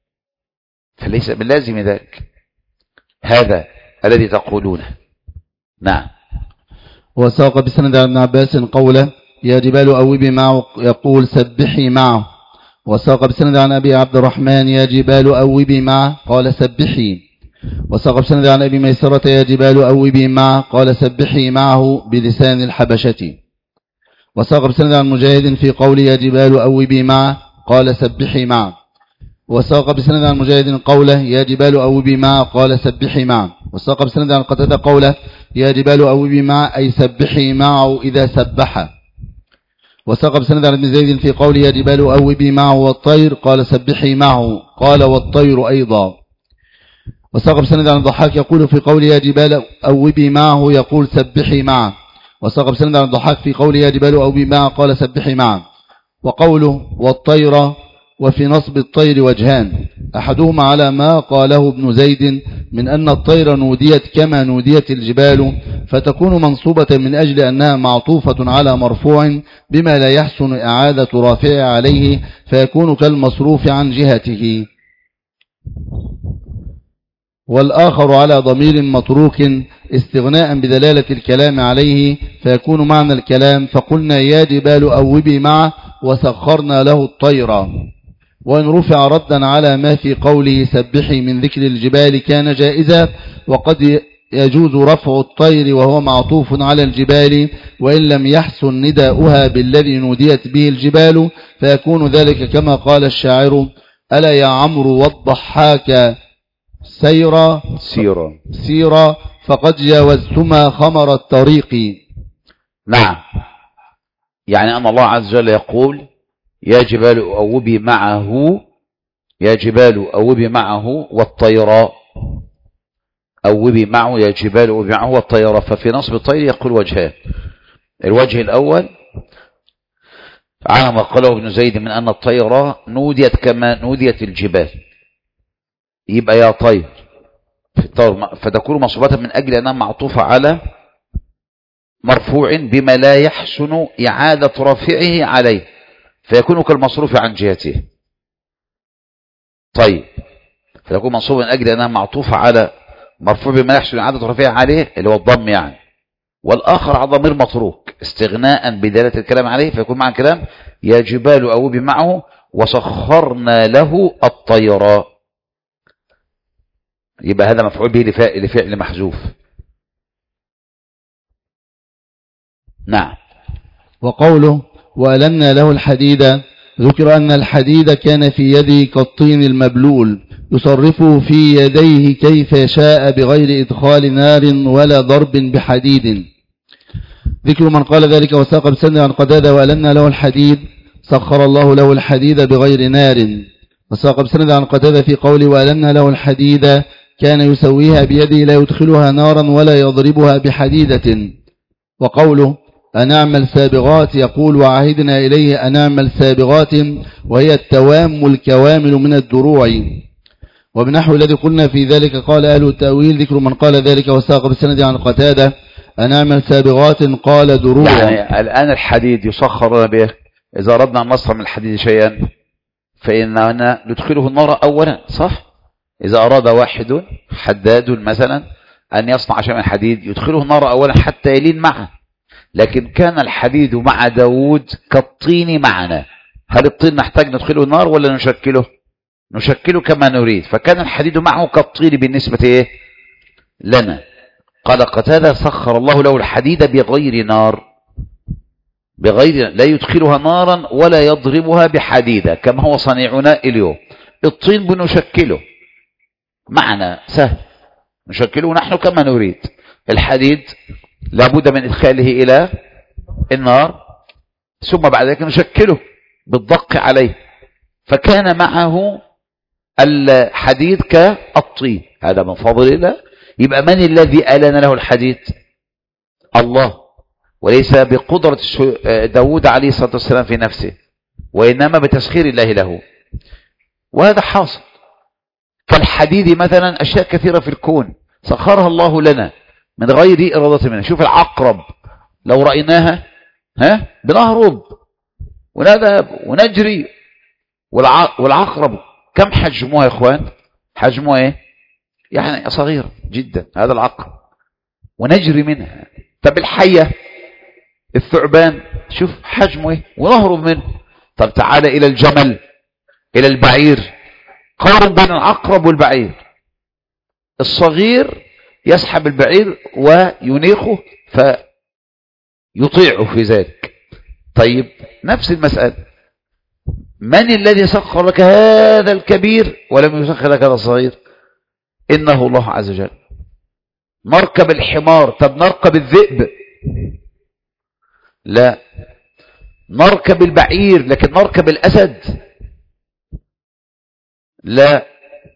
فليس من لازم ذلك. هذا الذي تقولونه. نعم. وساق بسند ابن عباس قوله يا جبال أوبي معه يقول سبحي معه. وساق بسند عن أبي عبد الرحمن يا جبال أوبي معه قال سبحي. وساق بسند عن أبي ميسرة يا جبال أوبي معه قال سبحي معه بلسان الحبشة. وساق بسند عن مجاهد في قول يا جبال أوبي معه قال سبحي معه. وساق بسند عن مجاهد قوله يا جبال أوبي معه قال سبحي معه. وساق بسند عن قتادة قوله يا جبال أوبي معه أي سبحي معه إذا سبح. وساق بسند عن ابن زيد في قول يا جبال أوبي معه والطير قال سبحي معه قال والطير أيضا. وساق بسند عن الضحاك يقول في قول يا جبال أوبي معه يقول سبحي معه. وساق بسند عن الضحاك في قول يا جبال أوبي معه قال سبحي معه. وقوله والطير وفي نصب الطير وجهان، أحدهما على ما قاله ابن زيد من أن الطير نوديت كما نوديت الجبال، فتكون منصوبة من أجل أنها معطوفة على مرفوع بما لا يحسن إعادة رافع عليه فيكون كالمصروف عن جهته. والآخر على ضمير متروك استغناء بدلالة الكلام عليه فيكون معنى الكلام فقلنا يا جبال أوبي معه وسخرنا له الطير. وإن رفع ردا على ما في قوله سبحي من ذكر الجبال كان جائزا، وقد يجوز رفع الطير وهو معطوف على الجبال وإن لم يحسن نداؤها بالذي نوديت به الجبال فيكون ذلك كما قال الشاعر ألا يا عمرو والضحاك سيرا سيرا سيرا فقد جاوزتما خمر الطريق. نعم، يعني أن الله عز وجل يقول يا جبال أوبي معه يا جبال أوبي معه والطير أوبي معه يا جبال أوبي معه والطير. ففي نصب الطير يقول وجهان، الوجه الأول على ما قاله ابن زيد من أن الطير نوديت كما نوديت الجبال، يبقى يا طير فتكون مصوبة من أجل أنها معطوفة على مرفوع بما لا يحسن إعادة رافعه عليه فيكون كالمصروف عن جهته. طيب فتكون منصوبة من أجل أنها معطوفة على مرفوع بما لا يحسن إعادة رافعه عليه اللي هو الضم يعني. والآخر على ضمير متروك استغناء بدلالة الكلام عليه فيكون مع الكلام يا جبال أوبي معه وسخرنا له الطير، يبقى هذا مفعول به لفعل محذوف. نعم. وقوله وألنا له الحديد ذكر أن الحديد كان في يده كالطين المبلول يصرفه في يديه كيف يشاء بغير إدخال نار ولا ضرب بحديد. ذكر من قال ذلك وساق بسند عن قتادة وألنا له الحديد سخر الله له الحديد بغير نار. وساق بسند عن قتادة في قوله وألنا له الحديد كان يسويها بيده لا يدخلها نارا ولا يضربها بحديدة. وقوله أنعمل سابغات يقول وعهدنا إليه أنعمل سابغات وهي التوام الكوامل من الدروع. وبنحو الذي قلنا في ذلك قال أهل التأويل ذكر من قال ذلك وساق بالسند عن قتادة أنعمل سابغات قال دروع. يعني الآن الحديد يسخر به إذا أردنا أن نصنع من الحديد شيئا فإننا ندخله النار أولا، صح؟ إذا أراد واحد حداد مثلا أن يصنع شيئا من الحديد يدخله النار أولا حتى يلين معه. لكن كان الحديد مع داود كالطين معنا، هل الطين نحتاج ندخله النار ولا نشكله؟ نشكله كما نريد. فكان الحديد معه كالطين بالنسبة إيه؟ لنا. قال قتادة سخر الله له الحديد بغير نار، بغير لا يدخلها نارا ولا يضربها بحديدة كما هو صنيعنا اليوم. الطين بنشكله، معنى سهل، نشكله نحن كما نريد. الحديد لابد من إدخاله إلى النار، ثم بعد ذلك نشكله بالضغط عليه، فكان معه الحديد كالطين. هذا من فضل الله. يبقى من الذي ألان له الحديد؟ الله، وليس بقدرة داود عليه الصلاة والسلام في نفسه، وإنما بتسخير الله له. وهذا حاصل كالحديد مثلا. أشياء كثيرة في الكون سخرها الله لنا من غير إرادة منه. شوف العقرب لو رأيناها ها بنهرب ونذهب ونجري. والعقرب كم حجمها يا اخوان؟ حجمها ايه؟ يعني صغير جدا هذا العقرب، ونجري منها. طب الحية الثعبان شوف حجمه ايه ونهرب منه. طب تعالى الى الجمل، الى البعير، قارن بين العقرب والبعير. الصغير يسحب البعير وينيخه فيطيعه في ذلك. طيب نفس المسألة، من الذي سخر لك هذا الكبير ولم يسخر لك هذا الصغير؟ إنه الله عز وجل. نركب الحمار، طب نركب الذئب؟ لا. نركب البعير لكن نركب الأسد؟ لا.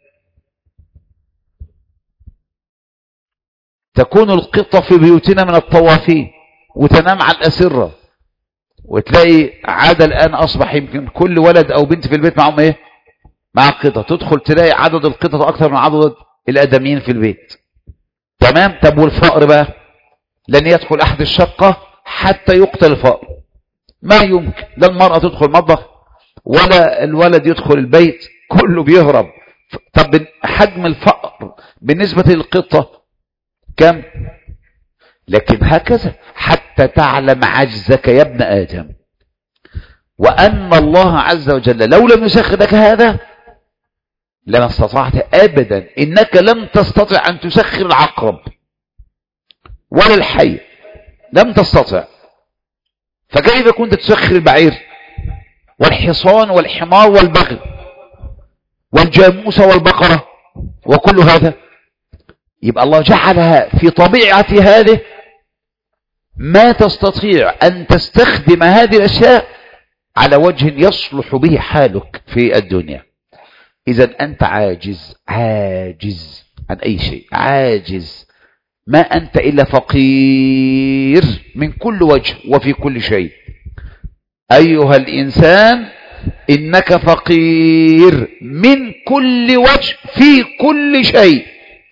تكون القطة في بيوتنا من الطوافين وتنام على الأسرة، وتلاقي عادة الآن أصبح يمكن كل ولد أو بنت في البيت معهم إيه؟ مع قطة. تدخل تلاقي عدد القطط أكثر من عدد الآدميين في البيت. تمام. طب والفأر بقى؟ لن يدخل أحد الشقة حتى يقتل الفأر، ما يمكن. لا المرأة تدخل المطبخ ولا الولد يدخل البيت، كله بيهرب. طب حجم الفأر بالنسبة للقطة كم؟ لكن هكذا حتى تعلم عجزك يا ابن آدم، وأن الله عز وجل لو لم يسخر لك هذا لما استطعت أبدا. إنك لم تستطع أن تسخر العقرب ولا الحي، لم تستطع. فكيف كنت تسخر البعير والحصان والحمار والبغل والجاموسة والبقرة وكل هذا؟ يبقى الله جعلها في طبيعة هذه ما تستطيع أن تستخدم هذه الأشياء على وجه يصلح به حالك في الدنيا. إذا أنت عاجز، عاجز عن أي شيء، عاجز. ما أنت إلا فقير من كل وجه وفي كل شيء. أيها الإنسان إنك فقير من كل وجه في كل شيء.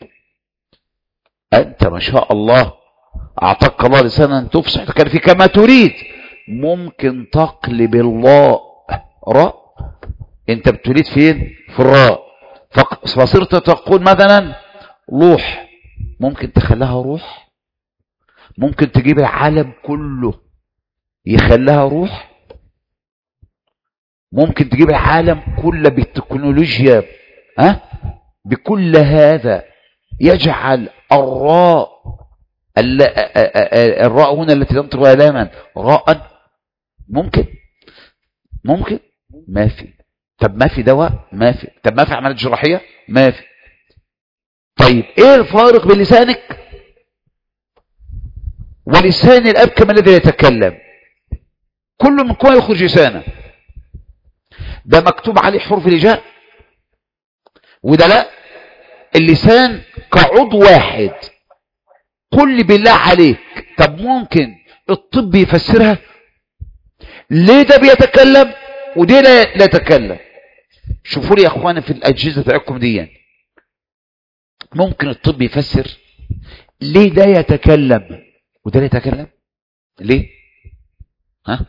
أنت ما شاء الله أعطاك الله لسانا تفصح تتكلم فيه كما تريد. ممكن تقلب الله راء. أنت بتريد فين؟ في الراء. فصرت تقول مثلا روح، ممكن تخليها روح. ممكن تجيب العالم كله يخليها روح. ممكن تجيب العالم كله بالتكنولوجيا ها بكل هذا يجعل الراء الراء هنا التي تنطق لاما راء. ممكن ممكن ما في. طب ما في دواء؟ ما في. طب ما في عمليات جراحيه؟ ما في. طيب ايه الفارق بين لسانك ولسان الاب كما الذي يتكلم؟ كل من قوى يخرج لسانه. ده مكتوب عليه حروف الهجاء وده لا. اللسان كعضو واحد. قل لي بالله عليك، طب ممكن الطب يفسرها؟ ليه ده بيتكلم ودي لا, لا يتكلم؟ شوفوا لي يا اخوانا في الاجهزه بتاعتكم دي، ممكن الطب يفسر ليه ده يتكلم وده لا يتكلم؟ ليه؟ ها؟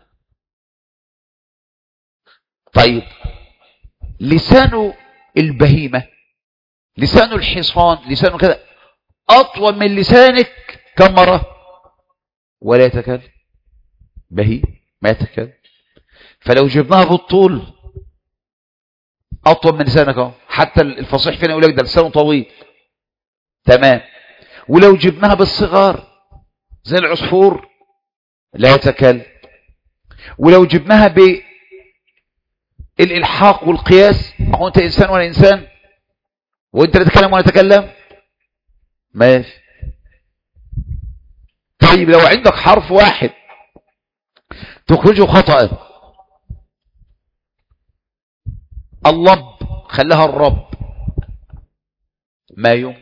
طيب لسانه البهيمه، لسانه الحصان، لسانه كذا أطول من لسانك كم مرة ولا يتكلم. بهي ما يتكلم. فلو جبناها بالطول أطول من لسانك اهو. حتى الفصيح فينا يقول لك ده لسانه طويل. تمام. ولو جبناها بالصغار زي العصفور لا يتكلم. ولو جبناها بالإلحاق والقياس هو انت انسان وانا انسان، وانت لا تتكلم وانا اتكلم؟ ماشي. طيب لو عندك حرف واحد تخرجه خطأ، اللب خلاها الرب، ما يمكن.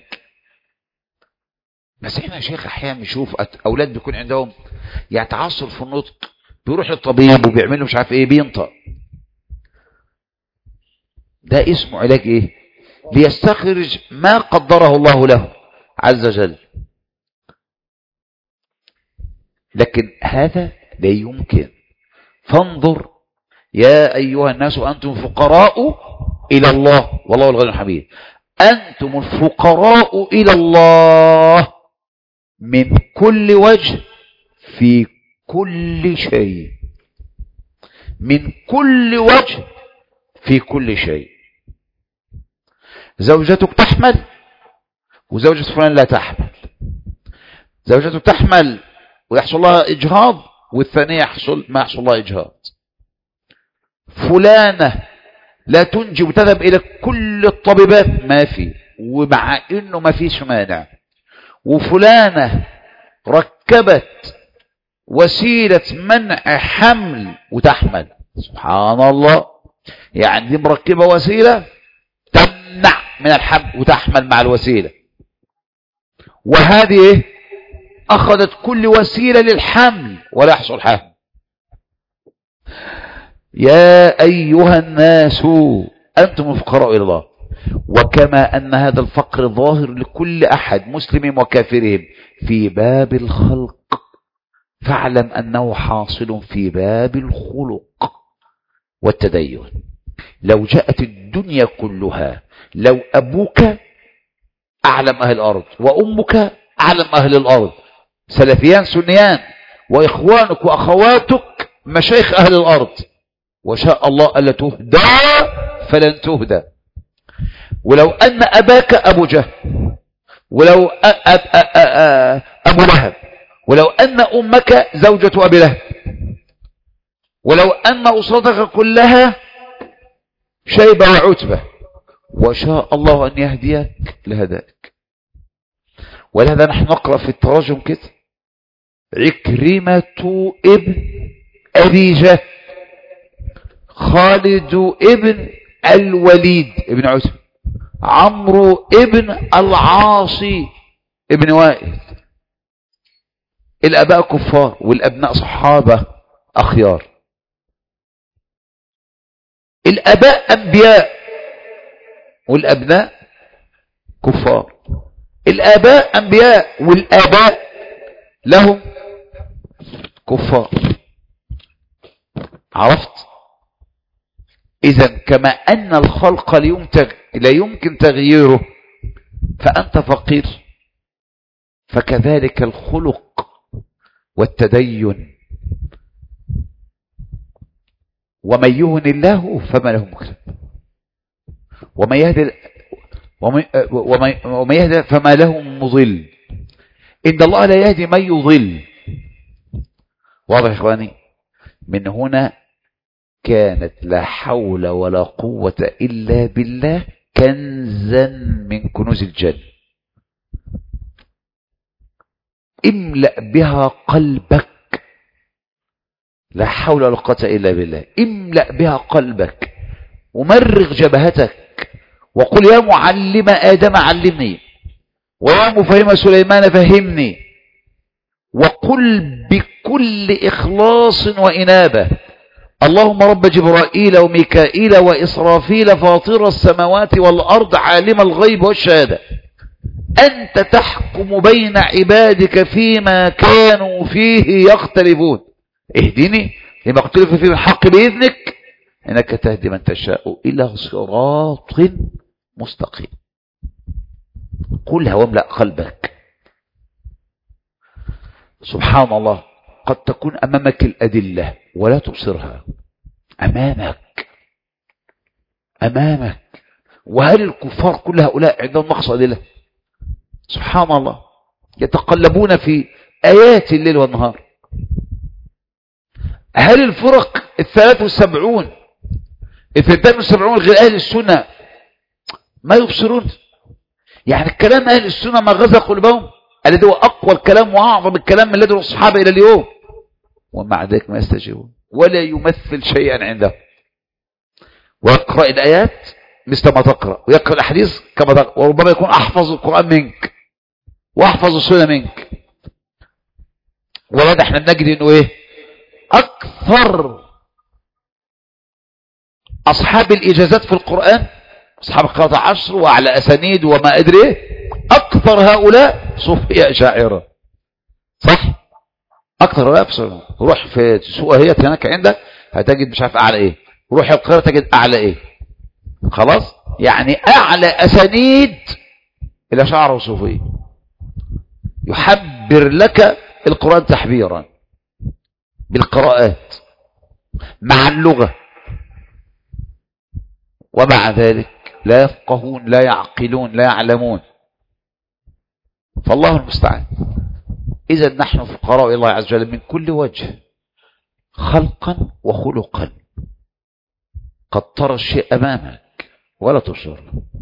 بس احنا يا شيخ احيانا نشوف اولاد بيكون عندهم يعني تعثر في النطق، بيروح للطبيب وبيعمل له مش عارف ايه، بينطق. ده اسمه علاج ايه؟ ليستخرج ما قدره الله له عز وجل. لكن هذا لا يمكن. فانظر يا ايها الناس انتم فقراء الى الله والله الغني الحميد. انتم الفقراء الى الله من كل وجه في كل شيء، من كل وجه في كل شيء. زوجتك تحمل وزوجة فلان لا تحمل، زوجتك تحمل ويحصل لها إجهاض والثانية يحصل ما يحصل لها إجهاض. فلانة لا تنجب وتذهب إلى كل الطبيبات ما في، ومع إنه ما فيش مانع. وفلانة ركبت وسيلة منع حمل وتحمل، سبحان الله. يعني دي مركبة وسيلة تمنع من الحمل وتحمل مع الوسيلة، وهذه ايه؟ اخذت كل وسيلة للحمل ولا يحصل حمل. يا ايها الناس انتم الفقراء الى الله. وكما ان هذا الفقر ظاهر لكل احد مسلم وكافرهم في باب الخلق، فاعلم انه حاصل في باب الخلق والتدين. لو جاءت الدنيا كلها، لو أبوك أعلم أهل الأرض وأمك أعلم أهل الأرض، سلفيان سنيان، وإخوانك وأخواتك مشايخ أهل الأرض، وشاء الله ألا تهدى فلن تهدى. ولو أن أباك أبو جهل، ولو أب أبو لهب، ولو أن أمك زوجة أبي لهب، ولو أن أسرتك كلها شيبة وعتبة، وشاء الله أن يهديك لهداك. ولهذا نحن نقرأ في التراجم كده: عكرمة ابن أبي جهل، خالد ابن الوليد ابن عتبة، عمرو ابن العاصي ابن وائل. الآباء كفار والأبناء صحابة أخيار. الآباء أنبياء والأبناء كفار. الآباء أنبياء والآباء لهم كفار. عرفت؟ إذا كما أن الخلق لا يمكن تغييره فأنت فقير، فكذلك الخلق والتدين. ومن يهن الله فما له مكرم، ومن يهدي ومن يهدي فما له مضل. إن الله لا يهدي من يضل. واضح يا إخواني؟ من هنا كانت لا حول ولا قوة إلا بالله كنزا من كنوز الجنة. املأ بها قلبك، لا حول ولا قوة إلا بالله. املأ بها قلبك ومرغ جبهتك وقل يا معلم آدم علمني، ويا مفهم سليمان فهمني، وقل بكل إخلاص وإنابة: اللهم رب جبرائيل وميكائيل وإسرافيل فاطر السماوات والأرض عالم الغيب والشهادة، أنت تحكم بين عبادك فيما كانوا فيه يختلفون، اهدني لما اختلف فيه الحق بإذنك إنك تهدي من تشاء إلى صراط مستقيم. قلها واملأ قلبك. سبحان الله، قد تكون أمامك الأدلة ولا تبصرها. أمامك أمامك وهل الكفار كل هؤلاء عندهم نقص أدلة؟ سبحان الله، يتقلبون في آيات الليل والنهار. هل الفرق الثلاث والسبعون الثنتان والسبعون غير أهل السنة ما يبصرون. يعني الكلام أهل السنة ما غزا قلوبهم، الذي هو أقوى الكلام وأعظم الكلام من الذي الصحابة إلى اليوم، ومع ذلك ما يستجيبون ولا يمثل شيئا عنده. ويقرأ الآيات مثل ما تقرأ، ويقرأ الحديث كما تقرأ، وربما يكون أحفظ القرآن منك وأحفظ السنة منك. ولذا احنا بنجد انه ايه اكثر اصحاب الاجازات في القرآن، اصحاب القراءة عشر واعلى اسانيد وما ادري ايه، اكثر هؤلاء صوفية شاعرة. صح؟ اكثر هؤلاء في روح في سوق هي هناك عندك هتجد مش عارف اعلى ايه، روح القراءة تجد اعلى ايه. خلاص؟ يعني اعلى اسانيد الى شعر وصوفية يحبر لك القرآن تحبيرا بالقراءات مع اللغة، ومع ذلك لا يفقهون لا يعقلون لا يعلمون. فالله المستعان. إذا نحن فقراء إلى الله عز وجل من كل وجه، خلقا وخلقا. قد ترى الشيء أمامك ولا تبصر.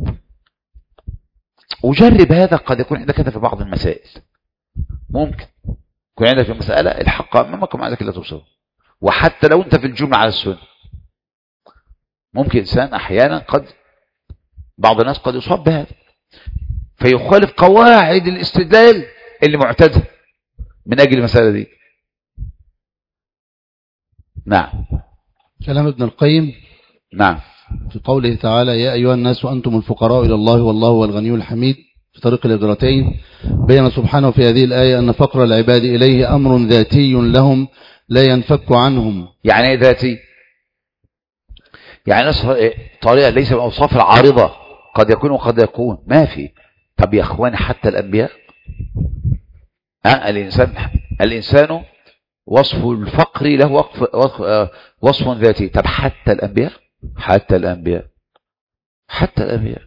وجرب هذا، قد يكون عندك هذا في بعض المسائل، ممكن يكون عندك في مسألة الحق أمامك ومع ذلك لا تبصر. وحتى لو أنت في الجملة على السنة، ممكن إنسان أحيانا قد بعض الناس قد يصاب بهذا فيخالف قواعد الاستدلال اللي معتادة من أجل المسألة دي. نعم. كلام ابن القيم نعم في قوله تعالى يا أيها الناس أنتم الفقراء إلى الله والله هو الغني الحميد في طريق الهجرتين، بين سبحانه في هذه الآية أن فقر العباد إليه أمر ذاتي لهم لا ينفك عنهم. يعني ايه ذاتي؟ يعني طريقة ليس من أوصاف العارضة، قد يكون وقد يكون ما في. طب يا أخواني حتى الأنبياء أه؟ الإنسان الإنسان وصف الفقر له وصف, وصف ذاتي. طب حتى الأنبياء حتى الأنبياء حتى الأنبياء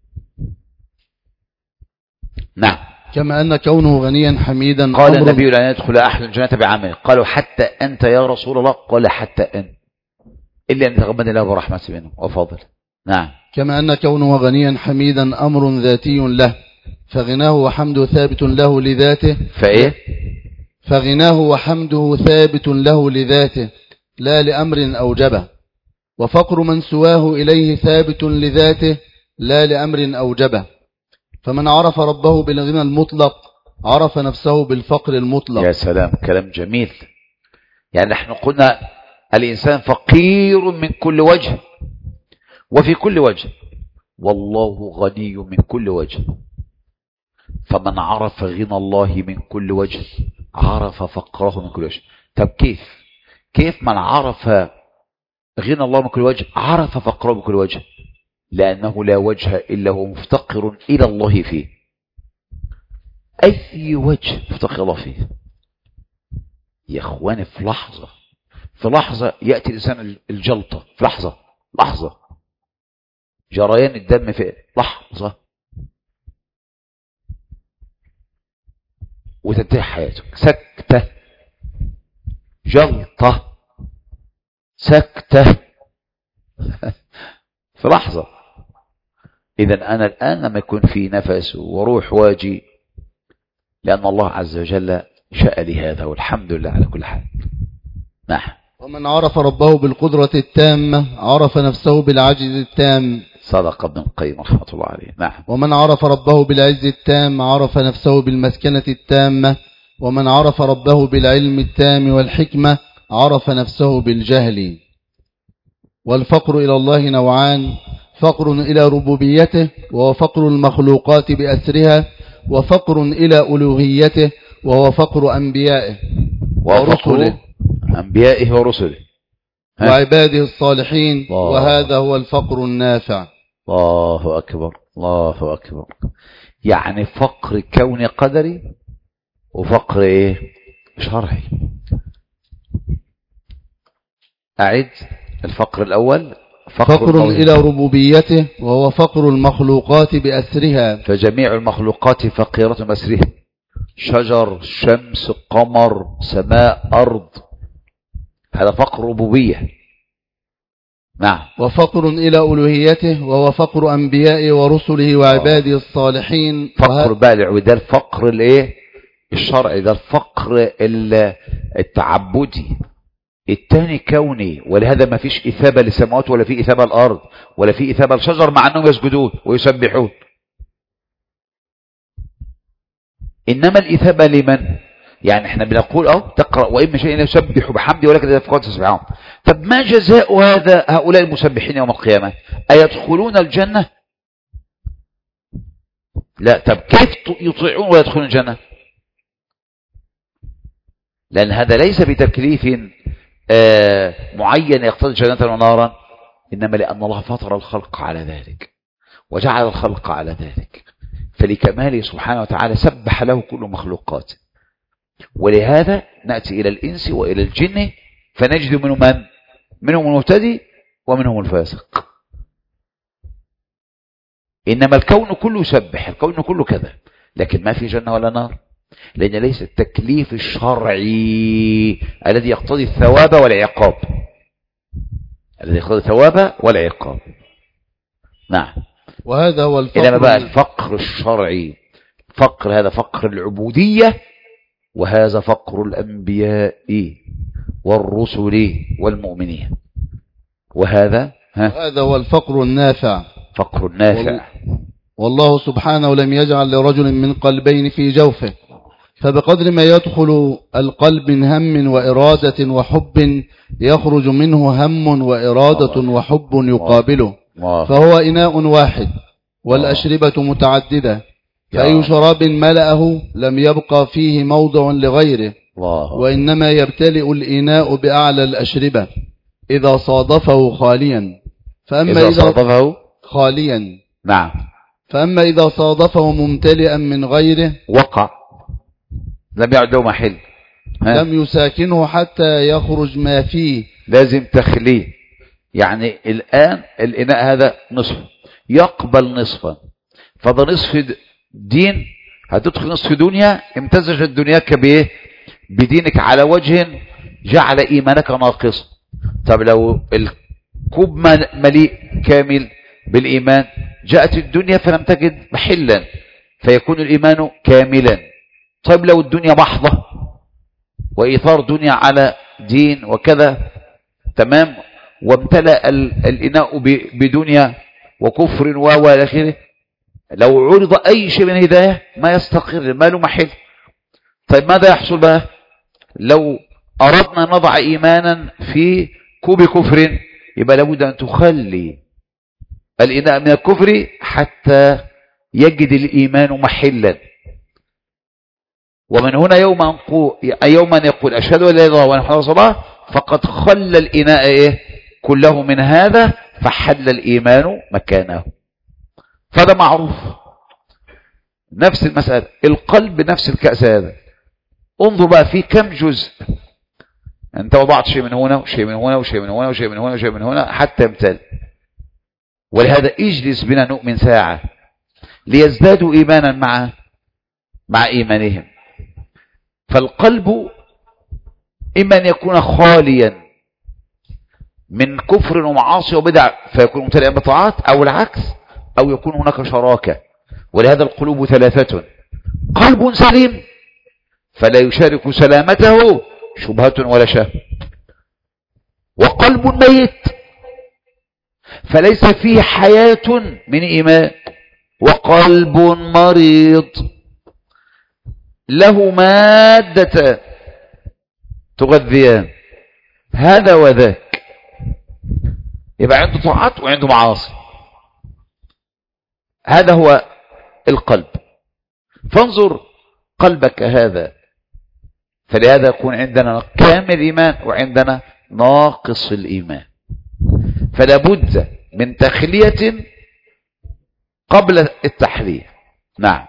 نعم. كما أن كونه غنيا حميدا قال النبي لا يدخل أحد الجنة بعمله، قالوا حتى أنت يا رسول الله، قال حتى أنت إلا أن يتغمد الله برحمة منه وفضل. نعم. كما أن كونه غنيا حميدا أمر ذاتي له، فغناه وحمده ثابت له لذاته. فإيه؟ فغناه وحمده ثابت له لذاته لا لأمر أوجبه، وفقر من سواه إليه ثابت لذاته لا لأمر أوجبه. فمن عرف ربه بالغنى المطلق عرف نفسه بالفقر المطلق. يا سلام، كلام جميل. يعني نحن قلنا الإنسان فقير من كل وجه وفي كل وجه، والله غني من كل وجه. فمن عرف غنى الله من كل وجه عرف فقره من كل وجه. طب كيف كيف من عرف غنى الله من كل وجه عرف فقره من كل وجه؟ لأنه لا وجه إلا هو مفتقر إلى الله فيه. أي وجه مفتقر الله فيه يا أخواني؟ في لحظة في لحظة يأتي الإنسان الجلطة، في لحظة لحظة جريان الدم في لحظة وتنتهي حياتك. سكتة، جلطة، سكتة في لحظة. إذا أنا الآن لما يكون في نفس وروح واجي لأن الله عز وجل شاء لي هذا، والحمد لله على كل حال. نعم. ومن عرف ربه بالقدرة التامة عرف نفسه بالعجز التام. صدق ابن القيم رحمة الله عليه. نعم. ومن عرف ربه بالعز التام عرف نفسه بالمسكنة التامة. ومن عرف ربه بالعلم التام والحكمة عرف نفسه بالجهل. والفقر إلى الله نوعان: فقر إلى ربوبيته وهو فقر المخلوقات بأسرها، وفقر إلى ألوهيته وهو فقر أنبيائه ورسله أنبيائه ورسله وعباده الصالحين. الله. وهذا هو الفقر النافع. الله أكبر الله أكبر. يعني فقر كوني قدري وفقر إيه شرعي. أعد الفقر الأول: فقر, فقر إلى ربوبيته وهو فقر المخلوقات بأسرها، فجميع المخلوقات فقيرة بأسرها، شجر، شمس، قمر، سماء، أرض، هذا فقر ربوبية. نعم. وفقر إلى ألوهيته، وهو فقر أنبيائه ورسله وعباده الصالحين. فقر بقى ده الفقر الايه الشرعي، ده الفقر التعبدي. الثاني كوني، ولهذا ما فيش إثابة للسماوات ولا في إثابة الأرض ولا في إثابة الشجر، مع أنهم يسجدون ويسبحون. إنما الإثابة لمن؟ يعني احنا بنقول أهو تقرأ وإن شيء يسبح بحمده ولكن لا تفقهون تسبيحهم. طب ما جزاء هذا هؤلاء المسبحين يوم القيامة؟ أيدخلون الجنة؟ لا. طب كيف يطيعون ويدخلون الجنة؟ لأن هذا ليس بتكليف آه معين يقتضي جنة ونارا، إنما لأن الله فطر الخلق على ذلك وجعل الخلق على ذلك، فلكماله سبحانه وتعالى سبح له كل مخلوقات. ولهذا نأتي إلى الإنس وإلى الجن فنجد منهم من؟ منهم المهتدي ومنهم الفاسق. إنما الكون كله يسبح، الكون كله كذا، لكن ما في جنة ولا نار، لأن ليس التكليف الشرعي الذي يقتضي الثواب والعقاب، الذي يقتضي الثواب والعقاب. نعم. وهذا هو الفقر. إنما بقى الفقر الشرعي، فقر هذا فقر العبودية، وهذا فقر الأنبياء والرسل والمؤمنين. وهذا ها هذا هو الفقر النافع، فقر النافع. والله سبحانه لم يجعل لرجل من قلبين في جوفه، فبقدر ما يدخل القلب من هم وإرادة وحب يخرج منه هم وإرادة وحب يقابله، فهو إناء واحد والأشربة متعددة، فأي شراب ملأه لم يبقى فيه موضع لغيره، وإنما يبتلئ الإناء بأعلى الأشربة إذا صادفه خاليا. فأما إذا, إذا صادفه خاليا نعم. فأما إذا صادفه ممتلئا من غيره وقع لم يعده محل، لم يساكنه حتى يخرج ما فيه، لازم تخليه. يعني الآن الإناء هذا نصف يقبل نصفا، فده نصف دين، هتدخل نصف دنيا، امتزجت دنياك بايه؟ بدينك على وجه جعل إيمانك ناقصا. طب لو الكوب مليء كامل بالإيمان، جاءت الدنيا فلم تجد محلا فيكون الإيمان كاملا. طيب لو الدنيا محضة وإيثار دنيا على دين وكذا تمام، وامتلأ الإناء بدنيا وكفر وإلى آخره، لو عرض أي شيء من هداية ما يستقر، ما له محل. طيب ماذا يحصل بقى لو أردنا نضع إيمانا في كوب كفر؟ يبقى لابد أن تخلي الإناء من الكفر حتى يجد الإيمان محلا. ومن هنا يوم يوما يقول أشهد أن لا إله إلا الله وأن محمدا رسول الله، فقد خلى الإناء إيه كله من هذا، فحل الإيمان مكانه. فهذا معروف. نفس المسألة القلب، نفس الكأس هذا، انظر بقى في كم جزء انت وضعت شيء من هنا وشيء من هنا وشيء من هنا وشيء من هنا وشيء من هنا حتى امتل. ولهذا اجلس بنا نؤمن ساعة ليزدادوا إيمانا مع مع إيمانهم. فالقلب إما أن يكون خاليا من كفر ومعاصي وبدع فيكون ممتلئا بطاعات، أو العكس، أو يكون هناك شراكة. ولهذا القلوب ثلاثة: قلب سليم فلا يشارك سلامته شبهة ولا شهوة، وقلب ميت فليس فيه حياة من إيمان، وقلب مريض له مادة تغذيان، هذا وذاك. يبقى عنده طاعات وعنده معاصي، هذا هو القلب. فانظر قلبك هذا، فلهذا يكون عندنا كامل إيمان وعندنا ناقص الإيمان، فلا بد من تخلية قبل التحلية. نعم.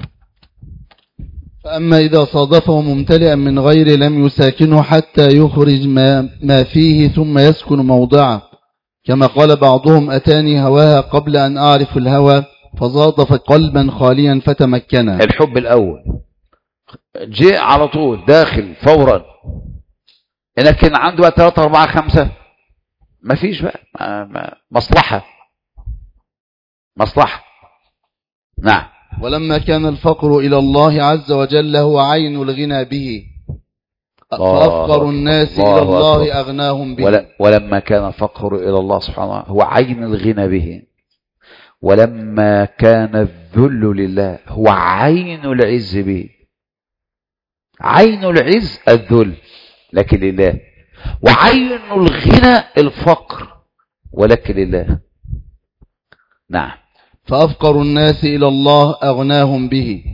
فأما إذا صادفه ممتلئا من غير لم يساكنه حتى يخرج ما, ما فيه ثم يسكن موضعه، كما قال بعضهم: أتاني هواها قبل أن أعرف الهوى فصادف قلبا خاليا فتمكنا. الحب الأول جاء على طول داخل فورا، لكن عنده ثلاثة أربعة خمسة ما فيش بقى ما ما مصلحة مصلحة. نعم. ولما كان الفقر إلى الله عز وجل هو عين الغنى به فأفقر الناس الله إلى الله أكبر. أغناهم به. ولا ولما كان الفقر إلى الله سبحانه هو عين الغنى به، ولما كان الذل لله هو عين العز به. عين العز الذل لكن لله، وعين الغنى الفقر ولكن لله. نعم. فأفقر الناس إلى الله أغناهم به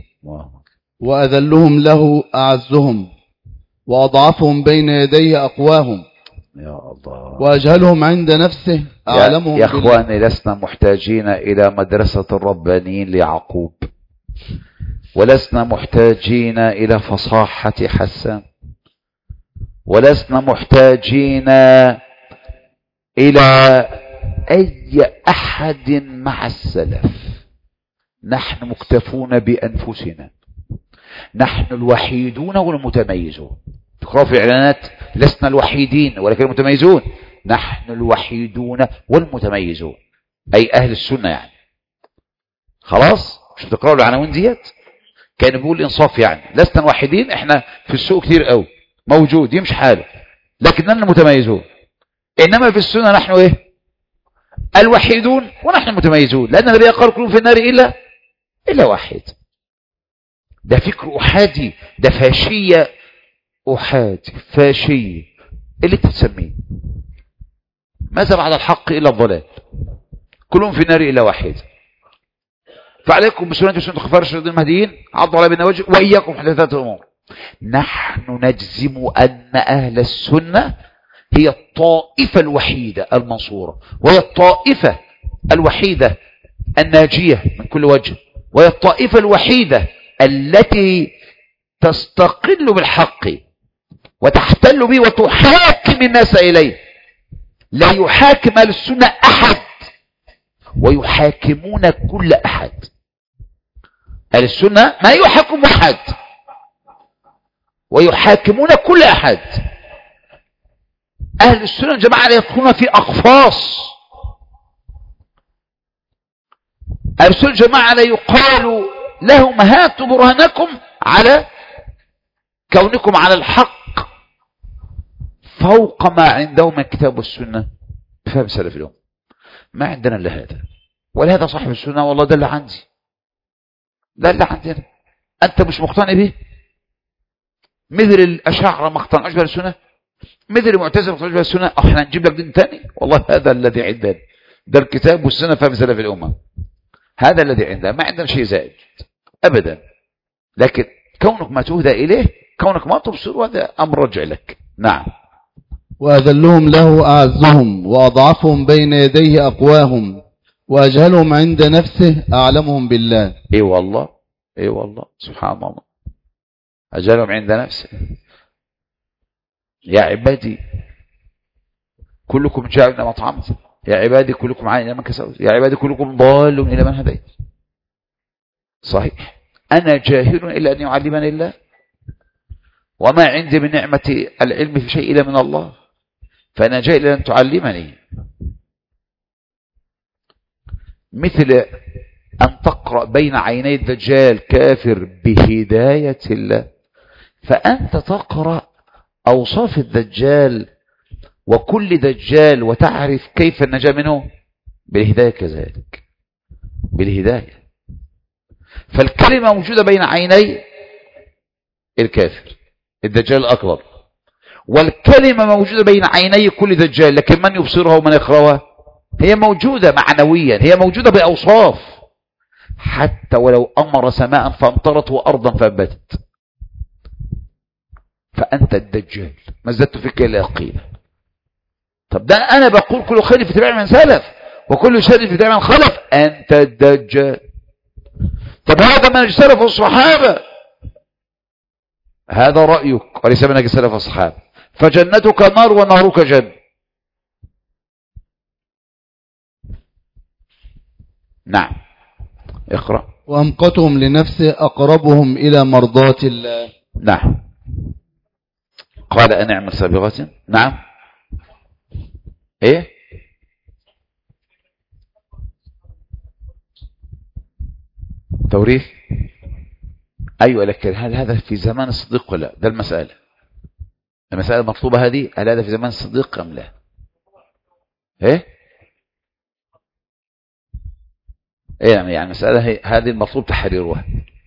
وأذلهم له أعزهم وأضعفهم بين يديه أقواهم يا الله. وأجهلهم عند نفسه أعلمهم. يا إخواني لسنا محتاجين إلى مدرسة الربانيين ليعقوب، ولسنا محتاجين إلى فصاحة حسان، ولسنا محتاجين إلى أي أحد مع السلف. نحن مكتفون بأنفسنا، نحن الوحيدون والمتميزون. تقرأوا في الإعلانات لسنا الوحيدين ولكن المتميزون. نحن الوحيدون والمتميزون، أي أهل السنة يعني. خلاص مش تقرأوا العناوين ديت؟ كان بيقول إنصاف يعني لسنا الوحيدين، إحنا في السوق كتير قوي موجود يمشي حاله لكننا المتميزون. إنما في السنة نحن إيه؟ الوحيدون ونحن المتميزون، لأن النبي قال كلهم في النار إلا إلا واحد. ده فكر أحادي، ده فاشية أحادي فاشية اللي تسميه. ماذا بعد الحق إلا الضلال؟ كلهم في النار إلا واحد. فعليكم بسنة وسنة الخلفاء الراشدين المهديين عضوا على بالنواجذ وإياكم محدثات الأمور. نحن نجزم أن أهل السنة هي الطائفة الوحيدة المنصورة، وهي الطائفة الوحيدة الناجية من كل وجه، وهي الطائفة الوحيدة التي تستقل بالحق وتحتل به وتحاكم الناس إليه. لا يحاكم أهل السنة أحد ويحاكمون كل أحد. أهل السنة ما يحاكم أحد ويحاكمون كل أحد. أهل السنة الجماعة لا يدخلون في أقفاص. أهل السنة الجماعة لا يقال لهم هاتوا برهانكم على كونكم على الحق فوق ما عندهم من الكتاب والسنة بفهم سلف اليوم. ما عندنا إلا هذا، ولهذا صاحب السنة والله ده اللي عندي، ده اللي عندنا. أنت مش مقتنع به مثل الأشاعرة ما اقتنعوش بالسنة، مثل المعتزلة ما اقتنعوش بالسنة. احنا نجيب لك دين ثاني؟ والله هذا الذي عندنا، ده الكتاب والسنة فهم سلف الأمة، هذا الذي عندنا. ما عندنا شيء زائد أبدا. لكن كونك ما تهدى إليه، كونك ما تبصر، هذا أمر رجع لك. نعم. وأذلهم له أعزهم وأضعفهم بين يديه أقواهم وأجهلهم عند نفسه أعلمهم بالله. اي والله اي والله سبحان الله. أجهلهم عند نفسه. يا عبادي كلكم جاء إلى مطعم، يا عبادي كلكم عائل إلى من كسوت، يا عبادي كلكم ضال إلى من هديت. صحيح. أنا جاهل إلا أن يعلمني الله، وما عندي من نعمة العلم في شيء إلا من الله، فأنا جاهل إلا أن تعلمني. مثل أن تقرأ بين عيني الدجال كافر بهداية الله، فأنت تقرأ أوصاف الدجال وكل دجال وتعرف كيف النجاة منه بالهداية، كذلك بالهداية. فالكلمة موجودة بين عيني الكافر الدجال الأكبر، والكلمة موجودة بين عيني كل دجال، لكن من يبصرها ومن يقرأها؟ هي موجودة معنويا، هي موجودة بأوصاف. حتى ولو أمر سماء فامطرت وأرضا فأنبتت، فأنت الدجال ما زدت فيك إلا يقينا. طب ده أنا بقول كل خير في اتباع من سلف وكل شر في اتباع من خلف. أنت الدجال. طب هذا منهج سلف الصحابة، هذا رأيك وليس منهج سلف الصحابة، فجنتك نار ونهرك جنة. نعم. اقرأ. وأمقتهم لنفسه أقربهم إلى مرضاة الله. نعم. قال أن اعمل سابغة. نعم. ايه توريث. أيوة، لكن هل هذا في زمان الصديق ولا لا؟ ده المسألة المسألة المطلوبة هذه، هل هذا في زمان الصديق أم لا؟ ايه ايه يعني المسألة هذه المطلوب تحريرها.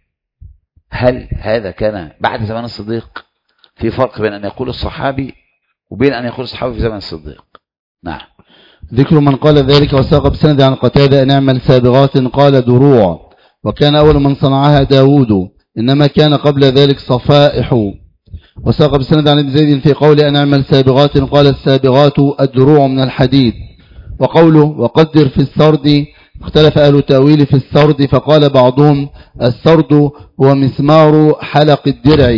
هل هذا كان بعد زمان الصديق؟ في فرق بين أن يقول الصحابي وبين أن يقول الصحابي في زمان الصديق. نعم. ذكر من قال ذلك وساق بسند عن قتادة: نعم السابغات قال دروع، وكان أول من صنعها داود، إنما كان قبل ذلك صفائح. وساق بسند عن ابن زيد في قول نعم السابغات قال السابغات الدروع من الحديد. وقوله وقدر في السرد، اختلف أهل التأويل في السرد، فقال بعضهم السرد هو مسمار حلق الدرع.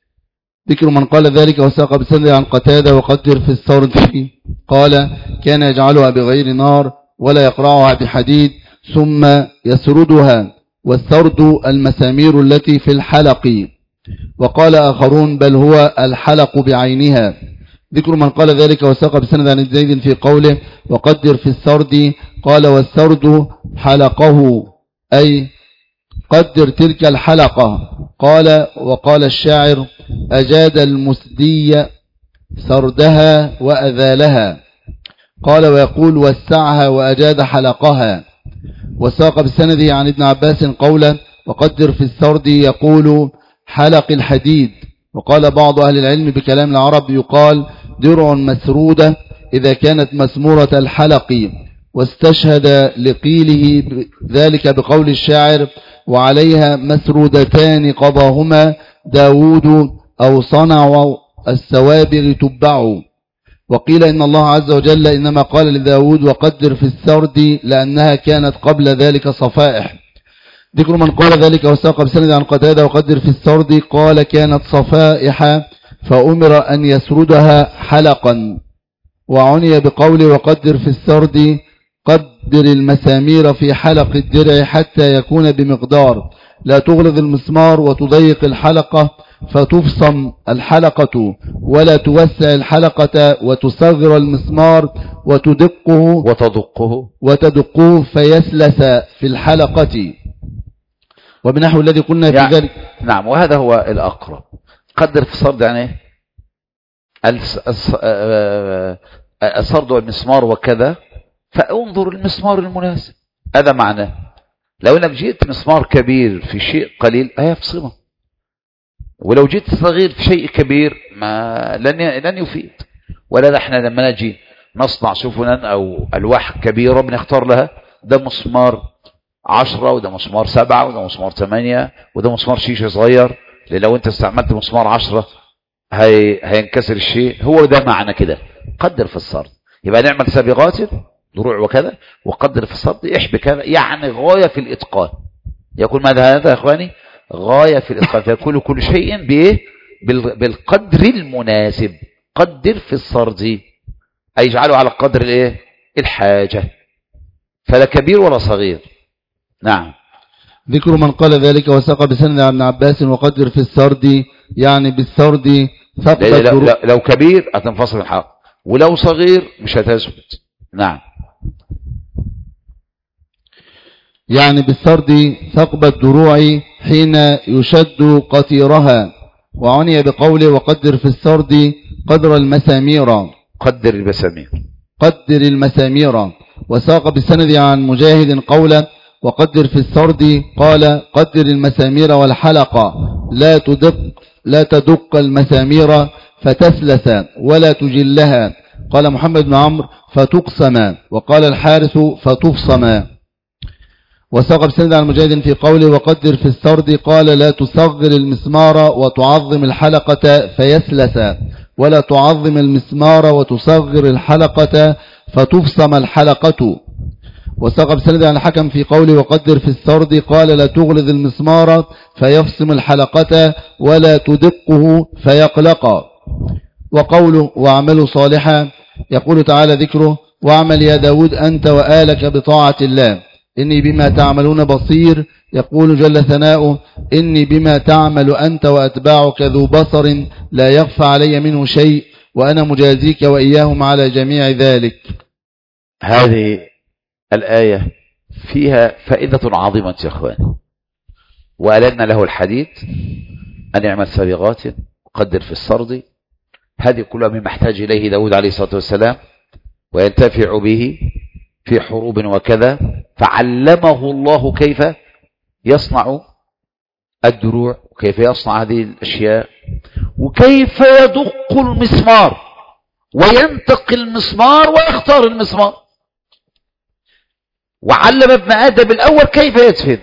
ذكر من قال ذلك وساق بسند عن قتادة: وقدر في السرد قال كان يجعلها بغير نار ولا يقرعها بحديد ثم يسردها، والسرد المسامير التي في الحلق. وقال آخرون بل هو الحلق بعينها. ذكر من قال ذلك وساق بسند عن زيد في قوله وقدر في السرد قال والسرد حلقه، أي قدر تلك الحلقة. قال وقال الشاعر أجاد المسدي سردها وأذالها. قال ويقول وسعها وأجاد حلقها. وساق بسنده عن ابن عباس قولا وقدر في السرد يقول حلق الحديد. وقال بعض أهل العلم بكلام العرب يقال درع مسرودة إذا كانت مسمورة الحلق، واستشهد لقيله ذلك بقول الشاعر وعليها مسرودتان قضاهما داود أو صنع السوابغ تبع. وقيل إن الله عز وجل إنما قال لداود وقدر في السرد لأنها كانت قبل ذلك صفائح. ذكر من قال ذلك وساق بسند عن قتادة وقدر في السرد قال كانت صفائح فأمر أن يسردها حلقا. وعني بقول وقدر في السرد قدر المسامير في حلق الدرع حتى يكون بمقدار لا تغلظ المسمار وتضيق الحلقة فتفصم الحلقة، ولا توسع الحلقة وتصغر المسمار وتدقه وتدقه وتدقه فيسلس في الحلقة، وبنحو الذي قلنا في يعني ذلك. نعم، وهذا هو الأقرب. قدر في السرد يعني السرد والمسمار وكذا، فانظر المسمار المناسب، هذا معناه. لو انك جئت مسمار كبير في شيء قليل هيفصمه، ولو جئت صغير في شيء كبير ما لن لن يفيد. ولا احنا لما نجي نصنع سفنا او الواح كبيره بنختار لها ده مسمار عشرة وده مسمار سبعة وده مسمار ثمانية وده مسمار شيشه صغير، لان لو انت استعملت مسمار عشرة هي هينكسر الشيء. هو ده معنى كده قدر في السرد. يبقى نعمل سابغات دروع وكذا، وقدر في السرد احبك كذا، يعني غايه في الاتقان. يقول ماذا هذا يا اخواني؟ غايه في الاتقان، فيكون كل شيء بايه؟ بالقدر المناسب. قدر في السرد اي اجعله على قدر الايه؟ الحاجه، فلا كبير ولا صغير. نعم. ذكر من قال ذلك وساق بسند عن عباس وقدر في السرد يعني بالسرد ثقبت. لو, لو, لو كبير هتنفصل الحلقه، ولو صغير مش هتثبت. نعم. يعني بالسرد ثقب الدروع حين يشد قطيرها. وعني بقوله وقدر في السرد قدر المسامير. قدر المسامير قدر المسامير. وساق بالسند عن مجاهد قولا وقدر في السرد قال قدر المسامير والحلقة لا تدق لا تدق المسامير فتسلس ولا تجلها. قال محمد بن عمرو فتقسم، وقال الحارث فتفصم. وساق بسند عن مجاهد في قوله وقدر في السرد قال لا تصغر المسمار وتعظم الحلقة فيسلس، ولا تعظم المسمار وتصغر الحلقة فتفصم الحلقة. وساق بسند عن الحكم في قوله وقدر في السرد قال لا تغلظ المسمار فيفصم الحلقة ولا تدقه فيقلق. وقوله واعملوا صالحا يقول تعالى ذكره واعمل يا داود أنت وآلك بطاعة الله إني بما تعملون بصير. يقول جل ثناؤه إني بما تعمل أنت وأتباعك ذو بصر لا يخفى علي منه شيء وأنا مجازيك وإياهم على جميع ذلك. هذه الآية فيها فائدة عظيمة يا أخواني. وألن له الحديد، أن يعمل سابغات وقدر في السرد. هذه كلها مما احتاج إليه داود عليه الصلاة والسلام وينتفع به في حروب وكذا. فعلمه الله كيف يصنع الدروع وكيف يصنع هذه الأشياء وكيف يدق المسمار وينتقي المسمار ويختار المسمار. وعلم ابن آدم الأول كيف يدفن.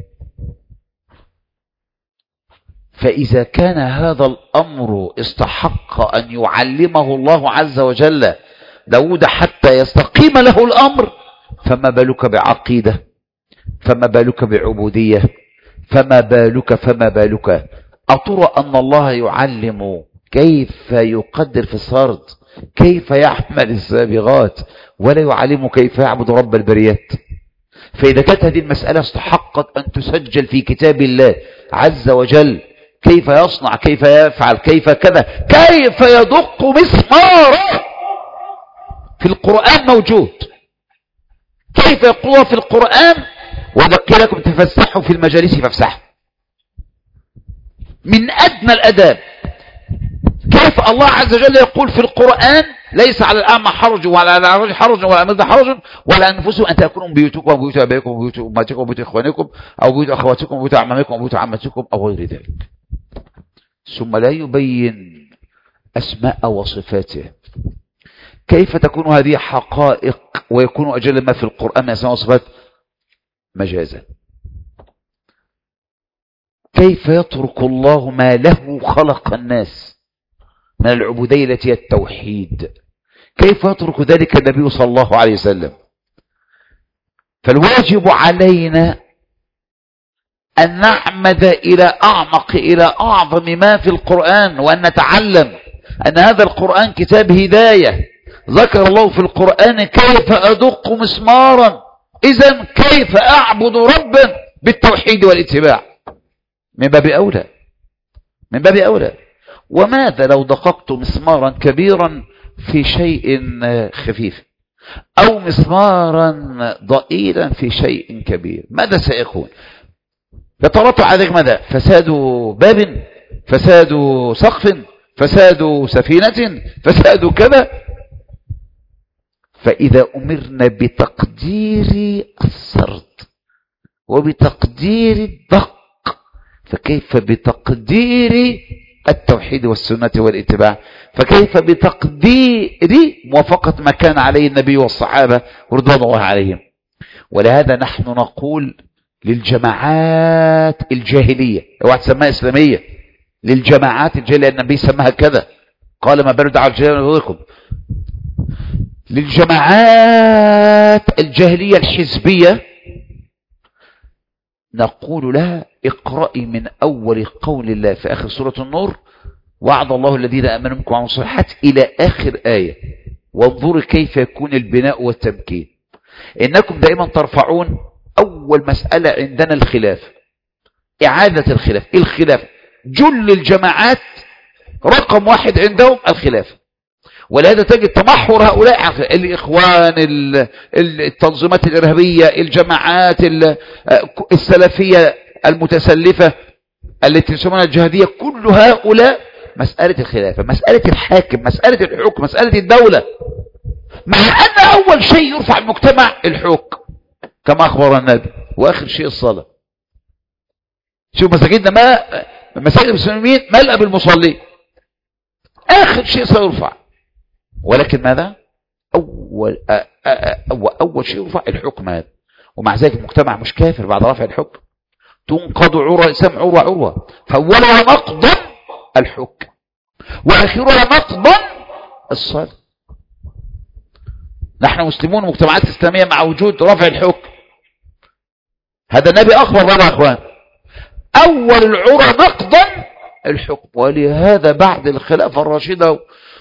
فإذا كان هذا الأمر استحق أن يعلمه الله عز وجل داود حتى يستقيم له الأمر، فما بالك بعقيدة، فما بالك بعبودية، فما بالك فما بالك أترى أن الله يعلم كيف يقدر في السرد، كيف يحمل السابغات، ولا يعلم كيف يعبد رب البريات؟ فإذا كانت هذه المسألة استحقت أن تسجل في كتاب الله عز وجل، كيف يصنع، كيف يفعل، كيف كذا، كيف يدق مسماره في القرآن موجود، كيف يقولها في القرآن وإذا قيل لكم تفسحوا في المجالس فافسحوا. من أدنى الأداب كيف الله عز وجل يقول في القرآن ليس على الأعمى حرج ولا على الأعرج حرج ولا على المرضى حرج ولا أنفسهم أن تأكلوا بيوتكم وبيوت أبائكم وبيوت أمهاتكم وبيوت إخوانكم أو بيوت أخواتكم وبيوت أعمامكم وبيوت عماتكم أو غير ذلك. ثم لا يبين أسماء وصفاته. كيف تكون هذه حقائق ويكون أجل ما في القرآن من أسماء وصفات مجازا؟ كيف يترك الله ما له خلق الناس من العبودية التي هي التوحيد؟ كيف يترك ذلك النبي صلى الله عليه وسلم؟ فالواجب علينا أن نعمد إلى أعمق، إلى أعظم ما في القرآن، وأن نتعلم أن هذا القرآن كتاب هداية. ذكر الله في القرآن كيف أدق مسمارا، إذن كيف أعبد ربا بالتوحيد والاتباع؟ من باب أولى، من باب أولى. وماذا لو دققت مسمارا كبيرا في شيء خفيف أو مسمارا ضئيلا في شيء كبير؟ ماذا سيكون؟ يترتب على ذلك ماذا؟ فساد باب، فساد سقف، فساد سفينة، فساد كذا. فإذا أمرنا بتقدير السرد وبتقدير الدق، فكيف بتقدير التوحيد والسنة والاتباع؟ فكيف بتقدير موافقة ما كان عليه النبي والصحابة رضوان الله عليهم؟ ولهذا نحن نقول للجماعات الجاهلية، اوعى تسميها إسلامية، للجماعات الجاهلية، النبي سماها كذا، قال ما بالو دعوا الجاهلية نبغيكم. للجماعات الجاهلية الحزبية نقول لها اقرأي من أول قول الله في آخر سورة النور وعد الله الذين آمنوا منكم وعملوا الصالحات إلى آخر آية، وانظروا كيف يكون البناء والتمكين. إنكم دائما ترفعون أول مسألة عندنا الخلاف، إعادة الخلاف. الخلاف جل الجماعات رقم واحد عندهم الخلاف، ولهذا تجد تمحور هؤلاء الإخوان، التنظيمات الإرهابية، الجماعات السلفية المتسلفة التي يسمونها الجهادية، كل هؤلاء مسألة الخلافة، مسألة الحاكم، مسألة الحكم، مسألة الدولة، مع أن أول شيء يرفع المجتمع الحكم كما أخبر النبي، وآخر شيء الصلاة. شوف مساجدنا، ما مساجد المسلمين ملأ بالمصلين، آخر شيء سيرفع. ولكن ماذا؟ أول, أول, أول شيء يرفع الحكم هذا. ومع ذلك المجتمع مش كافر بعد رفع الحكم، تنقض عروة سمع عروة عروة، فأولها نقضا الحكم وآخرها نقضا الصلاة. نحن مسلمون مجتمعات إسلامية مع وجود رفع الحكم، هذا النبي أخبر بنا أخوان، أول العروة نقضا الحكم. ولهذا بعد الخلافة الراشدة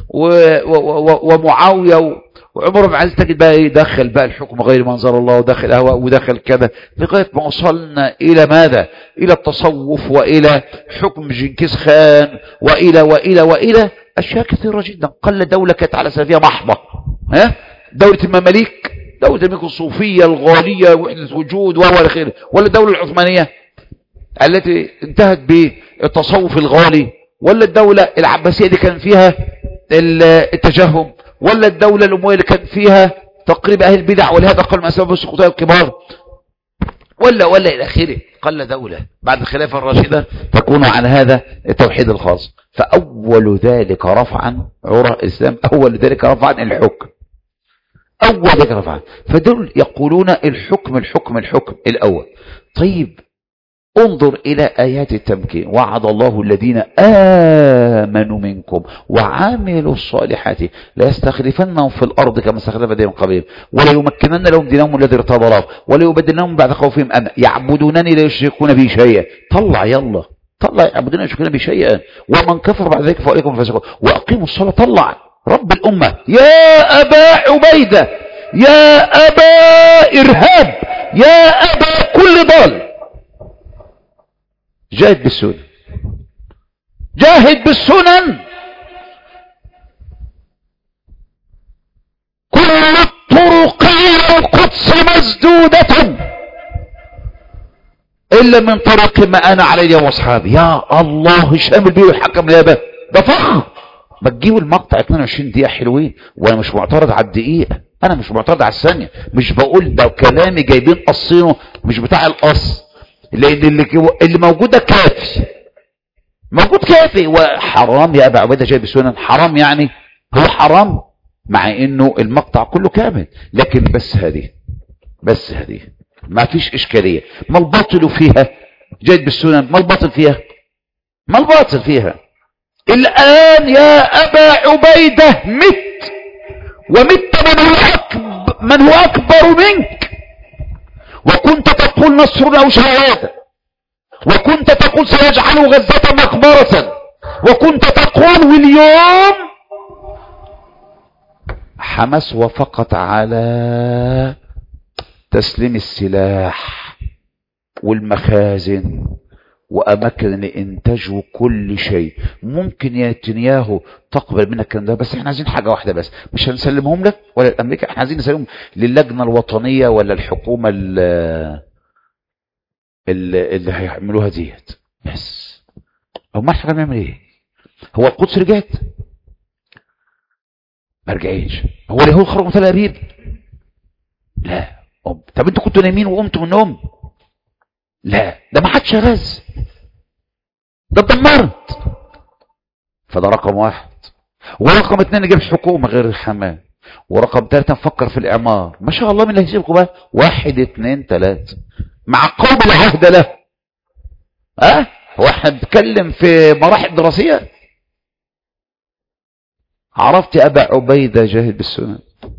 ومعاوية وعمر بن عزيز تجد بقى يدخل بقى الحكم غير منظر الله، ودخل هواء ودخل كذا، لغاية ما وصلنا إلى ماذا؟ إلى التصوف، وإلى حكم جنكيز خان، وإلى وإلى وإلى أشياء كثيرة جدا. قل دولة كانت على سلفية محضة، ها؟ دولة المماليك، دولة المماليك الصوفية الغالية وحدة وجود وهو الخير، ولا الدولة العثمانية التي انتهت بالتصوف الغالي، ولا الدولة العباسية اللي كان فيها التجهم، ولا الدولة الأموية اللي كان فيها تقريب أهل البدع، ولهذا قال من أسباب السقوطية الكبار، ولا ولا إلى آخره. قال دولة بعد الخلافة الراشدة تكون عن هذا التوحيد الخاص. فأول ذلك رفعا عرى الإسلام، أول ذلك رفعا الحكم، أول ذلك رفعا. فدول يقولون الحكم الحكم الحكم الأول. طيب انظر إلى آيات التمكين. وعد الله الذين آمنوا منكم وعملوا الصالحات لا يستخلفنهم في الأرض كما استخلف الذين من قبلهم ولا يمكنن لهم دينهم الذي ارتضى لهم ولا يبدلنهم بعد خوفهم أمنا يعبدونني لا يشركون بي شيئا. طلع يلا طلع يعبدون لا يشركون بي شيئا ومن كفر بعد ذلك فأولئك هم الفاسقون وأقيموا الصلاة. طلع رب الأمة يا أبا عبيدة، يا أبا إرهاب، يا أبا كل ضال، جاهد بالسنن، جاهد بالسنن. كل الطرق إلى القدس مسدودة إلا من طريق ما أنا عليه وأصحابي. يا الله، هشام البيه الحكم الياباني ده فخر. ما تجيبوا المقطع اثنين وعشرين دقيقة حلوين، وانا مش معترض على الدقيقة، انا مش معترض على الثانية، مش بقول ده كلامي جايبين قصينه مش بتاع القص، لان اللي, اللي موجودة كافي، موجود كافي. وحرام يا ابا عبيدة جايب السنن، حرام يعني هو حرام مع انه المقطع كله كامل، لكن بس هذه بس هذه ما فيش اشكالية. ما الباطل فيها؟ جايب السنن، ما الباطل فيها؟ ما الباطل فيها؟ الآن يا أبا عبيدة مت، ومت من هو أكبر, من هو أكبر منك، وكنت تقول نصر أو شهادة، وكنت تقول سيجعل غزة مقبرة، وكنت تقول واليوم حماس وفقت على تسليم السلاح والمخازن وأماكن لإنتاج وكل شيء. ممكن يا نتنياهو تقبل منك الكلام ده، بس احنا عايزين حاجة واحدة بس، مش هنسلمهم لك ولا الأمريكا، احنا عايزين نسلمهم للجنة الوطنية ولا الحكومة اللي, اللي هيعملوها ديت بس. هو ما احنا هنعمل ايه؟ هو القدس رجعت؟ ما رجعتش. هو اليهود خرجوا من تل أبيب؟ لا. طب انتوا كنتوا نايمين وقمتوا من النوم؟ لا، ده ما حدش غز، ده اتدمرت. فده رقم واحد. ورقم اتنين نجيب حكومة غير الحمام، ورقم ثلاثة نفكر في الإعمار. ما شاء الله، من اللي هيسيبكم بقى؟ واحد اتنين تلاتة مع قوم العهد له. اه هو احنا بنتكلم في مراحل دراسية. عرفت يا أبا عبيدة جاهد بالسنن؟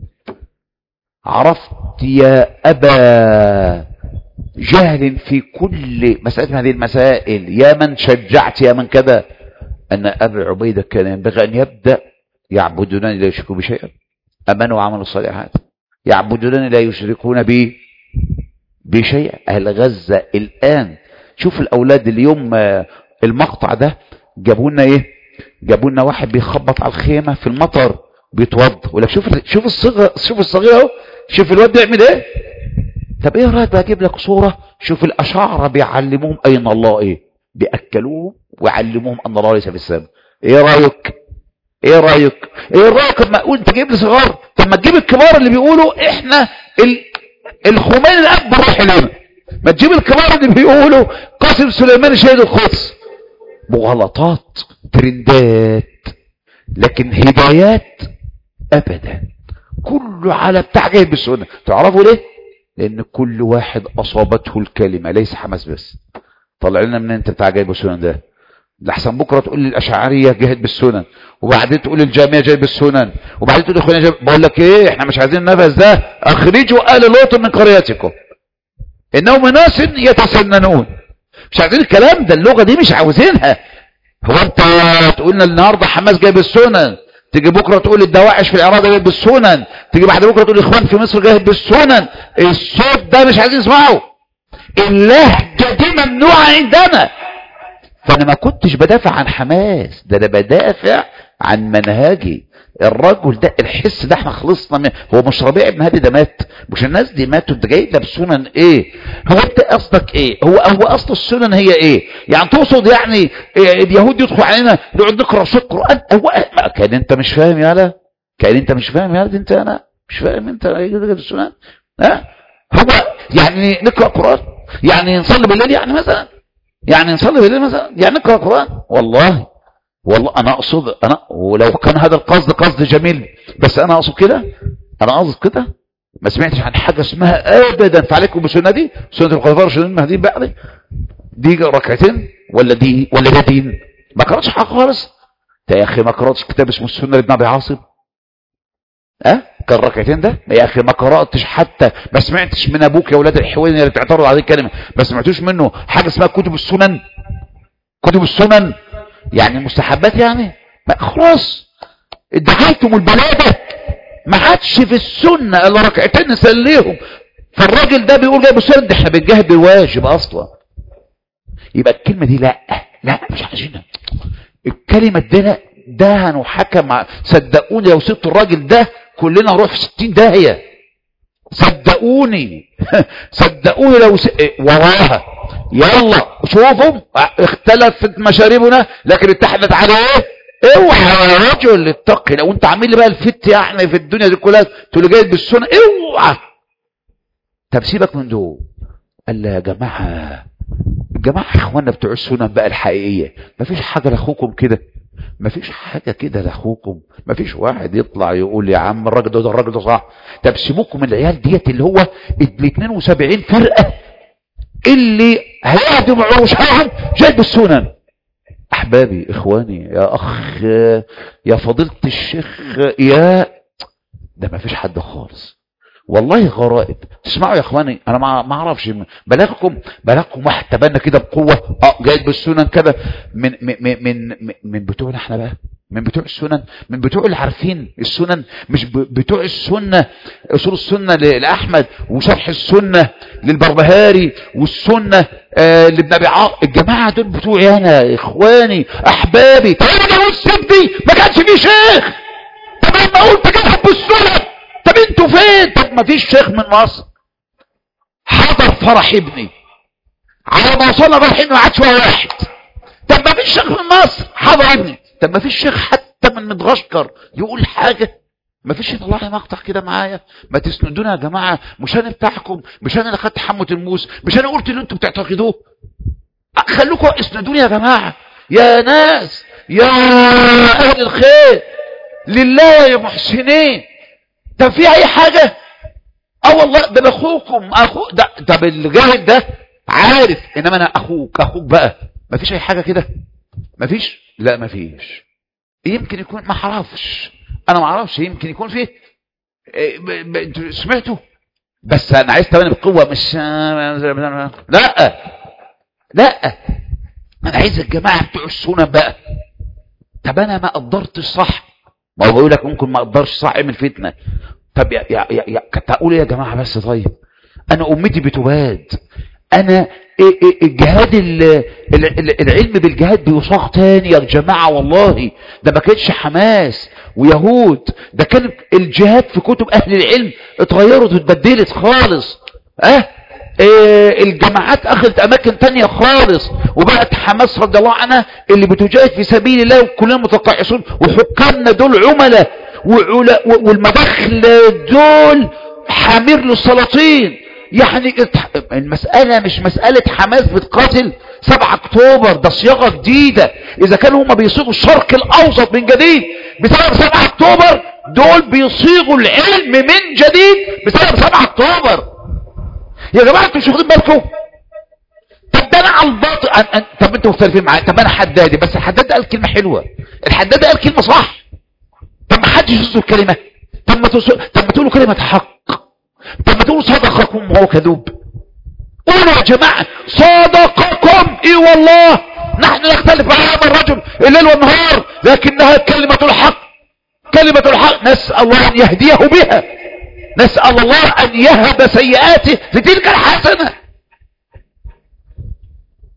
عرفت يا أبا جهل في كل مسألة من هذه المسائل، يا من شجعت يا من كذا، أن أبا عبيدة كان ينبغي أن يبدأ يعبدونني لا يشركون بشيئا، أمنوا وعملوا الصالحات، يعبدونني لا يشركون بي بشيئا. أهل غزة الآن، شوف الأولاد اليوم المقطع ده جابوا لنا إيه؟ جابوا لنا واحد بيخبط على الخيمة في المطر بيتوضى، ولا شوف شوف الصغير، شوف الصغير اهو، شوف الواد بيعمل ايه. طب ايه رايك بقى اجيب لك صوره، شوف الاشاعره بيعلموهم اين الله ايه، بياكلوهم ويعلموهم ان الله ليس في السماء. ايه رايك؟ ايه رايك؟ ايه رايك لما اقول انت جايب لي صغار؟ طب ما تجيب الكبار اللي بيقولوا احنا ال... الخميني الاكبر راح لنا، ما تجيب الكبار اللي بيقولوا قاسم سليمان شهيد القدس. مغالطات، ترندات، لكن هدايات ابدا، كله على بتاع جايب بالسنه. تعرفوا ليه؟ لان كل واحد اصابته الكلمه، ليس حماس بس. طلع لنا من انت بتاع جايب بالسنن ده، لحسن بكره تقول لي الاشعريه جاهد بالسنن، وبعدين تقول الجامعه جايب بالسنن، وبعدين تقول اخواني جايب. بقول لك ايه، احنا مش عايزين النفس ده. اخرجوا ال لوط من قريتكم انهم ناس يتسننون. مش عايزين الكلام ده، اللغه دي مش عاوزينها. هو انت تقول لنا النهارده حماس جايب السنن، تيجي بكره تقول الدواعش في العراق جايب بالسنن، تيجي بعد بكره تقول الاخوان في مصر جايب بالسنن. الصوت ده مش عايزين نسمعه، اللهجه دي ممنوعه عندنا. فانا ما كنتش بدافع عن حماس، ده انا بدافع عن منهجي. الرجل ده الحس ده احنا خلصنا منه. هو مش ربيع بن هادي ده مات؟ مش الناس دي ماتوا؟ انت جاي لك سنن ايه؟ هو انت قصدك ايه؟ هو هو اصل السنن هي ايه؟ يعني تقصد يعني إيه اليهود يدخلوا علينا نقعد نقرا شويه قران؟ هو كان انت مش فاهم يالا؟ كان انت مش فاهم يالا؟ انت انا مش فاهم انت ايه السنن؟ ها؟ هو يعني نقرا قران؟ يعني نصلي بالليل يعني مثلا؟ يعني نصلي بالليل مثلا؟ يعني نقرا قران؟ والله والله انا اقصد، انا ولو كان هذا القصد قصد جميل، بس انا اقصد كده، انا قصد كده. ما سمعتش عن حاجه اسمها ابدا فعليكم بالسنه دي، سنه الخلفاء الراشدين المهديين بعد دي ركعتين ولا دي ولا ده دين؟ ما قراتش حاجه خالص يا اخي. ما قراتش كتاب اسمه السنه لابن ابي عاصم؟ ها أه؟ كان ركعتين ده يا اخي؟ ما قراتش حتى، ما سمعتش من ابوك يا اولاد الحوين اللي بتعترضوا على هذه الكلمه، ما سمعتوش منه حاجه اسمها كتب السنن؟ كتب السنن يعني المستحبات يعني؟ خلاص ادعيتم البلاده، ما عادش في السنه الا ركعتين نسليهم. فالراجل ده بيقول جايب السنه دي، احنا بنجاهد بالواجب اصلا. يبقى الكلمه دي لا لا مش عايزينها. الكلمه دي ده هنحكم مع، صدقوني لو سبت الراجل ده كلنا نروح في ستين داهيه، صدقوني صدقوني لو س... وراها يلا شوفوا اختلفت مشاربنا لكن اتحدت على ايه؟ اوعى يا رجل اتقي. لو انت عامل لي بقى الفت يعني في الدنيا دي كلها تقول جاي بالسنه، اوعى. طب سيبك من دول. قال لي يا جماعه، الجماعه اخواننا بتوع السنن بقى الحقيقيه، مفيش حاجه لاخوكم كده، مفيش حاجه كده لاخوكم، مفيش واحد يطلع يقول يا عم الراجل ده الراجل ده صح. طب سيبوكم من العيال ديت اللي هو ال اثنين وسبعين فرقه اللي هيهدم عروشهم جايب السنن. احبابي اخواني يا اخ يا فضيله الشيخ يا ده ما فيش حد خالص والله. غرائب. تسمعوا يا اخواني، انا ما اعرفش بلاغكم بلاغكم واحد تبنى كده بقوه اه جايب بالسنن كده من من من من بتوعنا احنا بقى، من بتوع السنن، من بتوع اللي عارفين السنن، مش بتوع السنه اصول السنه لاحمد وشرح السنه للبربهاري والسنه آه لابن ابي عاصم. الجماعه دول بتوعي انا يا اخواني احبابي. طب انا والسبي ما كانش فيه شيخ، طب انا قلت جايب بالسنن، طب انتوا فين؟ طب ما فيش شيخ من مصر حضر فرح ابني، على ما وصلنا فرح ابني ما عادش واحد. طب ما فيش شيخ من مصر حضر ابني، طب ما فيش شيخ حتى من مدغشقر يقول حاجه؟ ما فيش. يطلع لي مقطع كده معايا؟ ما تسندونا يا جماعه، مش انا بتاعكم، مش انا اللي خدت حموه الموس، مش انا قلت اللي انتوا بتعتقدوه. خلوكم اسندوني يا جماعه يا ناس يا اهل الخير لله يا محسنين. طب في اي حاجه؟ اه والله ده اخوكم اخو ده. طب الجاهل ده عارف، انما انا اخوك اخوك بقى ما فيش اي حاجه كده؟ ما فيش؟ لا ما فيش. يمكن يكون ما اعرفش، انا ما اعرفش، يمكن يكون فيه انتوا سمعتوا، بس انا عايز تبني بقوه مش لا لا انا عايز الجماعه بتوع السنن بقى. طب انا ما قدرتش صح، ما هو بيقول لك ممكن ما قدرش صح اعمل فتنه. طب يا يا يا, يا كنت اقول يا جماعه بس طيب انا امتي بتباد، انا الجهاد العلم بالجهاد بيصاغ تاني يا جماعه والله. ده ما كانش حماس ويهود، ده كان الجهاد في كتب اهل العلم اتغيرت واتبدلت خالص. اه إيه الجماعات اخذت اماكن تانية خالص، وبقت حماس رضي الله عنها اللي بتجاهد في سبيل الله وكلنا متقاعسون، وحكامنا دول عملاء والمداخل دول حامير للسلاطين. يعني المسألة مش مسألة حماس بتقاتل سبعة اكتوبر، ده صياغة جديدة. اذا كانوا هم بيصيغوا الشرق الاوسط من جديد بسبب سبعة اكتوبر، دول بيصيغوا العلم من جديد بسبب سبعة اكتوبر. يا جماعة انتوا مش واخدين بالكم؟ طب ده انا على الباطل أن... أن... طب انتوا مختلفين معايا. طب انا حدادي، بس الحداد قال كلمة حلوة، الحداد قال كلمة صح. طب ما حدش يصدر كلمة، طب ما توصل... طب ما تقولوا كلمة حق، طب ما تقولوا صدقكم وهو كذوب. قولوا يا جماعة صدقكم ايه والله نحن نختلف مع هذا الرجل الليل والنهار، لكنها كلمة الحق، كلمة الحق نسأل الله ان يهديه بها، نسأل الله ان يهب سيئاته لتلك الحسنة.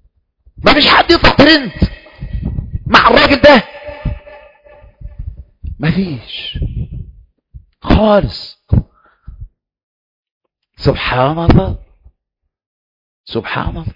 ما فيش حد يطلع ترند مع الراجل ده. مفيش خالص. سبحان الله سبحان الله.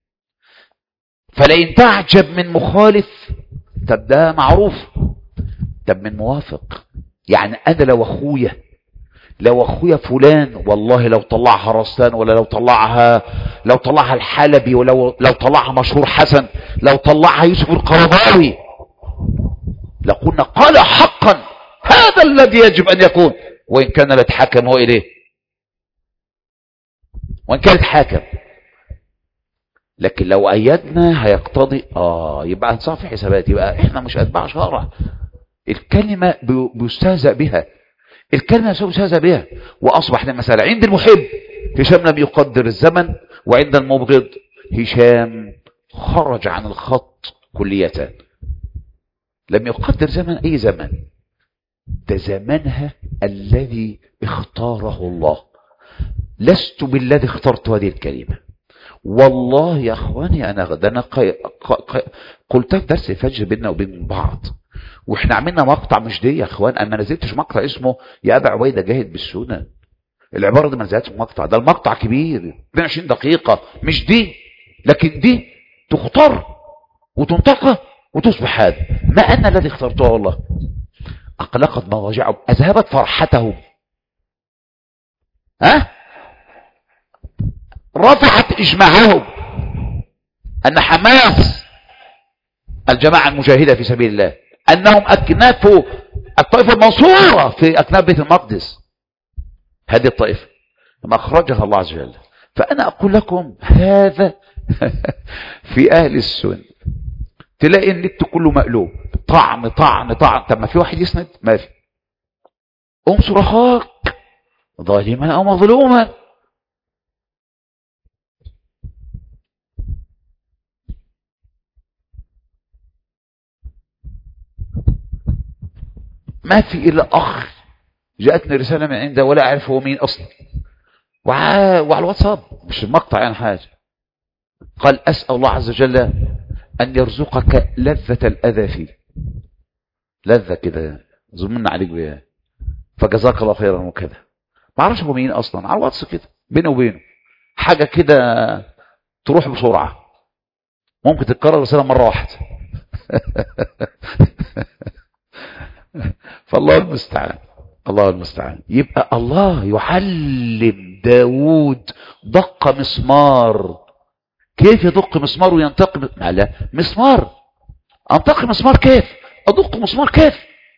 فلئن تعجب من مخالف، طب ده معروف، طب من موافق. يعني انا لو اخويا لو اخويا فلان والله لو طلعها رسلان، ولا لو طلعها لو طلعها الحلبي، ولو لو طلعها مشهور حسن، لو طلعها يوسف القرضاوي، لقلنا قال حقا هذا الذي يجب ان يكون، وان كان لتحكم هو اليه، وان كان يتحاكم. لكن لو ايدنا هيقتضي اه يبقى هنصفي حسابات، يبقى احنا مش اتباع شرع. الكلمه بيستهزأ بها، الكلمه بيستهزأ بها. واصبح المساله عند المحب هشام لم يقدر الزمن، وعند المبغض هشام خرج عن الخط كلية. لم يقدر زمن اي زمن، ده زمنها الذي اختاره الله. لست بالذي اخترت هذه الكلمه والله يا اخواني. انا ده انا قي... قي... قلتها في درس الفجر بيننا وبين بعض، واحنا عملنا مقطع. مش دي يا اخوان، انا ما نزلتش مقطع اسمه يا ابا عبيده جاهد بالسنن. العباره دي ما نزلتش مقطع، ده المقطع كبير اثنين وعشرين دقيقه، مش دي. لكن دي تختار وتنتقى وتصبح هذا. ما انا الذي اخترته والله. اقلقت مضاجعهم، اذهبت فرحتهم، ها رفعت اجماعهم، ان حماس الجماعة المجاهدة في سبيل الله انهم اكناف الطائفة المنصورة في اكناف بيت المقدس. هذه الطائفة ما اخرجها الله عز وجل. فانا اقول لكم هذا في اهل السنة تلاقي النت كله مقلوب، طعن طعن طعن. طب ما في واحد يسند؟ ما في. انصر اخاك ظالما او مظلوما. ما في الا اخ جاءتني رساله من عنده ولا اعرف هو مين اصلا، وعلى الواتساب مش المقطع يعني حاجه، قال اسال الله عز وجل ان يرزقك لذه الاذى فيه. لذه كده ظلمنا عليك بيها، فجزاك الله خيرا وكذا. ما اعرفش هو مين اصلا، على الواتس كده بينه وبينه حاجه كده تروح بسرعه، ممكن تتكرر رساله مره واحده. فالله المستعان الله المستعان. يبقى الله يعلم داود دق مسمار. كيف يدق مسمار وينتقم؟ لا مسمار انتقم مسمار كيف؟ ادق مسمار كيف؟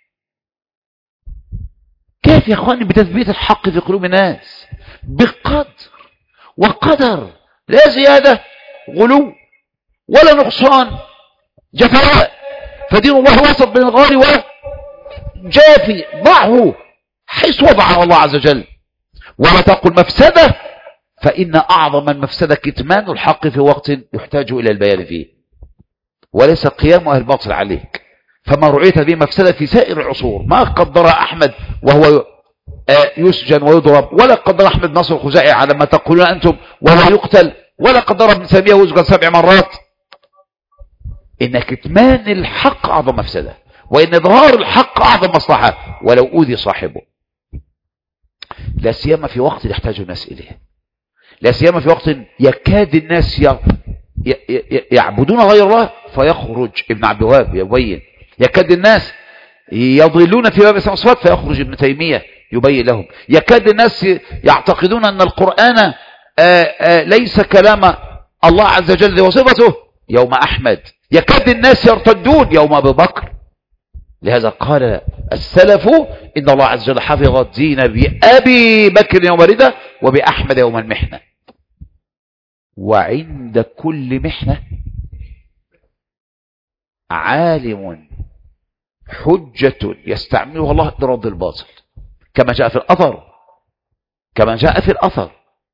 كيف يا اخواني؟ بتثبيت الحق في قلوب الناس بقدر وقدر، لا زيادة غلو ولا نقصان جفاء. فدين الله وسط بين الغالي وجافي، ضعه حيث وضعه الله عز وجل. ولا تقل مفسدة، فإن أعظم المفسدة كتمان الحق في وقت يحتاج إلى البيان فيه، وليس قيام أهل الباطل عليك. فما رعيت به مفسدة في سائر العصور. ما قدر أحمد وهو يسجن ويضرب، ولا قدر أحمد ناصر الخزاعي على ما تقولون أنتم وهو يقتل، ولا قدر ابن تيمية ويسجن سبع مرات. إن كتمان الحق أعظم مفسدة، وإن إظهار الحق أعظم مصلحة ولو أوذي صاحبه. لا سيما في وقت يحتاج الناس إليه، لا سيما في وقت يكاد الناس يعبدون غير الله فيخرج ابن عبد الوهاب يبين، يكاد الناس يضلون في باب الصفات فيخرج ابن تيمية يبين لهم، يكاد الناس يعتقدون أن القرآن آآ آآ ليس كلام الله عز وجل وصفته يوم أحمد، يكاد الناس يرتدون يوم أبي بكر. لهذا قال السلف إن الله عز وجل حفظ الدين بأبي بكر يوم الردة وبأحمد يوم المحنة. وعند كل محنة عالم حجة يستعملها الله لرد الباطل، كما جاء في الأثر كما جاء في الأثر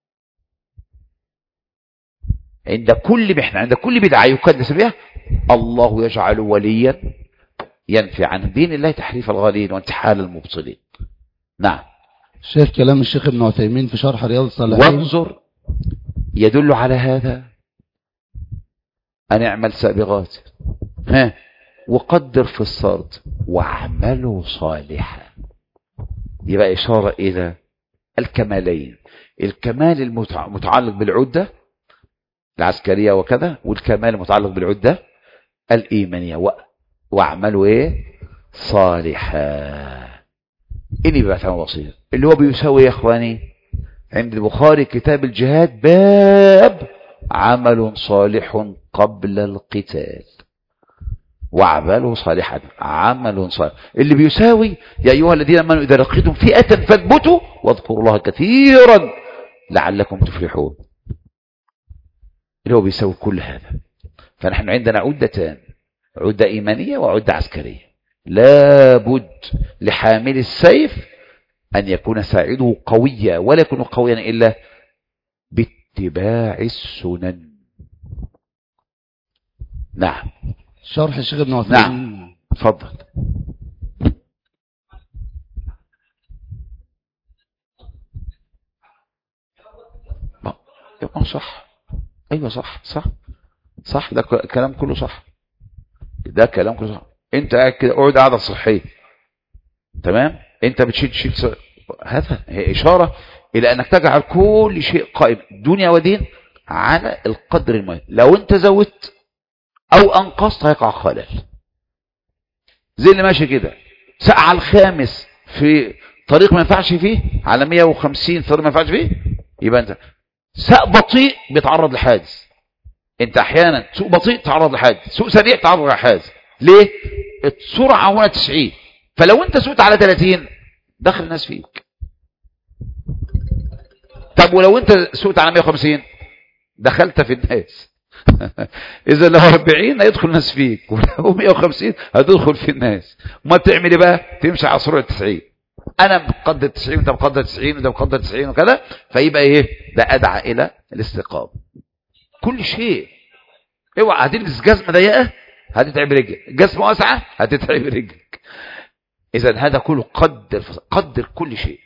عند كل محنة، عند كل بدعة يقدس بها الله يجعل وليا ينفي عن دين الله تحريف الغالين وانتحال المبطلين. نعم. شايف كلام الشيخ ابن عثيمين في شرح رياض الصالحين، وانظر يدل على هذا أن اعمل سابغات. ها وقدر في السرد واعملوا صالحا. يبقى إشارة إلى الكمالين، الكمال المتعلق بالعدة العسكرية وكذا، والكمال المتعلق بالعدة الإيمانية. واعملوا إيه؟ صالحا. إني بقى فهم بسيط اللي هو بيساوي يا إخواني عند البخاري كتاب الجهاد باب عمل صالح قبل القتال، واعملوا صالحا عمل صالح، اللي بيساوي يا أيها الذين آمنوا إذا لقيتم فئة فاثبتوا واذكروا الله كثيرا لعلكم تفلحون، اللي هو بيساوي كل هذا. فنحن عندنا عدتان، عدة إيمانية وعدة عسكرية. لابد لحامل السيف أن يكون ساعده قويا، ولا يكون قويا إلا باتباع السنن. نعم. شرح الشيخ ابن عثيمين. نعم تفضل. يبقى صح. ايوه صح صح صح، ده كلام كله صح، ده كلام كله صح. انت قاعد كده اقعد قاعده صحيه تمام، انت بتشيل تشيل ص... هذا هي اشاره الى انك تجعل كل شيء قائم دنيا ودين على القدر المهم. لو انت زودت او انقصت هيقع خلل، زي اللي ماشي كده ساعة على الخامس في طريق ما ينفعش فيه، على مية وخمسين طريق ما ينفعش فيه، يبقى انت ساق بطيء بيتعرض لحادث. انت احيانا سوق بطيء تعرض لحادث، سوق سريع تعرض لحادث. ليه؟ السرعه هنا تسعين، فلو انت سوقت على ثلاثين دخل الناس فيك. طب ولو انت سوقت على مية وخمسين دخلت في الناس. اذا لو أربعين هيدخل الناس فيك، ولو مية وخمسين هتدخل في الناس. ما تعمل ايه بقى؟ تمشي على سرعه تسعين. انا بقدر تسعين وانت بقدر تسعين وانت بقدر تسعين وكذا، فيبقى ايه؟ ده ادعى الى الاستقامه. كل شيء. اوعى هتلبس جزمه ضيقه هتتعب رجلك، جزمه واسعه هتتعب رجلك. اذا هذا كله قدر قدر كل شيء.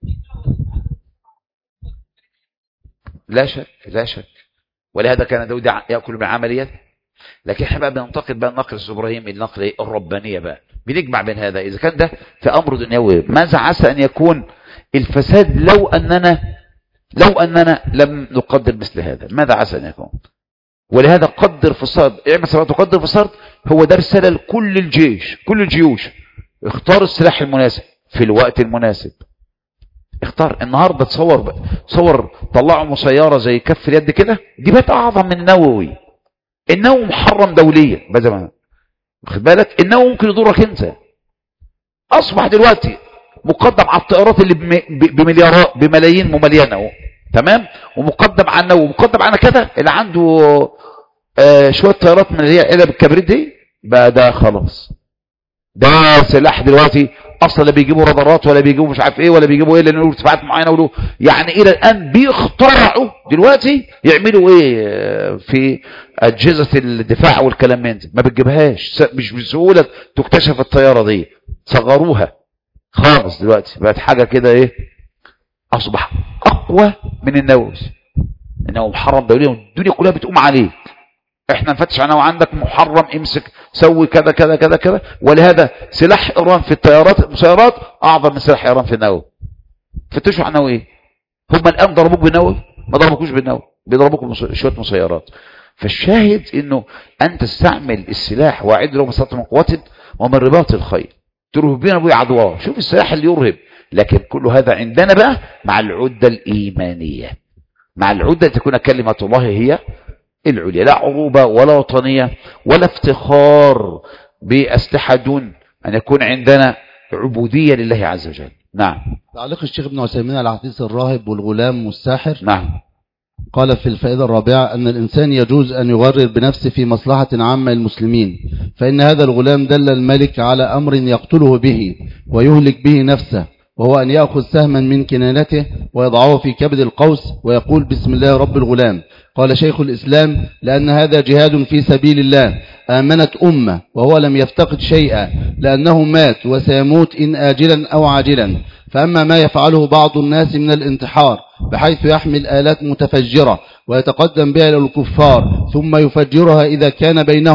لا شك لا شك. ولهذا كان داود ياكل من عمليات. لكن احنا بقى بننتقد بقى النقل الابراهيمي، النقل الربانيه بقى، بنجمع بين هذا. اذا كان ده في امر دنيوي، ماذا عسى ان يكون الفساد لو اننا لو اننا لم نقدر مثل هذا؟ ماذا عسى ان يكون؟ ولهذا قدر في الصرد، اعمل سواء تقدر في الصرد، هو ده رساله لكل الجيش، كل الجيوش. اختار السلاح المناسب في الوقت المناسب. اختار. النهارده تصور تصور طلعوا مسيره زي كف اليد كده، دي بقت اعظم من النووي. النووي محرم دوليا بدل ما واخد بالك، النووي ممكن يضرك انت. اصبح دلوقتي مقدم على الطائرات اللي بمليارات بملايين مملينه اهو تمام، ومقدم على النووي، مقدم على كده اللي عنده آه شويه طيارات من اللي هي علب الكبريت دي بقى، ده خلاص ده سلاح دلوقتي اصلا. لا بيجيبوا رادارات ولا بيجيبوا مش عارف ايه ولا بيجيبوا ايه، لان له ارتفاعات معينه وله يعني الى الان بيخترعوا دلوقتي يعملوا ايه في اجهزه الدفاع والكلام من ده. ما بتجيبهاش، مش بسهوله تكتشف الطياره دي، صغروها خالص دلوقتي، بقت حاجه كده ايه، اصبح اقوى من النووي. انه محرم دوليا والدنيا كلها بتقوم عليك. احنا نفتش عنه وعندك محرم، امسك سوي كذا كذا كذا كذا. ولهذا سلاح ايران في الطيارات المسيرات اعظم من سلاح ايران في النووي. فتشوا عنه ايه؟ هم الان ضربوك بالنووي؟ ما ضربوكوش بالنووي، بيضربوك شويه مسيرات. فالشاهد انه ان تستعمل السلاح واعد له ما استطعتم من قوه ومن رباط الخيل ترهبون به عدواه. شوف السلاح اللي يرهب. لكن كل هذا عندنا بقى مع العده الايمانيه، مع العده تكون كلمه الله هي العليا، لا عروبة ولا وطنية ولا افتخار بأسلحة، دون أن يكون عندنا عبودية لله عز وجل. نعم. تعليق الشيخ ابن عثيمين على حديث الراهب والغلام والساحر. نعم. قال في الفائدة الرابعة أن الإنسان يجوز أن يغرر بنفسه في مصلحة عامة المسلمين، فإن هذا الغلام دل الملك على أمر يقتله به ويهلك به نفسه، وهو أن يأخذ سهما من كنانته ويضعه في كبد القوس ويقول بسم الله رب الغلام. قال شيخ الإسلام لأن هذا جهاد في سبيل الله، آمنت أمة وهو لم يفتقد شيئا لأنه مات وسيموت إن آجلا أو عاجلا. فأما ما يفعله بعض الناس من الانتحار بحيث يحمل آلات متفجرة ويتقدم بها إلى الكفار ثم يفجرها إذا كان بينهم،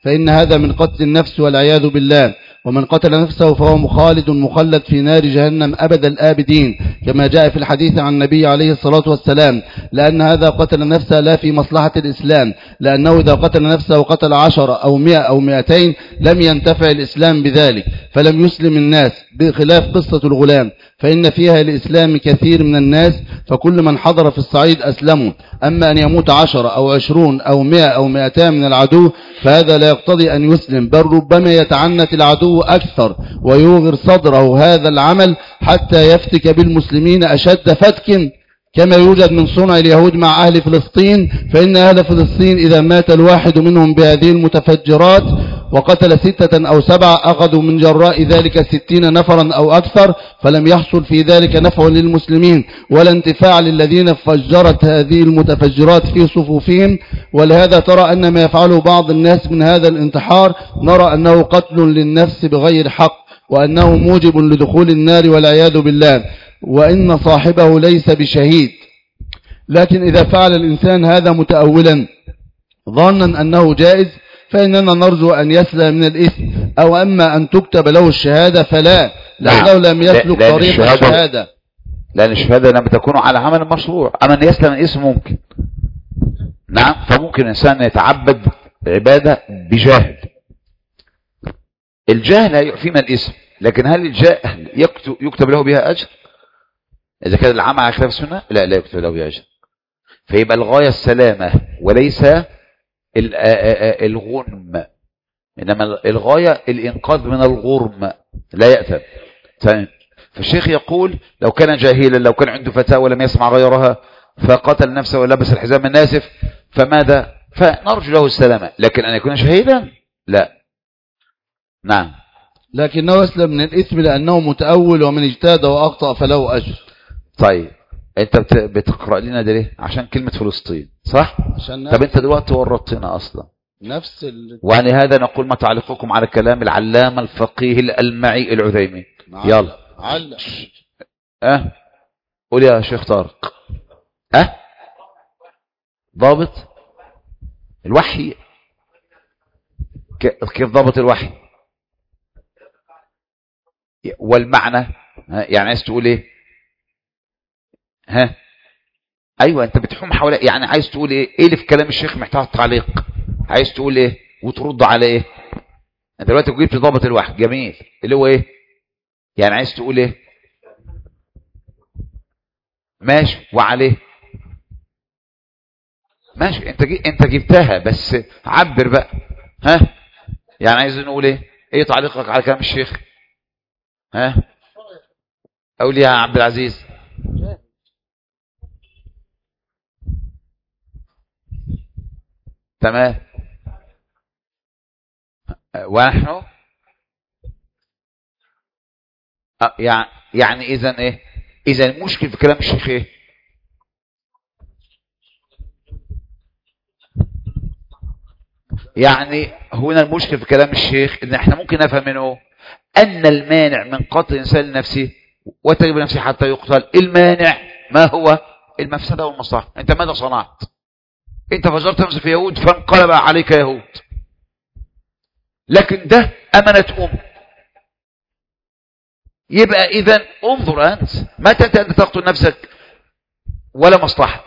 فإن هذا من قتل النفس والعياذ بالله. ومن قتل نفسه فهو مخالد مخلد في نار جهنم أبد الآبدين، كما جاء في الحديث عن النبي عليه الصلاة والسلام، لأن هذا قتل نفسه لا في مصلحة الإسلام، لأنه إذا قتل نفسه وقتل عشرة أو مئة أو مئتين لم ينتفع الإسلام بذلك، فلم يسلم الناس، بخلاف قصة الغلام فإن فيها الإسلام كثير من الناس، فكل من حضر في الصعيد أسلموا. أما أن يموت عشرة أو عشرون أو مئة أو مئتان من العدو فهذا لا يقتضي أن يسلم، بل ربما يتعنت العدو أكثر ويوغر صدره هذا العمل حتى يفتك بالمسلمين أشد فتك، كما يوجد من صنع اليهود مع أهل فلسطين. فإن أهل فلسطين إذا مات الواحد منهم بهذه المتفجرات وقتل ستة أو سبعة أخذوا من جراء ذلك ستين نفرا أو أكثر، فلم يحصل في ذلك نفع للمسلمين ولا انتفاع للذين فجرت هذه المتفجرات في صفوفهم. ولهذا ترى أن ما يفعله بعض الناس من هذا الانتحار نرى أنه قتل للنفس بغير حق، وأنه موجب لدخول النار والعياذ بالله، وإن صاحبه ليس بشهيد. لكن إذا فعل الإنسان هذا متأولا ظنا أنه جائز فإننا نرجو أن يسلم من الإثم، أو أما أن تكتب له الشهادة فلا، لأنه لم يسلك طريق الشهادة، لأن الشهادة لم تكون على عمل مشروع. أما أن يسلم من الإثم ممكن، نعم، فممكن الإنسان يتعبد عبادة بجهل. الجهل يعفي من الإثم، لكن هل الجهل يكتب, يكتب له بها أجر؟ إذا كان العمى على خلاف السنة لا لا يكتب له بها أجر. فيبقى الغاية السلامة وليس الغنم، إنما الغاية الإنقاذ من الغرم لا يأثم. فالشيخ يقول لو كان جاهلا، لو كان عنده فتاة ولم يسمع غيرها فقتل نفسه ولبس الحزام الناسف فماذا؟ فنرجو له السلامة. لكن أن يكون شهيدا لا. نعم، لكنه يسلم من الإثم لأنه متأول، ومن اجتهد وأخطأ فله أجر. طيب انت بتقرأ لنا ده ليه؟ عشان كلمة فلسطين صح؟ عشان طب انت دلوقتي ورطتنا اصلا نفس ال... ولهذا نقول ما تعليقكم على كلام العلامة الفقيه الألمعي العثيمين؟ يلا علق اه قول يا شيخ طارق. اه ضابط الوحي كيف ضابط الوحي والمعنى؟ يعني عايز تقول ايه؟ ها ايوه انت بتحوم حوالي، يعني عايز تقول ايه؟ ايه اللي في كلام الشيخ محتاج تعليق؟ عايز تقول ايه وترد على ايه؟ انت دلوقتي جبت ضابط الوحي جميل اللي هو ايه؟ يعني عايز تقول ايه؟ ماشي وعليه ماشي، انت جي... انت جبتها بس عبر بقى. ها يعني عايز نقول ايه؟ ايه تعليقك على كلام الشيخ؟ ها اقول يا عبد العزيز. تمام. ونحن يعني يعني اذا ايه؟ اذا المشكل في كلام الشيخ ايه؟ يعني هنا المشكل في كلام الشيخ ان احنا ممكن نفهم منه ان المانع من قتل الانسان لنفسه وتجب نفسه حتى يقتل، المانع ما هو؟ المفسده والمصلحه. انت ماذا صنعت؟ انت فجرت نفسك في يهود فانقلب عليك يهود، لكن ده امانه ام. يبقى اذا انظر انت متى انت تقتل نفسك ولا مصلحه.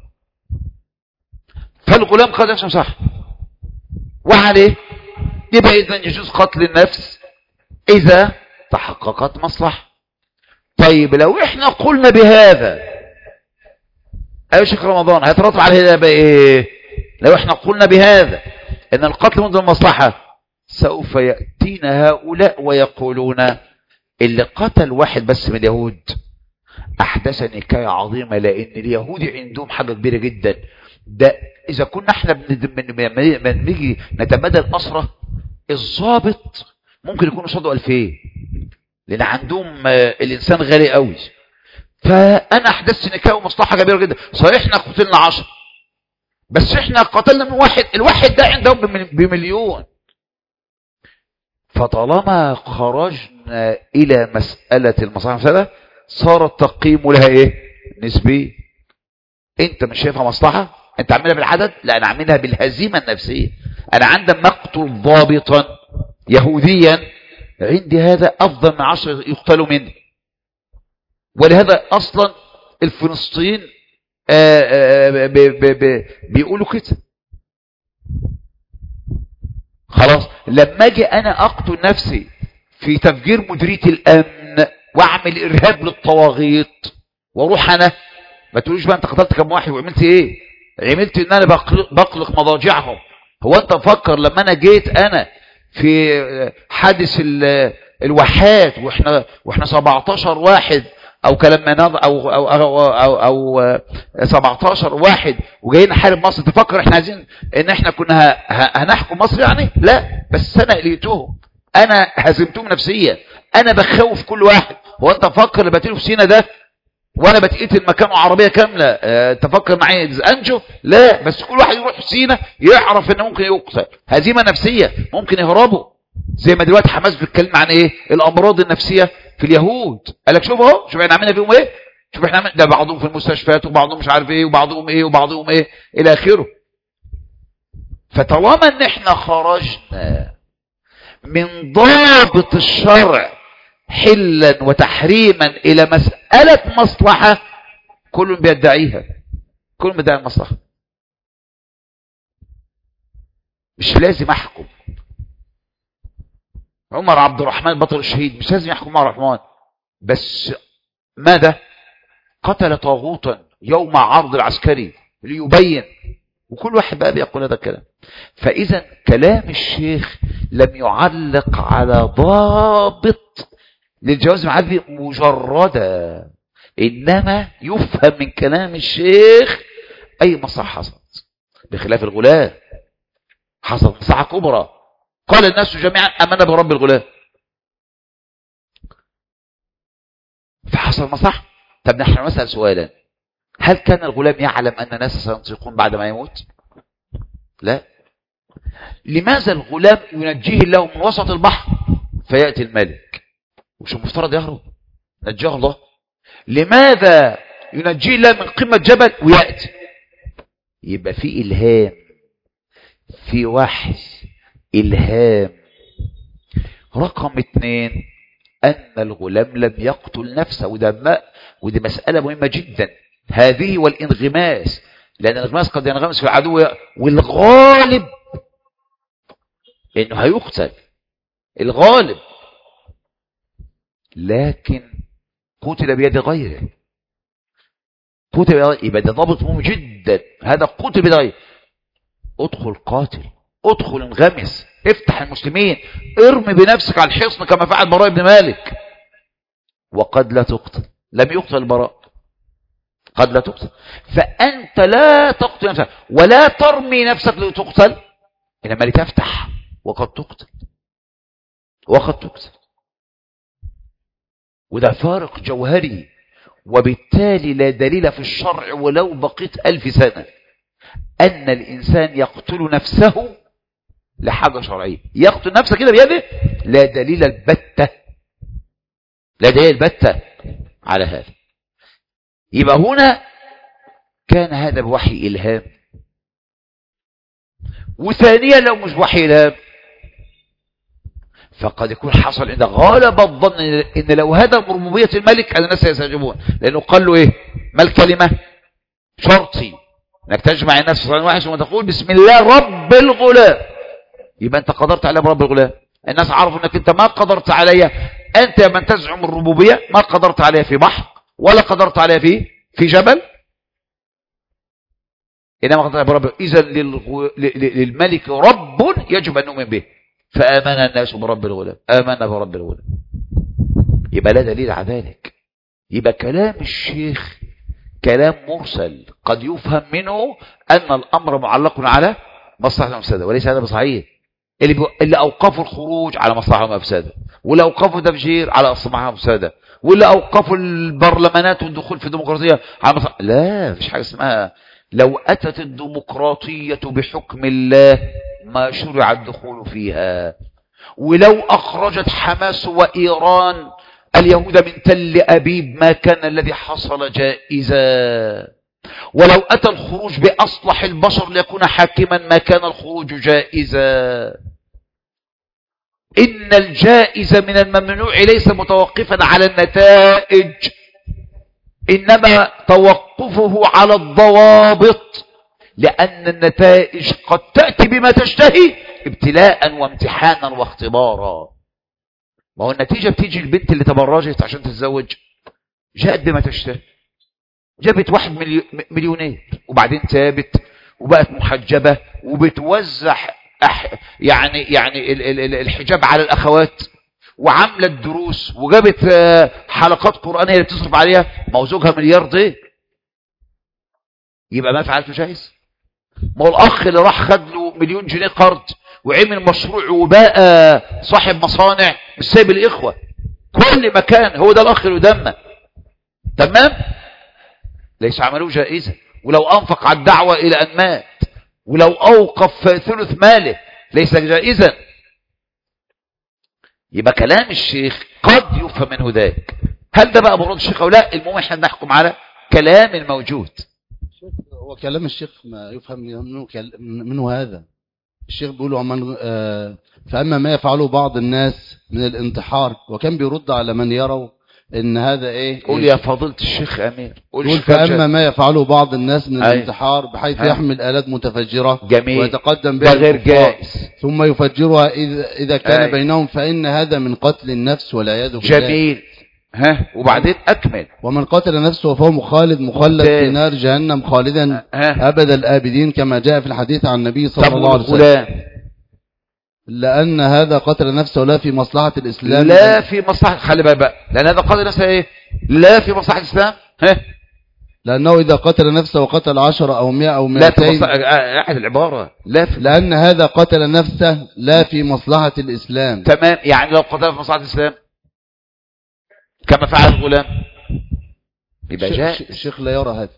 فالغلام قتل نفسه صح وعليه، يبقى اذا يجوز قتل النفس اذا تحققت مصلحه. طيب لو احنا قلنا بهذا ايها شيخ رمضان هيترتب على هذا بقى ايه؟ لو احنا قلنا بهذا ان القتل منذ المصلحه سوف ياتينا هؤلاء ويقولون اللي قتل واحد بس من اليهود احدث نكايه عظيمه، لان اليهود عندهم حاجه كبيره جدا. ده اذا كنا احنا بنيجي نتبادل الاسره الضابط ممكن يكون قصاده ألفين، لان عندهم الانسان غالي قوي. فانا احدثت نكايه ومصلحه كبيره جدا. صحيح احنا قتلنا عشرة بس احنا قتلنا من واحد، الواحد ده عندهم بمليون. فطالما خرجنا الى مساله المصلحه صار التقييم لها ايه؟ نسبي. انت مش شايفها مصلحه؟ انت عاملها بالعدد؟ لا انا عاملها بالهزيمه النفسيه. انا عندما أقتل ضابطا يهوديا عندي هذا أفضل من عشر يقتلوا مني. ولهذا أصلا الفلسطين بيقولوا كده. خلاص لما اجي انا اقتل نفسي في تفجير مديرية الامن واعمل ارهاب للطواغيت واروح انا، ما تقولوش بقى انت قتلت كم واحد وعملت ايه؟ عملت ان انا بقلق مضاجعهم. هو انت فكر لما انا جيت انا في حادث الواحات واحنا واحنا سبعتاشر واحد او كلام من هذا او او او او, أو سبعتاشر واحد وجايين نحارب مصر، تفكر احنا عايزين ان احنا كنا هنحكم مصر يعني؟ لا، بس انا قليتهم، انا هزمتهم نفسيا، انا بخوف كل واحد. هو انت فكر اللي بتقتله في سينا ده وانا بتقتل مكانه عربيه كامله اه تفكر معايا انجو؟ لا، بس كل واحد يروح في سينا يعرف ان ممكن يقتل، هزيمه نفسيه، ممكن يهربوا. زي ما دلوقتي حماس بيتكلم عن ايه؟ الامراض النفسيه في اليهود. قال لك شوف اهو، شوف احنا عملنا فيهم ايه، شوف احنا عملنا ده، بعضهم في المستشفيات وبعضهم مش عارف ايه وبعضهم ايه وبعضهم ايه الى اخره. فطالما ان احنا خرجنا من ضابط الشرع حلا وتحريما الى مسألة مصلحة، كل بيدعيها، كل بيدعي المصلحة. مش لازم احكم. عمر عبد الرحمن بطل الشهيد مش لازم يحكم عمر الرحمن، بس ماذا؟ قتل طاغوتا يوم عرض العسكري ليبين، وكل واحد بقى بيقول هذا الكلام. فاذا كلام الشيخ لم يعلق على ضابط للجواز معذب مجردة، انما يفهم من كلام الشيخ اي مصلحة حصلت، بخلاف الغلام حصلت مصلحة كبرى قال الناس جميعا امنا برب الغلام، فحصل مصلحة. طب نحن نسأل سؤالا، هل كان الغلام يعلم ان الناس سينطقون بعد ما يموت؟ لا. لماذا الغلام ينجيه الله من وسط البحر فيأتي الملك؟ وش المفترض يهرب؟ نجاه الله. لماذا ينجيه الله من قمة جبل ويأتي؟ يبقى في إلهام، في وحي، إلهام. رقم اثنين، أن الغلام لم يقتل نفسه، وده ما ودي مسألة مهمة جدا هذه، والانغماس، لأن الانغماس قد ينغمس في العدو والغالب إنه هيقتل الغالب، لكن قتل بيد غيره، قتل بيد غيره. يبقى ده ضابط مهم جدا، هذا قتل بيد غيره. ادخل قاتل، ادخل انغمس، افتح المسلمين، ارمي بنفسك على الحصن كما فعل براء بن مالك، وقد لا تقتل. لم يقتل البراء، قد لا تقتل. فأنت لا تقتل نفسك ولا ترمي نفسك لتقتل، إنما لتفتح وقد تقتل، وقد تقتل. وده فارق جوهري، وبالتالي لا دليل في الشرع ولو بقيت ألف سنة أن الإنسان يقتل نفسه لحاجة شرعية. يقتل نفسه كده بيده، لا دليل البتة، لا دليل البتة على هذا. يبقى هنا كان هذا بوحي إلهام. وثانيا لو مش وحي إلهام فقد يكون حصل عند غالب الظن ان لو هذا ربوبية الملك الناس سيستعجبون، لانه قال له ايه؟ ما الكلمة؟ شرطي انك تجمع الناس في صلاة واحد ثم تقول بسم الله رب الغلام، يبقى انت قدرت عليه برب الغلام. الناس عرفوا انك انت ما قدرت عليها، انت يا من تزعم الربوبية ما قدرت عليها في بحر ولا قدرت عليها في في جبل، انما قدرت برب. اذا للملك رب يجب ان نؤمن به، فآمن الناس برب الغلام، آمن برب الغلام. يبقى لا دليل على ذلك. يبقى كلام الشيخ كلام مرسل قد يفهم منه أن الأمر معلق على مصلحة ومفسدة، وليس هذا بصحيح. اللي, بي... اللي أوقفوا الخروج على مصلحة ومفسدة، واللي أوقفوا التفجير على مصلحة ومفسدة، واللي أوقفوا البرلمانات والدخول في الديمقراطية على مصلحة. لا، مفيش حاجة اسمها لو أتت الديمقراطية بحكم الله ما شرع الدخول فيها. ولو أخرجت حماس وإيران اليهود من تل أبيب ما كان الذي حصل جائزا. ولو أتى الخروج بأصلح البشر ليكون حاكما ما كان الخروج جائزا. إن الجائز من الممنوع ليس متوقفا على النتائج، إنما توقفه على الضوابط، لأن النتائج قد تأتي بما تشتهي ابتلاء وامتحانا واختبارا. ما هو النتيجة بتيجي البنت اللي تبرجت عشان تتزوج جاءت بما تشتهي، جابت واحد مليو مليونير وبعدين تابت وبقت محجبة وبتوزع أح يعني يعني ال ال الحجاب على الأخوات وعملت دروس وجابت حلقات قرآنية اللي بتصرف عليها، ما هو زوجها مليار دي، يبقى ما فعلته جائز؟ ما هو الأخ اللي راح خد له مليون جنيه قرض وعمل مشروع وبقى صاحب مصانع مش سايب الإخوة كل مكان، هو ده الأخ اللي دمه تمام، ليس عمله جائزة. ولو أنفق على الدعوة إلى أن مات ولو أوقف ثلث ماله ليس جائزا. يبقى كلام الشيخ قد يفهم منه ذاك. هل ده بقى مراد الشيخ أو لا؟ المهم احنا بنحكم على كلام الموجود. هو كلام الشيخ ما يفهم منه, منه هذا. الشيخ بيقول عمان آه فأما ما يفعله بعض الناس من الانتحار، وكان بيرد على من يروا ان هذا ايه. قول يا فضيلة الشيخ امير. قول فأما ما يفعله بعض الناس من أي. الانتحار بحيث ها. يحمل آلات متفجرة جميل. ويتقدم بها غير جائز ثم يفجرها إذا, إذا كان أي. بينهم، فإن هذا من قتل النفس والعياذ بالله. جميل. ها وبعدين أكمل. ومن قتل نفسه فهو مخالد مخلد في نار جهنم خالدا ها. أبد الآبدين، كما جاء في الحديث عن النبي صلى الله عليه وسلم. لأن هذا قتل نفسه لا في مصلحة الإسلام، لا في مصلحة، خلي بالك بقى، لأن هذا قتل نفسه إيه؟ لا في مصلحة الإسلام. ها لأنه إذا قتل نفسه وقتل عشرة أو مئة أو مئتين، لا في مصلحة، أحد العبارة لا في، لأن هذا قتل نفسه لا في مصلحة الإسلام. تمام، يعني لو قتل في مصلحة الإسلام كما فعل الغلام يبقى جائز. الشيخ لا يرى هذا.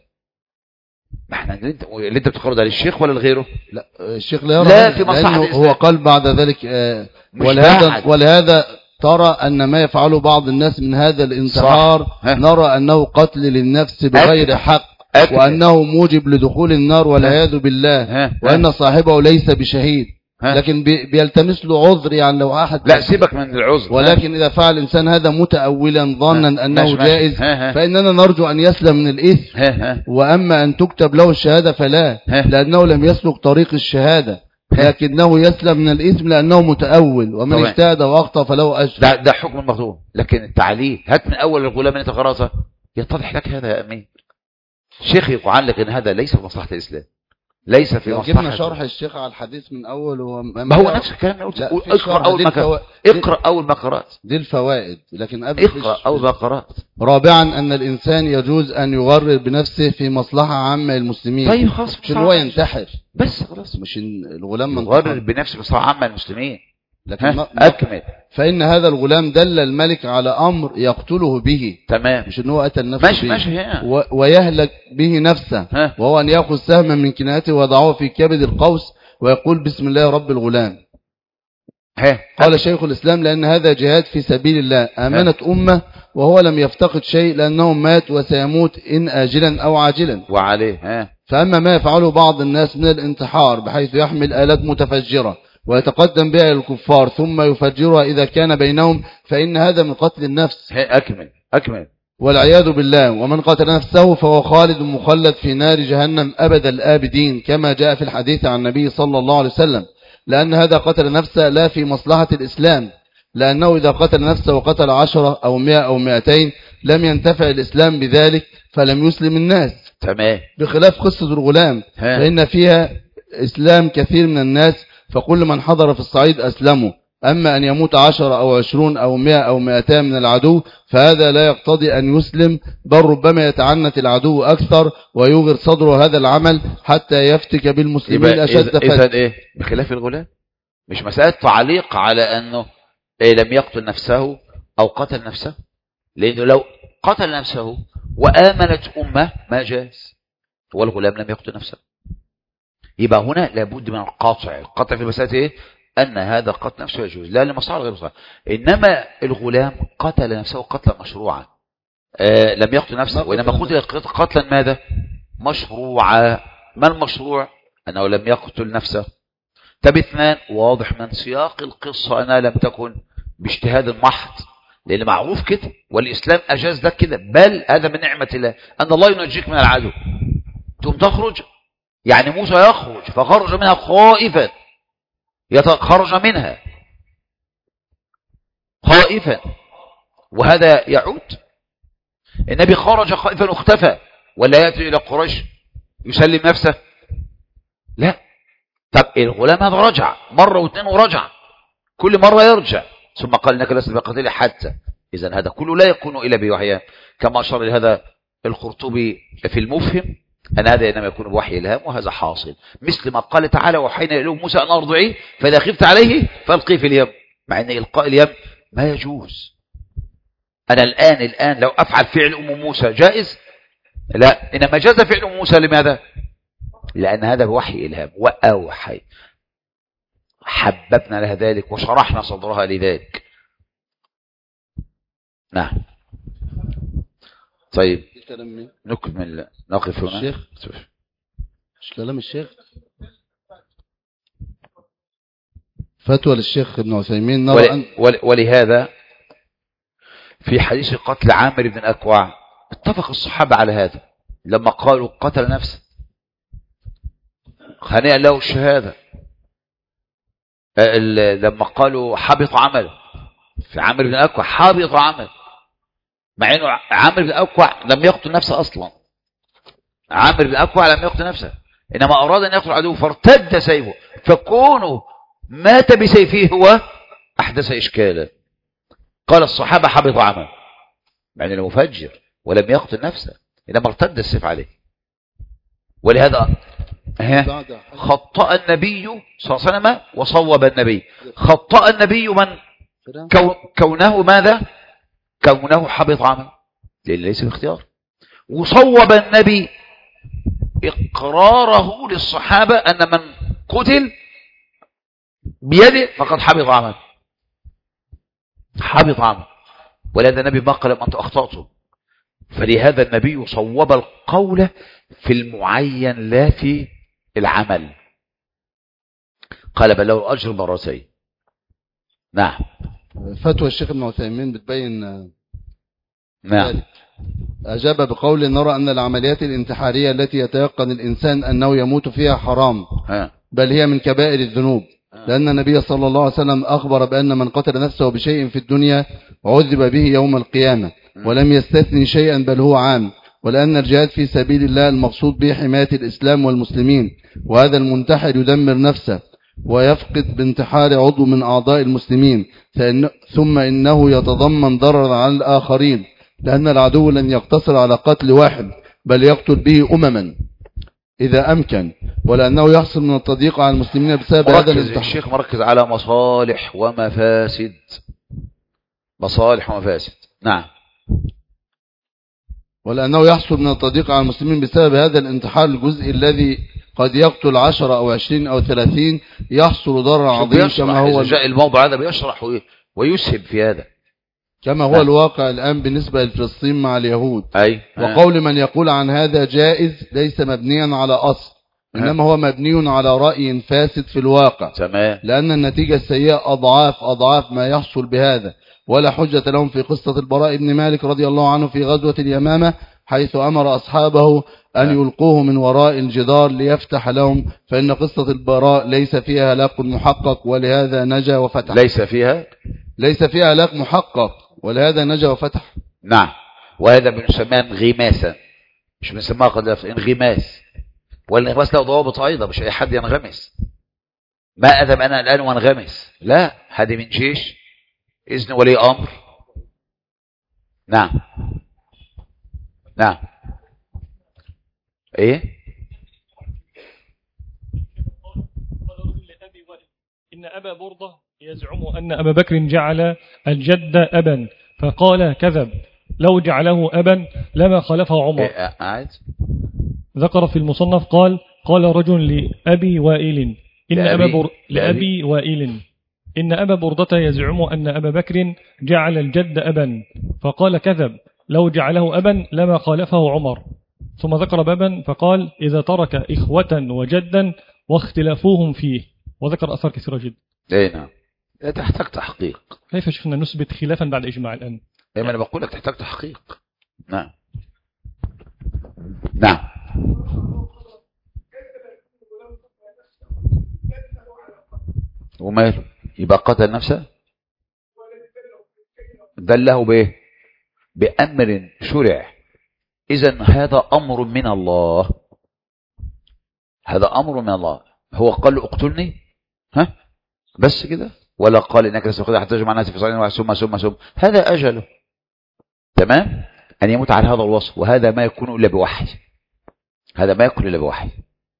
ما احنا اللي انت اللي انت بتخرج على الشيخ ولا لغيره؟ لا الشيخ لا يرى لا هذا، في مصلحة الإسلام. هو قال بعد ذلك آه ولهذا, ولهذا ترى أن ما يفعله بعض الناس من هذا الانتحار نرى أنه قتل للنفس بغير أكد. حق أكد. وأنه موجب لدخول النار والعياذ بالله. ها. وأن صاحبه ليس بشهيد. ها. لكن بيلتمس له عذر، يعني لو أحد لا سيبك من العذر، ولكن ها. إذا فعل الإنسان هذا متأولا ظنا أنه ماشي جائز ماشي. فإننا نرجو أن يسلم من الإثم. ها. وأما أن تكتب له الشهادة فلا، ها. لأنه لم يسلك طريق الشهادة، لكنه يسلم من الإثم لأنه متأول، ومن اجتهد وأخطأ فله أجر. ده, ده حكم المخطوب. لكن التعليل هات من أول الغلام اللي انت قرأته يتضح لك هذا يا أمين. شيخ يقول لك إن هذا ليس في مصلحة الإسلام، ليس في مصلحة. جبنا شرح الشيخ على الحديث من أول هو ما هو نفس الكلام. اقرأ أول ما قرأت، اقرأ أول ما قرأت دي الفوائد، لكن قبل اقرأ أول ما قرأت. رابعا أن الإنسان يجوز أن يغرر بنفسه في مصلحة عامة المسلمين. طيب خلاص مش هو ينتحر بس خلاص، مش الغلام يغرر بنفسه في مصلحة عامة المسلمين. لكن ما أكمل. فإن هذا الغلام دل الملك على أمر يقتله به، تمام، مش إنه قتل نفسه ماشي به. ماشي و... ويهلك به نفسه، ها. وهو أن يأخذ سهما من كناته ويضعه في كبد القوس ويقول بسم الله رب الغلام. ها. قال شيخ الإسلام لأن هذا جهاد في سبيل الله، آمنت أمة وهو لم يفتقد شيء لأنه مات وسيموت إن آجلا أو عاجلا. وعليه. ها. فأما ما يفعله بعض الناس من الانتحار بحيث يحمل آلات متفجرة ويتقدم بها الكفار ثم يفجرها إذا كان بينهم، فإن هذا من قتل النفس. أكمل أكمل والعياذ بالله. ومن قتل نفسه فهو خالد مخلد في نار جهنم أبد الآبدين، كما جاء في الحديث عن النبي صلى الله عليه وسلم. لأن هذا قتل نفسه لا في مصلحة الإسلام، لأنه إذا قتل نفسه وقتل عشرة أو مئة أو مئتين لم ينتفع الإسلام بذلك فلم يسلم الناس. تمام. بخلاف قصة الغلام ها. فإن فيها إسلام كثير من الناس، فكل من حضر في الصعيد أسلموا. أما أن يموت عشرة أو عشرون أو مئة أو مئتان من العدو فهذا لا يقتضي أن يسلم، بل ربما يتعنت العدو أكثر ويوغر صدره هذا العمل حتى يفتك بالمسلمين أشد فتك. إذا إيه بخلاف الغلام؟ مش مسألة تعليق على أنه إيه لم يقتل نفسه أو قتل نفسه، لأنه لو قتل نفسه وآمنت أمة ما جاز، والغلام لم يقتل نفسه. يبقى هنا لابد من القاطع. القطع في المسألة إيه؟ أن هذا قتل نفسه يجوز لا لمصلحة غير مصلحة. إنما الغلام قتل نفسه قتلا مشروعا، آه لم يقتل نفسه، وإنما قتل قتلا ماذا؟ مشروعا. ما المشروع؟ أنه لم يقتل نفسه طب اثنان، واضح من سياق القصة أنها لم تكن باجتهاد محض، لأن معروف كده، والإسلام أجاز لك كده، بل هذا من نعمة الله أن الله ينجيك من العدو. ثم تخرج، يعني موسى يخرج فخرج منها خائفا، خرج منها خائفا، وهذا يعود. النبي خرج خائفا واختفى، ولا يأتي إلى قريش يسلم نفسه؟ لا. طب الغلام هذا رجع مرة واثنين ورجع، كل مرة يرجع، ثم قال إنك لست بقتيل حتى. إذن هذا كله لا يكون إلا بوحي، كما أشار لهذا القرطبي في المفهم أن هذا إنما يكون بوحي إلهام، وهذا حاصل، مثل ما قال تعالى وحينا إليه موسى أن أرضعيه فإذا خفت عليه فألقيه في اليم، مع أن إلقاء اليم ما يجوز. أنا الآن الآن لو أفعل فعل أم موسى جائز؟ لا، إنما جاز فعل أم موسى. لماذا؟ لأن هذا بوحي إلهام، وأوحي حببنا لها ذلك وشرحنا صدرها لذلك. نعم. طيب نكمل، نقف هنا. الشيخ مش كلام الشيخ، فتوى للشيخ ابن عثيمين نرى ول... أن... ول... ولهذا في حديث قتل عامر بن أكوع اتفق الصحابة على هذا، لما قالوا قتل نفسه هنيئا له الشهادة، لما قالوا حبط عمله في عامر بن أكوع، حبط عمله، مع انه عامر بن أكوع لم يقتل نفسه اصلا. عامر بن أكوع لم يقتل نفسه، انما اراد ان يقتل عدوه فارتد سيفه، فكونه مات بسيفه هو احدث اشكالا. قال الصحابة حبط عمله، مع انه مفجر ولم يقتل نفسه، انما ارتد السيف عليه. ولهذا خطأ النبي صلى الله عليه وسلم وصوب النبي. خطأ النبي من كونه ماذا؟ كونه حبط عمل، لأن ليس باختيار. وصوب النبي إقراره للصحابة أن من قتل بيده فقد حبط عمل، حبط عمل. ولهذا النبي ما قال أنت أخطأتم، فلهذا النبي صوب القول في المعين لا في العمل. قال بل له أجر مرتين. نعم. فتوى الشيخ ابن عثيمين بتبين نعم ذلك. أجاب بقول نرى أن العمليات الانتحارية التي يتيقن الإنسان أنه يموت فيها حرام، بل هي من كبائر الذنوب، لأن النبي صلى الله عليه وسلم أخبر بأن من قتل نفسه بشيء في الدنيا عذب به يوم القيامة، ولم يستثني شيئا بل هو عام. ولأن الجهاد في سبيل الله المقصود به حماية الإسلام والمسلمين، وهذا المنتحر يدمر نفسه ويفقد بانتحار عضو من أعضاء المسلمين، ثم إنه يتضمن ضرر على الآخرين، لأن العدو لن يقتصر على قتل واحد بل يقتل به أمما إذا أمكن، ولأنه يحصل من التضييق على المسلمين بسبب هذا الانتحار. الشيخ مركز على مصالح ومفاسد، مصالح ومفاسد. نعم. ولأنه يحصل من التضييق على المسلمين بسبب هذا الانتحار الجزئي الذي قد يقتل عشرة أو عشرين أو ثلاثين، يحصل ضرر عظيم كما هو جاء الموضوع هذا بيشرح ويسهب في هذا، كما هو الواقع الآن بالنسبة لفلسطين مع اليهود. أي. وقول من يقول عن هذا جائز ليس مبنيا على أصل، إنما هو مبني على رأي فاسد في الواقع. تمام. لأن النتيجة السيئة أضعاف أضعاف ما يحصل بهذا. ولا حجة لهم في قصة البراء بن مالك رضي الله عنه في غزوة اليمامة، حيث أمر أصحابه أن يلقوه من وراء الجدار ليفتح لهم، فإن قصة البراء ليس فيها هلاك محقق ولهذا نجا وفتح. ليس فيها ليس فيها هلاك محقق ولهذا نجا وفتح. نعم. وهذا بنسميه انغماسا، مش بنسميها قد انغماس، والانغماس له ضوابط أيضا، مش أي حد ينغمس. ما أذهب أنا الآن وانغمس، لا، هذه من جيش إذن ولي أمر. نعم نعم. إيه؟ إن أبا بردة يزعم أن أبا بكر جعل الجد أبا، فقال كذب، لو جعله أبا لما خلفه عمر. إيه؟ ذكر في المصنف قال قال رجل لأبي وائل إن لأبي, أبا بر... لأبي وائل إن أبا بردة يزعم أن أبا بكر جعل الجد أبا، فقال كذب، لو جعله أبا لما خالفه عمر. ثم ذكر بابا فقال إذا ترك إخوة وجدا واختلافوهم فيه، وذكر أثار كثيرة جدا. اي نعم، تحتاج تحقيق. كيف شفنا نثبت خلافا بعد إجماع الآن؟ ايما انا بقول لك تحتاج تحقيق. نعم نعم. وماله يبقى قتل نفسه؟ دله بايه؟ بأمر شرع. إذن هذا أمر من الله، هذا أمر من الله. هو قال له اقتلني ها بس كده، ولا قال إنك لستخذ حتى تجمع الناس في صعيد ثم ثم ثم. هذا أجله تمام، أن يموت على هذا الوصف. وهذا ما يكون إلا بوحي، هذا ما يكون إلا بوحي.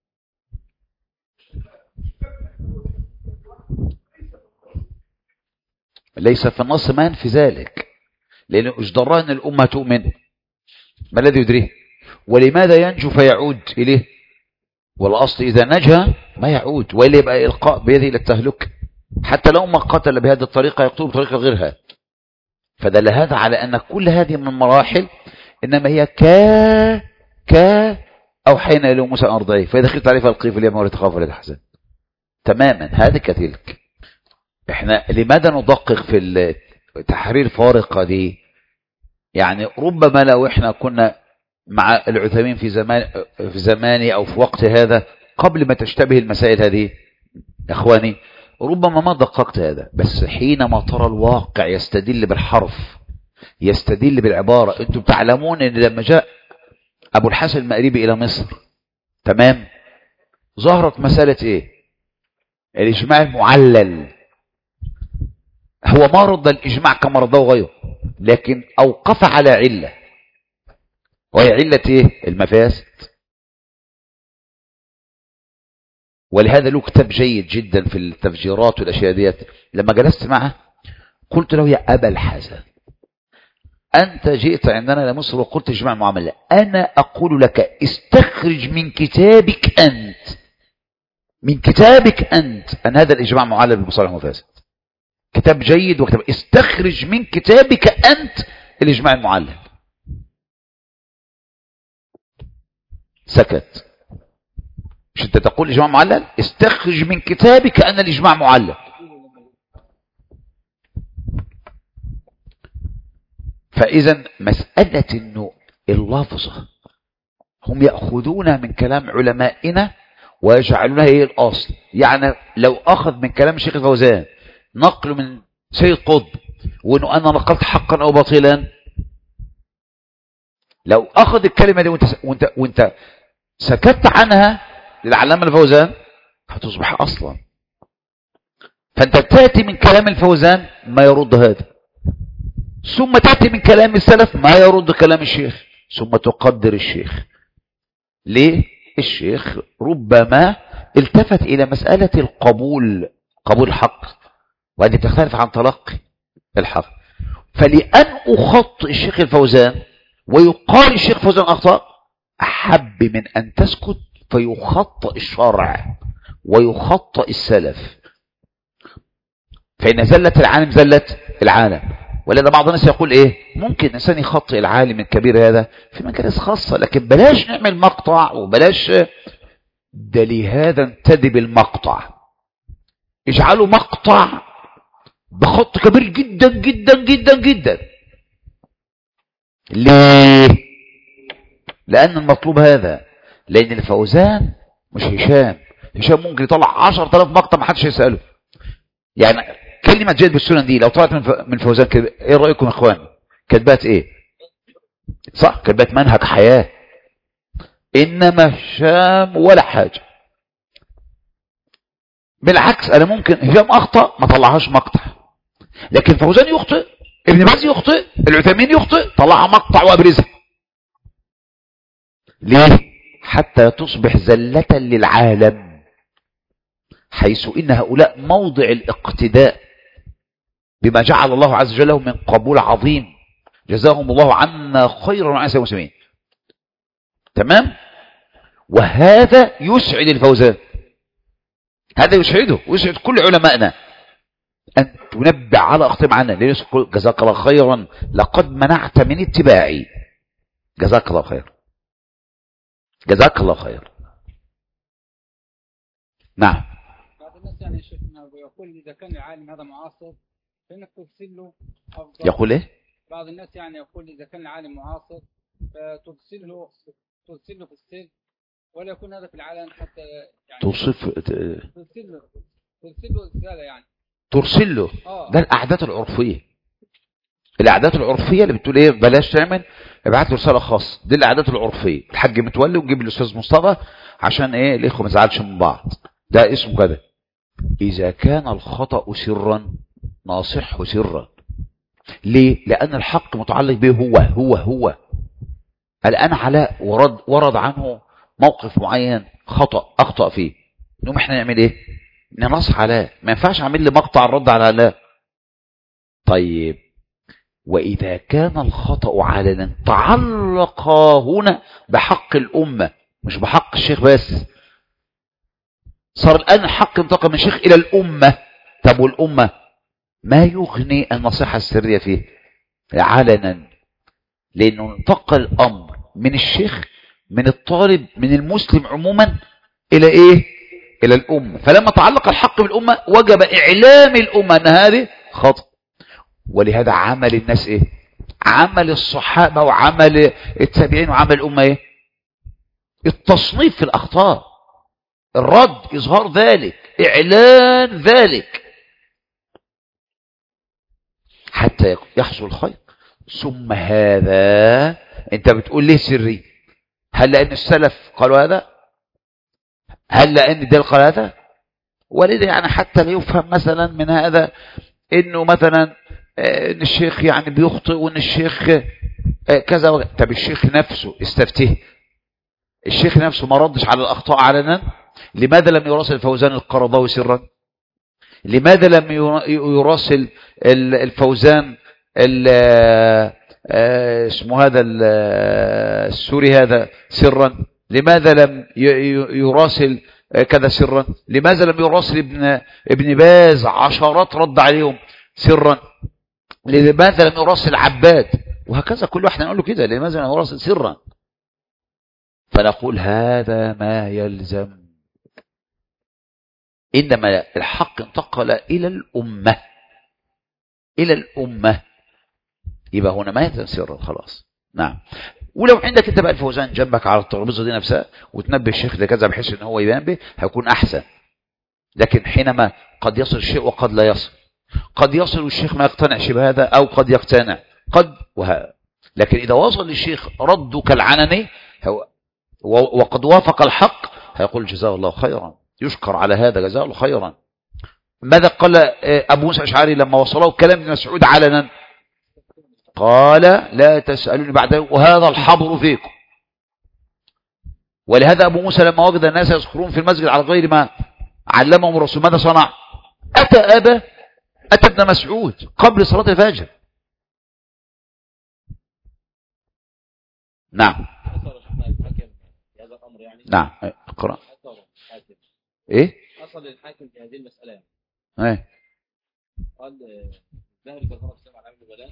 ليس في النص ما ينفي ذلك، لأنه اجدر أن الأمة تؤمن. ما الذي يدريه؟ ولماذا ينجو فيعود إليه؟ والأصل إذا نجا ما يعود، وإلا يبقى إلقاء بيده إلى التهلك. حتى لو ما قتل بهذه الطريقة يقتل بطريقة غيرها. فدل هذا على أن كل هذه من المراحل إنما هي كا كا أوحينا إلى موسى أرضعيه فإذا خفت عليه فألقيه في اليم ولا تخاف ولا تحزن. تماما هذه كتلك. احنا لماذا ندقق في التحرير الفارقة دي؟ يعني ربما لو احنا كنا مع العثيمين في زمان في زماني او في وقت هذا قبل ما تشتبه المسائل هذه اخواني، ربما ما دققت هذا. بس حينما ترى الواقع يستدل بالحرف، يستدل بالعبارة. انتم تعلمون ان لما جاء ابو الحسن المأريبي الى مصر تمام، ظهرت مسألة ايه؟ الاجماع المعلل. هو ما رد الاجماع كما رده غيره، لكن اوقف على علة، وهي علة ايه؟ المفاسد. ولهذا له كتاب جيد جدا في التفجيرات والاشياء ديت. لما جلست معه قلت له يا ابا الحسن، انت جئت عندنا لمصر وقلت اجماع المعامله، انا اقول لك استخرج من كتابك انت، من كتابك انت ان هذا الاجماع معلل بالمصالح المفاسد. كتاب جيد وكتاب، استخرج من كتابك انت الاجماع المعلل. سكت. مش انت تقول اجماع معلل؟ استخرج من كتابك ان الاجماع معلل. فاذا مسألة انه اللفظة هم يأخذونها من كلام علمائنا ويجعلونها هي الاصل. يعني لو اخذ من كلام الشيخ الفوزان نقل من سيد قطب وانه انا نقلت حقا او باطلا، لو اخذ الكلمة دي وانت, وانت, وانت سكت عنها للعلامة الفوزان هتصبح اصلا. فانت تأتي من كلام الفوزان ما يرد هذا، ثم تأتي من كلام السلف ما يرد كلام الشيخ، ثم تقدر الشيخ. ليه؟ الشيخ ربما التفت الى مسألة القبول، قبول الحق، وهذه تختلف عن تلقي الحق. فلأن أخطئ الشيخ الفوزان ويقال الشيخ فوزان أخطأ، أحب من أن تسكت فيخطئ الشرع ويخطئ السلف. فإن زلت العالم زلت العالم. ولذا بعض الناس يقول إيه؟ ممكن إنسان يخطئ العالم الكبير هذا في مجالس خاصة، لكن بلاش نعمل مقطع وبلاش ده. لهذا انتدب المقطع، اجعلوا مقطع بخط كبير جدا جدا جدا جدا. ليه؟ لأن المطلوب هذا. لأن الفوزان مش هشام. هشام ممكن يطلع عشرة آلاف مقطع ما حدش يسأله. يعني كلمة جيد بالسنن دي لو طلعت من فوزان كده، ايه رأيكم يا اخوان؟ كتبات ايه؟ صح، كتبات منهج حياة. انما هشام ولا حاجة. بالعكس انا ممكن هشام اخطأ ما طلعهاش مقطع، لكن فوزان يخطئ، ابن باز يخطئ، العثيمين يخطئ، طلعها مقطع وابرزها. ليه؟ حتى تصبح زلة للعالم، حيث ان هؤلاء موضع الاقتداء بما جعل الله عز وجل من قبول عظيم. جزاهم الله عنا خيرا وعن سائر المسلمين. تمام؟ وهذا يسعد الفوزان، هذا يسعده ويسعد كل علمائنا أن تنبع على أخطاء معنا. ليس جزاك الله خيرا لقد منعت من اتباعي. جزاك الله خير، جزاك الله خير. نعم. مثلا يا شيخنا يقول إذا كان العالم هذا معاصر فإنك ترسل له أفضل. يقول إيه؟ بعض الناس يعني يقول إذا كان العالم معاصر فترسل له ترسل له في السر ولا يكون هذا في العالم حتى يعني توصف ترسل له ترسل له رسالة يعني ترسل له. آه. ده الأعداد العرفية، الأعداد العرفية اللي بتقول إيه بلاش تعمل، ابعت له رسالة خاصة. دي الأعداد العرفية. الحاج متولي وجيب الأستاذ مصطفى عشان إيه الإخوة ما يزعلش من بعض. ده اسمه كده. إذا كان الخطأ سرا ناصحه سرا. ليه؟ لأن الحق متعلق به هو هو هو. الآن علاء ورد ورد عنه موقف معين خطأ أخطأ فيه، نقوم إحنا نعمل إيه؟ ننصح علاء. ما ينفعش أعمل لي مقطع الرد على علاء. طيب وإذا كان الخطأ علنا تعلق هنا بحق الأمة مش بحق الشيخ بس. صار الآن الحق انتقل من الشيخ إلى الأمة. طب والأمة ما يغني النصيحة السرية فيه علنا، لأنه انتقل الأمر من الشيخ من الطالب من المسلم عموما إلى إيه؟ إلى الأمة. فلما تعلق الحق بالأمة وجب إعلام الأمة أن هذه خطأ. ولهذا عمل الناس إيه؟ عمل الصحابة وعمل التابعين وعمل الأمة إيه؟ التصنيف في الأخطاء، الرد، إظهار ذلك، إعلان ذلك حتى يحصل الخير. ثم هذا أنت بتقول ليه سري؟ هل لأن السلف قالوا هذا؟ هل لأن ده قال هذا؟ ولذا يعني حتى لا يفهم مثلا من هذا إنه مثلا ان الشيخ يعني بيخطئ وان الشيخ كذا وكذا. طب الشيخ نفسه استفتيه، الشيخ نفسه ما ردش على الاخطاء علنا. لماذا لم يراسل فوزان القرضاوي سرا؟ لماذا لم يراسل الفوزان اسمه هذا السوري هذا سرا؟ لماذا لم يراسل كذا سرا؟ لماذا لم يراسل ابن ابن باز عشرات رد عليهم سرا؟ لماذا لم يراسل عباد؟ وهكذا كل واحد نقول له كده، لماذا لم يراسل سرا؟ فنقول هذا ما يلزم. إنما الحق انتقل إلى الأمة إلى الأمة يبقى هنا ما يلزم سرا خلاص. نعم. ولو عندك انت بقى الفوزان جنبك على الترابيزه دي نفسها وتنبه الشيخ ده كذا بحيث ان هو يبان به هيكون احسن. لكن حينما قد يصل الشيء وقد لا يصل، قد يصل الشيخ ما يقتنعش بهذا أو قد يقتنع قد وهذا. لكن إذا وصل للشيخ ردك العنني وقد وافق الحق هيقول جزاه الله خيرا، يشكر على هذا جزاه الله خيرا. ماذا قال أبو موسى الأشعري لما وصله كلام ابن مسعود علنا؟ قال لا تسألوني بعده وهذا الحبر فيكم. ولهذا أبو موسى لما وجد الناس يسخرون في المسجد على غير ما علمهم الرسول ماذا صنع؟ أتى أبا أتى ابن مسعود قبل صلاة الفجر. نعم نعم اقرأ. ايه أصل الحاكم في هذه المسألة ايه قال ذهب الجزار السبع عام الولاء.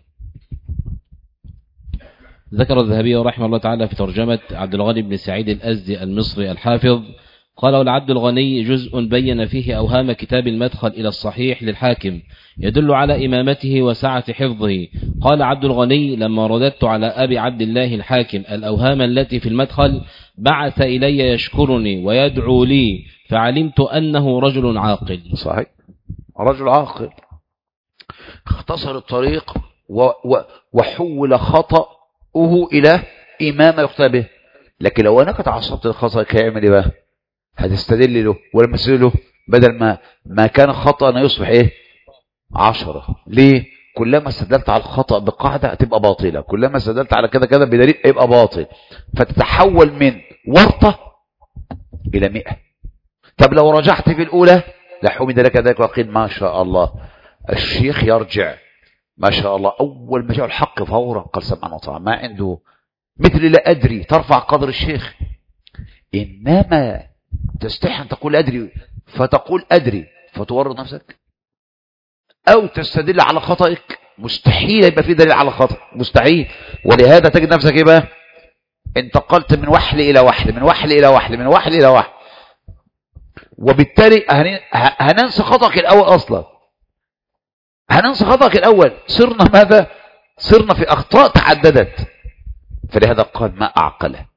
ذكر الذهبي رحمه الله تعالى في ترجمة عبد الغني بن سعيد الأزدي المصري الحافظ قال والعبد الغني جزء بين فيه أوهام كتاب المدخل إلى الصحيح للحاكم يدل على إمامته وسعة حفظه. قال عبد الغني لما رددت على أبي عبد الله الحاكم الأوهام التي في المدخل بعث إلي يشكرني ويدعو لي فعلمت أنه رجل عاقل. صحيح رجل عاقل اختصر الطريق وحول خطأه إلى إمام يقتدى به. لكن لو أنا كنت عصبت الخطأ كيعمل إيه بقى؟ هتستدل له ولما تستدل له بدل ما ما كان خطأ يصبح إيه؟ عشرة. ليه؟ كلما استدلت على الخطأ بقاعدة هتبقى باطلة، كلما استدلت على كذا كذا بدليل يبقى باطل، فتتحول من ورطة إلى مئة. طب لو رجعت في الأولى لحمد لك ذلك وقيل ما شاء الله. الشيخ يرجع ما شاء الله أول ما جاء الحق فورا قال سمعنا وطاعنا، ما عنده مثل لا أدري ترفع قدر الشيخ. إنما تستحي أن تقول أدري فتقول أدري فتورط نفسك، أو تستدل على خطأك مستحيل يبقى في دليل على خطأ، مستحيل. ولهذا تجد نفسك إيه بقى؟ انتقلت من وحل إلى وحل، من وحل إلى وحل، من وحل إلى وحل. وبالتالي هننسى خطأك الأول أصلا، هننسى خطأك الأول. صرنا ماذا؟ صرنا في أخطاء تعددت. فلهذا قال ما أعقله،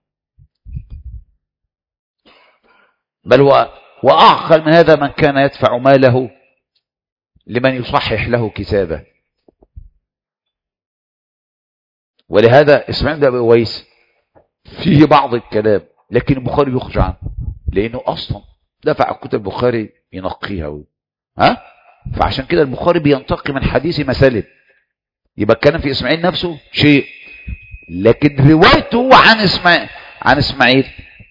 بل وأعقل من هذا من كان يدفع ماله لمن يصحح له كتابه. ولهذا اسماعيل بن أبي أويس فيه بعض الكلام، لكن البخاري يخرج عنه لأنه أصلا دفع كتب البخاري ينقيها، ها؟ فعشان كده البخاري بينتقي من حديث مسالب. يبقى الكلام في إسماعيل نفسه شيء، لكن روايته عن إسماعيل عن إسماعيل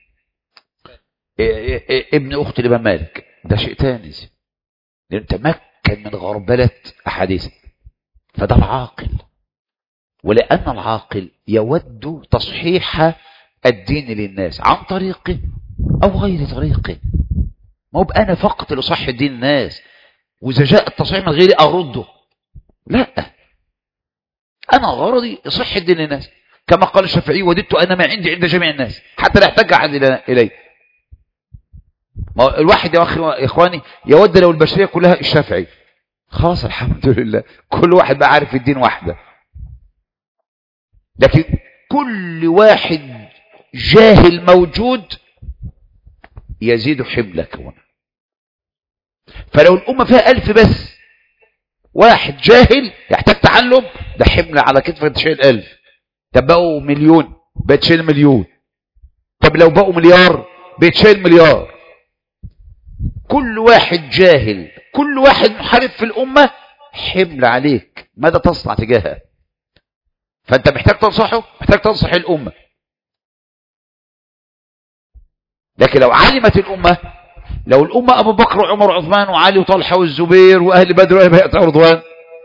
ابن أخت الإمام مالك ده شيء تاني، لأنه تمكن من غربلة أحاديثه. فده العاقل، ولأن العاقل يود تصحيح الدين للناس عن طريقه أو غير طريقه. ما هو بأنا فقط اللي أصحح الدين الناس، وإذا جاء التصحيح من غيري أرده، لا، أنا غرضي أصحح الدين للناس. كما قال الشافعي وددت أن ما عندي عند جميع الناس حتى لا يحتاج أحد إلي. ما الواحد يا إخواني يود لو البشرية كلها الشافعي، خلاص الحمد لله كل واحد بقى عارف الدين واحدة. لكن كل واحد جاهل موجود يزيد حملك هنا. فلو الأمة فيها ألف بس واحد جاهل يحتاج تعلم، ده حمل على كتفك تشيل ألف. طب بقوا مليون بتشيل مليون، طب لو بقوا مليار بتشيل مليار. كل واحد جاهل، كل واحد محارب في الأمة حمل عليك، ماذا تصنع تجاهه؟ فأنت محتاج تنصحه، محتاج تنصح الأمة. لكن لو علمت الأمة، لو الأمة أبو بكر وعمر وعثمان وعلي وطلحة والزبير وأهل بدر وأهل بيعة رضوان.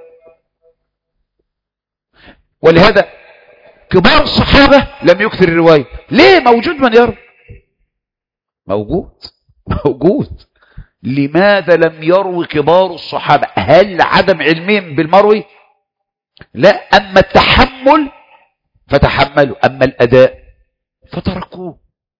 ولهذا كبار الصحابة لم يكثر الرواية. ليه؟ موجود من يروي، موجود موجود. لماذا لم يروي كبار الصحابة؟ هل عدم علمهم بالمروي؟ لا، أما التحمل فتحملوا، أما الأداء فتركوه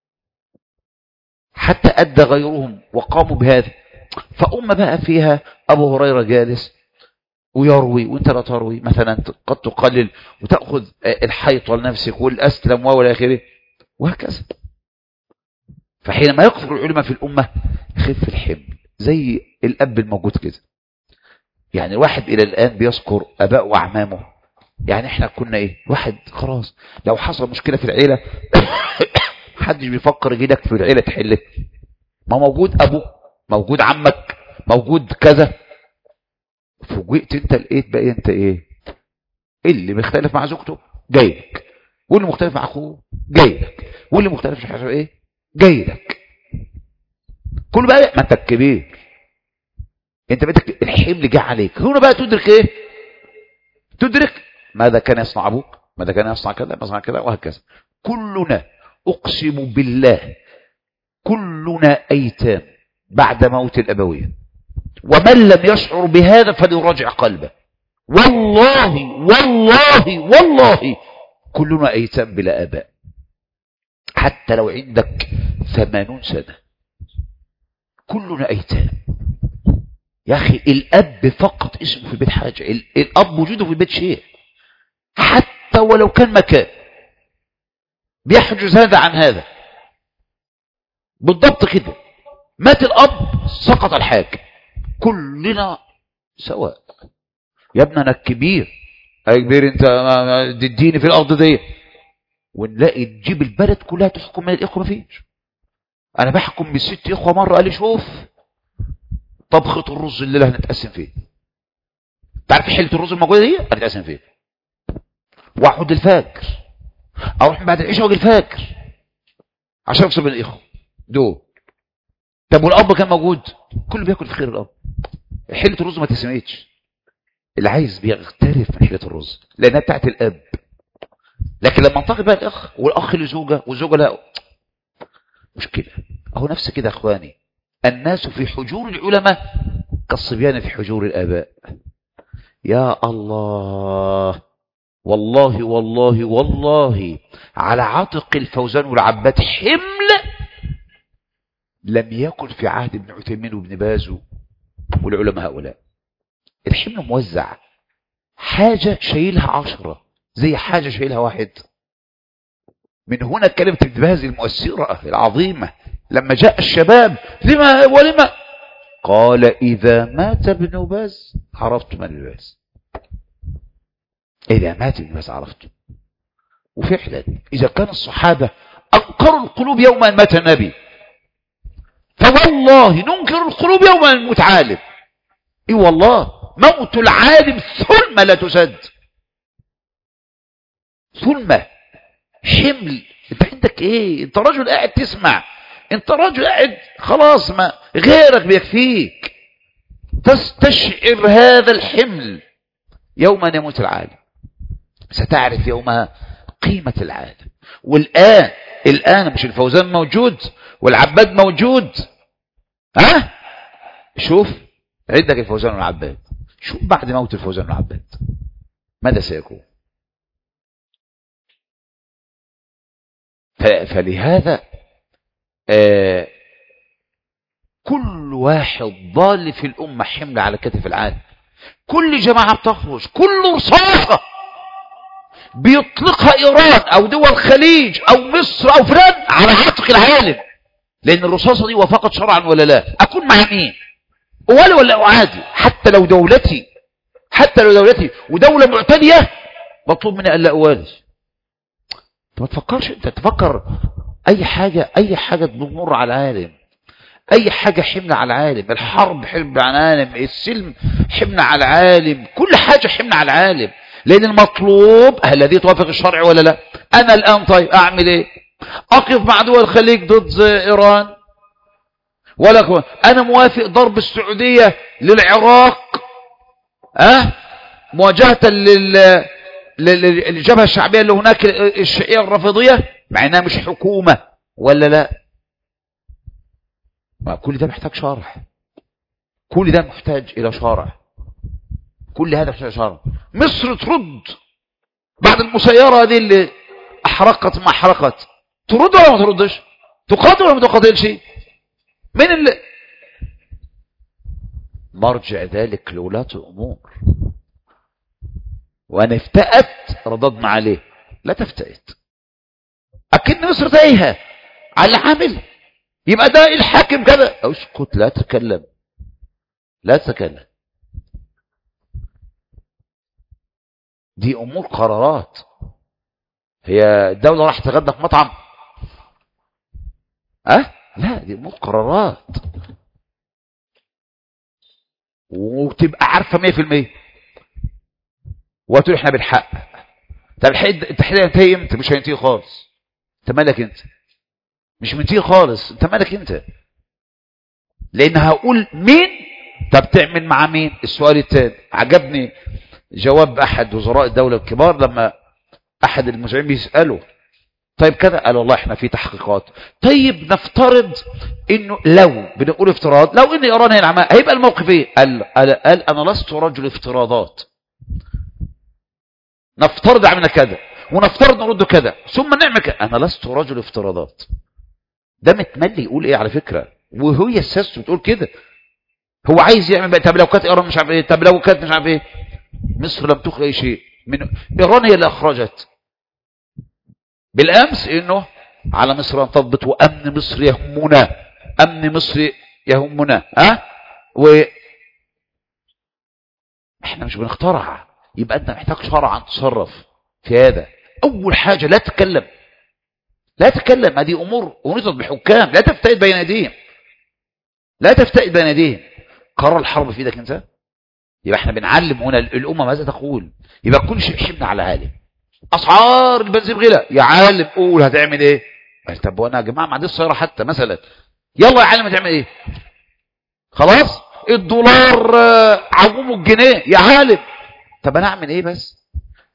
حتى أدى غيرهم وقاموا بهذا. فأمة بقى فيها أبو هريرة جالس ويروي وانت لا تروي، مثلا قد تقلل وتأخذ الحيطة لنفسك والأسلم ولا آخره وهكذا. فحينما يكثر العلماء في الأمة يخف الحمل، زي الأب الموجود كده. يعني الواحد إلى الآن بيذكر أباء وأعمامه. يعني احنا كنا ايه، واحد خلاص لو حصل مشكلة في العيلة حدش بيفكر يجي لك في العيلة تحله، ما موجود أبوك، موجود عمك، موجود كذا. فوجئت انت لقيت بقى انت ايه، اللي مختلف مع زوجته جايلك، واللي مختلف مع اخوه جايلك، واللي مختلف مش عارف ايه جايلك. كل بقى ما انت الكبير، انت بدك الحمل جه عليك. هنا بقى تدرك ايه، تدرك ماذا كان يصنع ابوك، ماذا كان يصنع كذا، يصنع كذا وهكذا. كلنا اقسم بالله كلنا ايتام بعد موت الابوين، ومن لم يشعر بهذا فليراجع قلبه. والله والله والله كلنا ايتام بلا اباء، حتى لو عندك ثمانون سنة كلنا ايتام. يا اخي الاب فقط اسمه في البيت حاجة، الاب وجوده في البيت شيء، حتى ولو كان مكان بيحجز هذا عن هذا. بالضبط كده، مات الاب سقط الحاكم، كلنا سواء. يا ابننا الكبير يا كبير انت تديني في الارض دي، ونلاقي تجيب البلد كلها تحكم من الاخوه. مفيش. انا بحكم بالست اخوه مره قال لي شوف طبخه الرز الليله هنتقسم فيه، تعرف حله الرز الموجوده دي هنتقسم فيه، واقعد الفجر اروح بعد العشاء واجي الفجر عشان افصل بين الاخوه دول. طب والاب كان موجود، كله بياكل في خير الاب، حله الرز ما تسمعتش، اللي عايز بيغترف من حله الرز لانها بتاعت الاب. لكن لما انتقل بقى الاخ والاخ لزوجه والزوجه لا، مشكله. اهو نفس كده يا اخواني، الناس في حجور العلماء كالصبيان في حجور الاباء. يا الله، والله والله والله على عاتق الفوزان والعباد حمل لم يكن في عهد ابن عثيمين وابن باز والعلماء هؤلاء. الحمل موزع، حاجة شايلها عشرة زي حاجة شايلها واحد. من هنا كلمة ابن باز المؤثرة العظيمة لما جاء الشباب لما ولما قال إذا مات ابن باز عرفت من ابن باز. إذا مات ابن باز عرفت. وفعلا إذا كان الصحابة أنكروا القلوب يوم أن مات النبي، فوالله ننكر القلوب يوم أن يموت عالم. إي والله موت العالم ثلمة لا تسد، ثلمة حمل. انت عندك ايه؟ انت رجل قاعد تسمع، انت رجل قاعد خلاص ما غيرك بيكفيك. تستشعر هذا الحمل يوم أن يموت العالم، ستعرف يومها قيمة العالم. والآن الآن مش الفوزان موجود والعباد موجود، ها شوف عندك الفوزان والعباد، شوف بعد موت الفوزان والعباد ماذا سيكون. فلهذا آه كل واحد ضال في الأمة حمل على كتف العالم. كل جماعة بتخرج، كل رصاصة بيطلقها إيران أو دول الخليج أو مصر أو فلان على عاتق العالم، لأن الرصاصة دي وافقت شرعا ولا لا. أكون مع مين؟ ولا ولا أعادي؟ حتى لو دولتي حتى لو دولتي ودولة معتدية مطلوب مني ألا أوالي. ما تفكرش انت، تفكر اي حاجة اي حاجة تمر على العالم، اي حاجة حمل على العالم. الحرب حمل على العالم، السلم حمل على العالم، كل حاجة حمل على العالم. لان المطلوب هل الذي توافق الشرع ولا لا. انا الان طيب اعمل ايه؟ اقف مع دول الخليج ضد ايران ولا انا موافق ضرب السعودية للعراق اه مواجهة لل للجبهة الشعبية اللي هناك الشيعية الرافضية مع انها مش حكومة ولا لا. ما كل ده محتاج شرح، كل ده محتاج الى شرح، كل هذا محتاج شرح. مصر ترد بعد المسيرة هذه اللي احرقت ما احرقت، ترد ولا ما تردش؟ تقاتل ولا ما تقاتلش؟ من اللي مرجع ذلك لولاة الامور. وانا افتأت رددنا عليه. لا تفتأت، اكن مصر تايهه على العامل، يبقى ده الحاكم كذا. اسكت، لا تتكلم لا تتكلم. دي امور قرارات. هي الدولة راح تغدى في مطعم اه لا، دي امور قرارات وتبقى عارفه مية في المية وتقول احنا بنحقق. طب التحديد هينتهي امتى؟ مش هينتهي خالص. انت مالك انت؟ مش منتهي خالص، انت مالك انت؟ لان هقول مين؟ طب تعمل مع مين؟ السؤال الثاني عجبني جواب احد وزراء الدولة الكبار لما احد المذيعين بيسأله طيب كذا، قال والله احنا في تحقيقات. طيب نفترض انه لو بنقول افتراض لو ان ايران هي العماء هيبقى الموقف ايه؟ قال, قال, قال انا لست رجل افتراضات. نفترض عملنا كذا ونفترض نرد كذا ثم نعمل كذا. انا لست رجل افتراضات. ده متملي يقول ايه على فكرة، وهي السياسة بتقول كده. هو عايز يعمل بقى طب لو كانت ايران مش عارف ايه، طب لو كانت مش عارف ايه. مصر لم تخرج اي شيء من ايران، هي اللي اخرجت بالامس انه على مصر ان تضبط، وامن مصر يهمنا، امن مصر يهمنا. ها أه؟ و احنا مش بنخترع. يبقى انت محتاج شرعا تصرف في هذا. اول حاجة لا تتكلم لا تتكلم. هذه امور انيطت بحكام، لا تفتئد بين يديهم لا تفتئد بين يديهم. قرار الحرب في ايدك انت. يبقى احنا بنعلم هنا الامه ماذا تقول. يبقى كل شيء حمل على عالم. اسعار البنزين غلى، يا عالم قول هتعمل ايه؟ طب وانا يا جماعه ما عنديش سياره حتى مثلا، يلا يا عالم هتعمل ايه؟ خلاص الدولار عومه الجنيه، يا عالم طب انا اعمل ايه؟ بس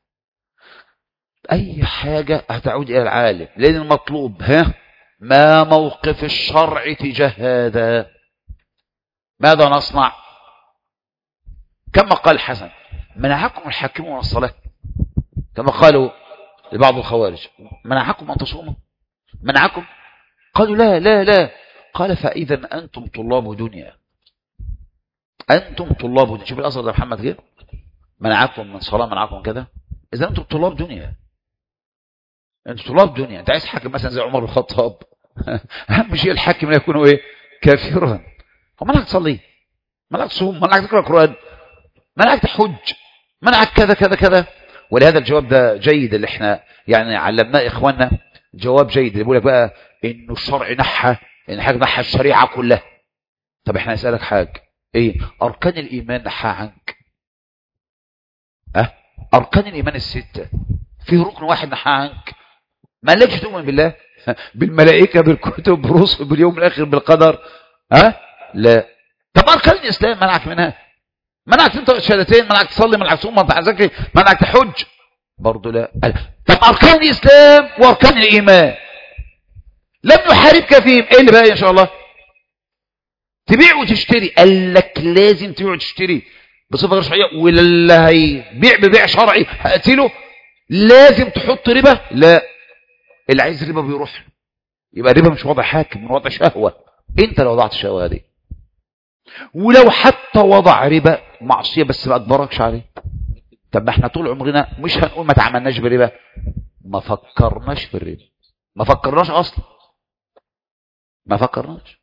اي حاجه هتعود الى العالم. لان المطلوب ها ما موقف الشرع تجاه هذا. ماذا نصنع؟ كما قال الحسن منعكم الحاكمون من الصلاه، كما قالوا لبعض الخوارج منعكم ان تصوموا، منعكم. قالوا لا لا لا، قال فإذا أنتم طلاب دنيا، أنتم طلاب دنيا. شوف الأثر ده محمد كده، منعكم من صلاة، منعكم من كذا. إذا أنتم طلاب دنيا، أنتم طلاب دنيا. أنت عايز حاكم مثلا زي عمر بن الخطاب، أهم شيء الحاكم لا يكون إيه؟ كافرا. هو منعك تصلي، منعك تصوم، منعك تقرأ القرآن، منعك تحج، منعك كذا كذا كذا. ولهذا الجواب ده جيد اللي احنا يعني علمناه إخواننا، جواب جيد اللي بيقول لك بقى إنه الشرع نحى، إن حاجة نحى الشريعة كلها. طب احنا نسألك حاجة، إيه أركان الإيمان نحى عنك؟ أه؟ أركان الإيمان الستة في ركن واحد نحى عنك؟ ما لكش تؤمن بالله، بالملائكة، بالكتب، بالرسل، باليوم الآخر، بالقدر؟ ها؟ أه؟ لا. طب أركان الإسلام منعك منها؟ منعك تنطق الشهادتين، منعك تصلي، منعك تصوم، منعك تزكي، منعك تحج؟ برضه لا. طب أركان الإسلام وأركان الإيمان لم يحاربك فيهم، إيه اللي بقى إن شاء الله؟ تبيع وتشتري. قال لك لازم تبيع وتشتري بصفة غير شرعية، واللي هيبيع ببيع شرعي هقتله. لازم تحط ربا؟ لا. اللي عايز ربا بيروح له. يبقى الربا مش وضع حاكم، من وضع شهوة. انت لو وضعت الشهوة دي، ولو حتى وضع ربا معصية بس ما اجبركش عليه. طب ما احنا طول عمرنا مش هنقول ما تعملناش بربا، ما فكرناش في الربا، ما فكرناش اصلا، ما فكرناش.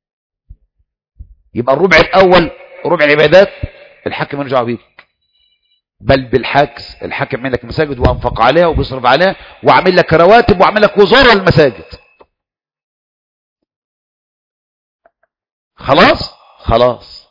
يبقى الربع الاول ربع العبادات الحاكم مالوش دعوه بيك، بل بالعكس الحاكم عامل لك مساجد وانفق عليها وبيصرف عليها وعامل لك رواتب وعامل لك وزاره المساجد. خلاص خلاص.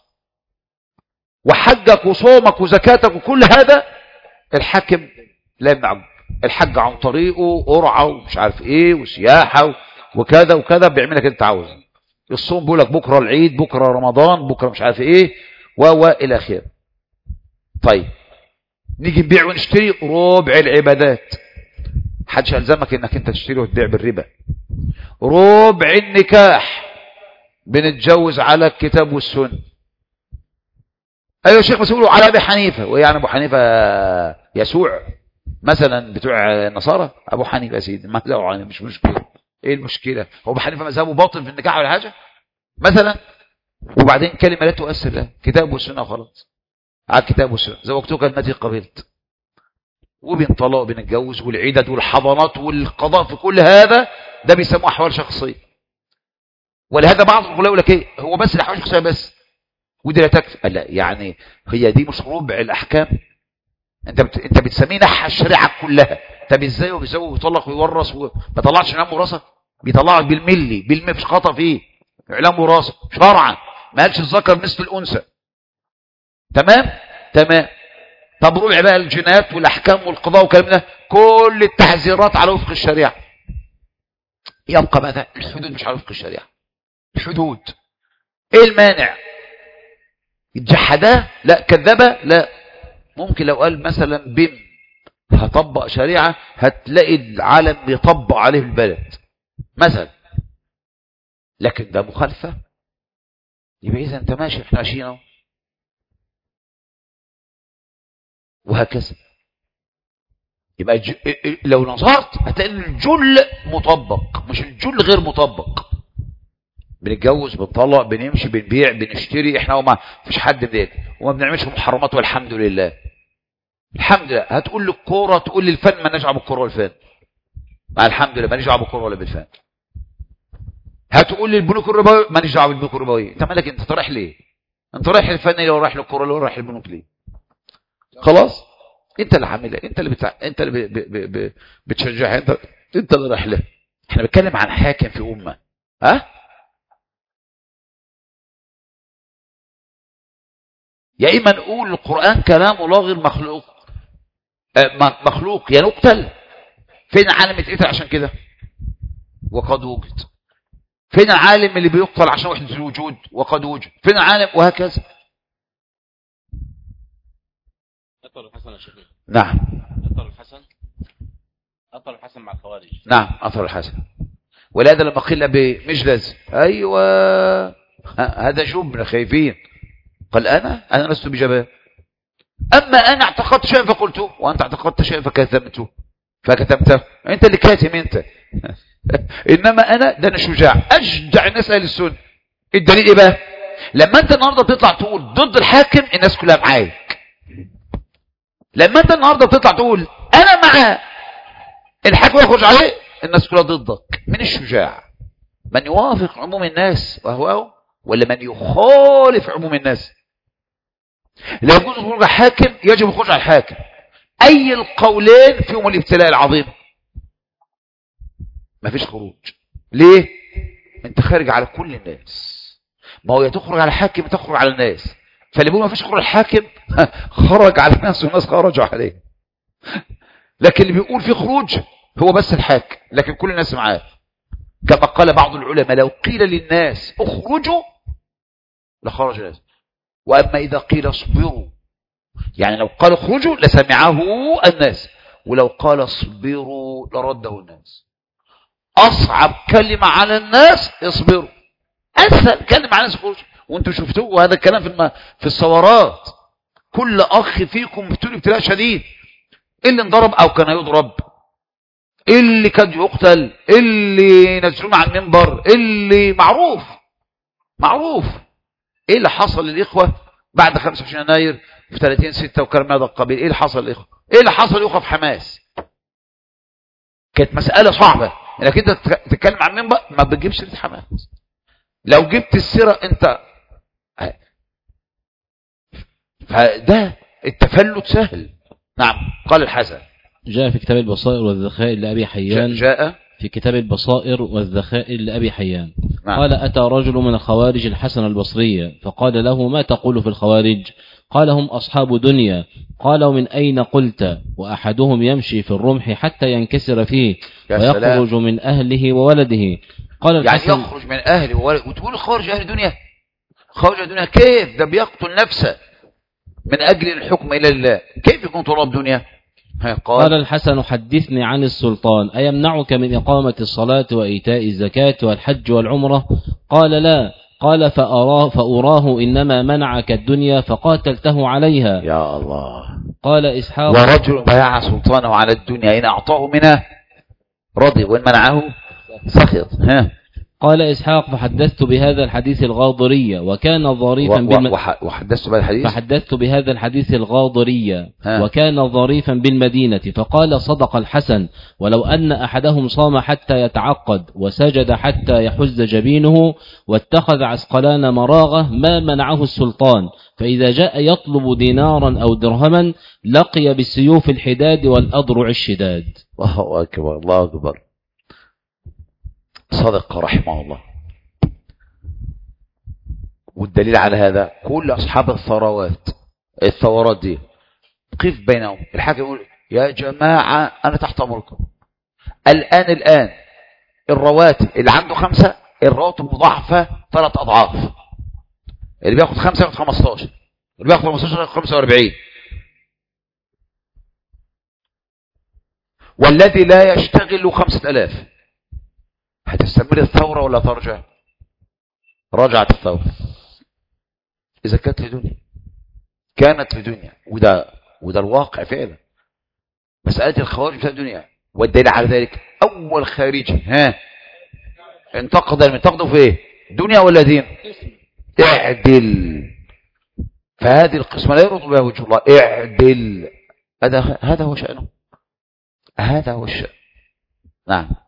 وحجك وصومك وزكاتك وكل هذا الحاكم لا يمنعه. الحج عن طريقه قرعه ومش عارف ايه وسياحه وكذا وكذا، بيعمل لك انت عاوز. الصوم بيقول لك بكره العيد، بكره رمضان، بكره مش عارف ايه و الى اخره. طيب نيجي نبيع ونشتري ربع العبادات، محدش يلزمك انك انت تشتري وتبيع بالربا. ربع النكاح بنتجوز على الكتاب والسنه. ايوه يا شيخ، بس يقولوا على ابي حنيفه، وايه يعني ابو حنيفه يسوع مثلا بتوع النصارى؟ ابو حنيفه يا سيدي ما له يعني مش مشكله. ايه المشكله؟ هو ابو حنيفه مذهبه باطل في النكاح ولا حاجه مثلا؟ وبعدين كلمه لا تؤثر له، كتاب والسنه وخلاص. على الكتاب والسنه زوجتك التي قبلت، وبنطلق وبنتجوز والعدد والحضانات والقضاء في كل هذا ده بيسموه احوال شخصيه. ولهذا بعض العلماء يقول لك ايه هو بس الاحوال الشخصيه بس، ودي لا تكفي. لا يعني هي دي مش ربع الاحكام. انت بت... انت بتسميه نحى الشريعه كلها. طب ازاي وبيزوج ويطلق ويورث وما طلعش اعلام وراثه؟ بيطلعك بالملي بالمي، مش خطا فيه اعلام وراثه شرعا، ما قالش الذكر مثل الانثى. تمام تمام. طب ربع بقى الجنايات والاحكام والقضاء والكلام ده، كل التحذيرات على وفق الشريعه. يبقى بقى الحدود مش على وفق الشريعه. الحدود ايه المانع؟ جحداه؟ لا. كذبه؟ لا. ممكن لو قال مثلا بم هطبق شريعه، هتلاقي العالم بيطبق عليه البلد مثلا، لكن ده مخالفه. يبقى اذا انت ماشي، احنا ماشيين اهو، وهكذا. يبقى ج... لو نظرت هتلاقي ان الجل مطبق مش الجل غير مطبق. بنتجوز، بنطلق، بنمشي، بنبيع، بنشتري، احنا وما فيش حد مضايق، وما بنعملش محرمات والحمد لله. الحمد لله. هتقول لي الكوره، تقول لي الفن، ما نجعل بالكوره والفن، مع الحمد لله ما نجعل بالكوره ولا بالفن. هتقول لي البنوك الربويه، ما نجعل بالبنوك الربويه. انت مالك؟ انت رايح ليه؟ انت رايح للفن ليه ورايح للكوره ليه ورايح للبنوك ليه؟ خلاص انت اللي عاملها، انت اللي بتاع... انت اللي ب... ب... ب... بتشجعها، انت انت اللي رايح له. احنا بنتكلم عن حاكم في امه. ها يا اما نقول القران كلام الله غير مخلوق، آه مخلوق يا نقتل. فين عالم اتقتل عشان كده وقد وجد؟ فين العالم اللي بيقتل عشان وحده الوجود وقد وجد؟ فين العالم؟ وهكذا. أطر الحسن يا شيخ. نعم. أطر الحسن أطر الحسن مع الخوارج. نعم أطر الحسن. ولهذا لما قيل بمجلس أيوة هذا جبن خايفين، قال أنا أنا لست بجبان، أما أنا اعتقدت شيئا فقلته، وأنت اعتقدت شيئا فكتمته فكتمته. أنت اللي كاتم أنت. انما انا ده انا شجاع، اشجع الناس اهل السنه. الدليل ايه بقى؟ لما انت النهارده بتطلع تقول ضد الحاكم الناس كلها معاك. لما انت النهارده بتطلع تقول انا مع الحاكم يخرج عليه الناس كلها ضدك. من الشجاع؟ من يوافق عموم الناس واهواه، ولا من يخالف عموم الناس؟ لا يجوز الخروج على الحاكم، يجب الخروج على الحاكم. اي القولين فيهم الابتلاء العظيم؟ ما فيش خروج. ليه؟ انت خارج على كل الناس. ما هو يا تخرج على الحاكم تخرج على الناس. فاللي بيقول ما فيش خروج الحاكم خرج على الناس والناس خرجوا عليه. لكن اللي بيقول في خروج هو بس الحاكم، لكن كل الناس معاه. كما قال بعض العلماء لو قيل للناس اخرجوا لخرج الناس، واما اذا قيل اصبروا، يعني لو قال اخرجوا لسمعه الناس، ولو قال اصبروا لرده الناس. اصعب كلمه على الناس اصبروا، اسهل كلمه على الناس اخرجوا. وانتم شفتوه هذا الكلام في الم... في الثورات. كل اخ فيكم ابتلي ابتلاء شديد، اللي انضرب او كان يضرب، اللي كان يقتل، اللي نزلوه على المنبر، اللي معروف معروف ايه اللي حصل للاخوه بعد خمسة وعشرين يناير في ثلاثين ستة وكلام هذا القبيل. ايه اللي حصل للاخوه؟ ايه اللي حصل للاخوه في حماس؟ كانت مساله صعبه انك انت تتكلم عن المنبر ما بتجيبش سيره حماس. لو جبت السيره انت فده التفلت سهل. نعم. قال الحسن جاء في كتاب البصائر والذخائر لأبي حيان جاء في كتاب البصائر والذخائر لأبي حيان نعم. قال أتى رجل من الخوارج الحسن البصري فقال له ما تقول في الخوارج؟ قال هم أصحاب دنيا. قال ومن أين قلت؟ وأحدهم يمشي في الرمح حتى ينكسر فيه ويخرج من أهله وولده. قال يعني يخرج من أهله وولده وتقول خارج أهل دنيا؟ خارج أهل دنيا كيف؟ ده بيقتل نفسه من أجل الحكم إلى الله، كيف يكون طلاب دنيا؟ قال, قال الحسن حدثني عن السلطان أيمنعك من إقامة الصلاة وإيتاء الزكاة والحج والعمرة؟ قال لا. قال فأراه, فأراه إنما منعك الدنيا فقاتلته عليها. يا الله. قال إسحاق ورجل بايع سلطانه على الدنيا إن أعطاه منها رضي وإن منعه سخط. ها. قال إسحاق فحدثت بهذا الحديث الغاضرية وكان ظريفا بالم... وحدثت بهذا الحديث فحدثت بهذا الحديث الغاضرية وكان ظريفا بالمدينة. فقال صدق الحسن ولو أن أحدهم صام حتى يتعقد وسجد حتى يحز جبينه واتخذ عسقلان مراغه ما منعه السلطان، فإذا جاء يطلب دينارا أو درهما لقي بالسيوف الحداد والأضرع الشداد. الله أكبر الله أكبر. صدق رحمه الله. والدليل على هذا كل أصحاب الثروات الثورات دي قف بينهم. الحاكم يقول يا جماعة أنا تحت أمركم الآن الآن الرواتب اللي عنده خمسة الرواتب مضاعفة ثلاث أضعاف. اللي بياخد خمسة ياخد خمستاشر، اللي بياخد خمستاشر ياخد خمسة وأربعين. والذي لا يشتغل خمسة ألاف. هتستمر الثورة ولا ترجع؟ رجعت الثورة إذا كانت لدنيا، كانت لدنيا. وده وده الواقع فعلا. مسألة الخوارج في الدنيا. والدليل على ذلك أول خارجي ها انتقد المنتقد في ايه؟ دنيا ولا دين؟ اعدل. فهذه القسمة لا يرد بها وجه الله. اعدل. هذا هذا هو شأنه. هذا هو الشأن. نعم.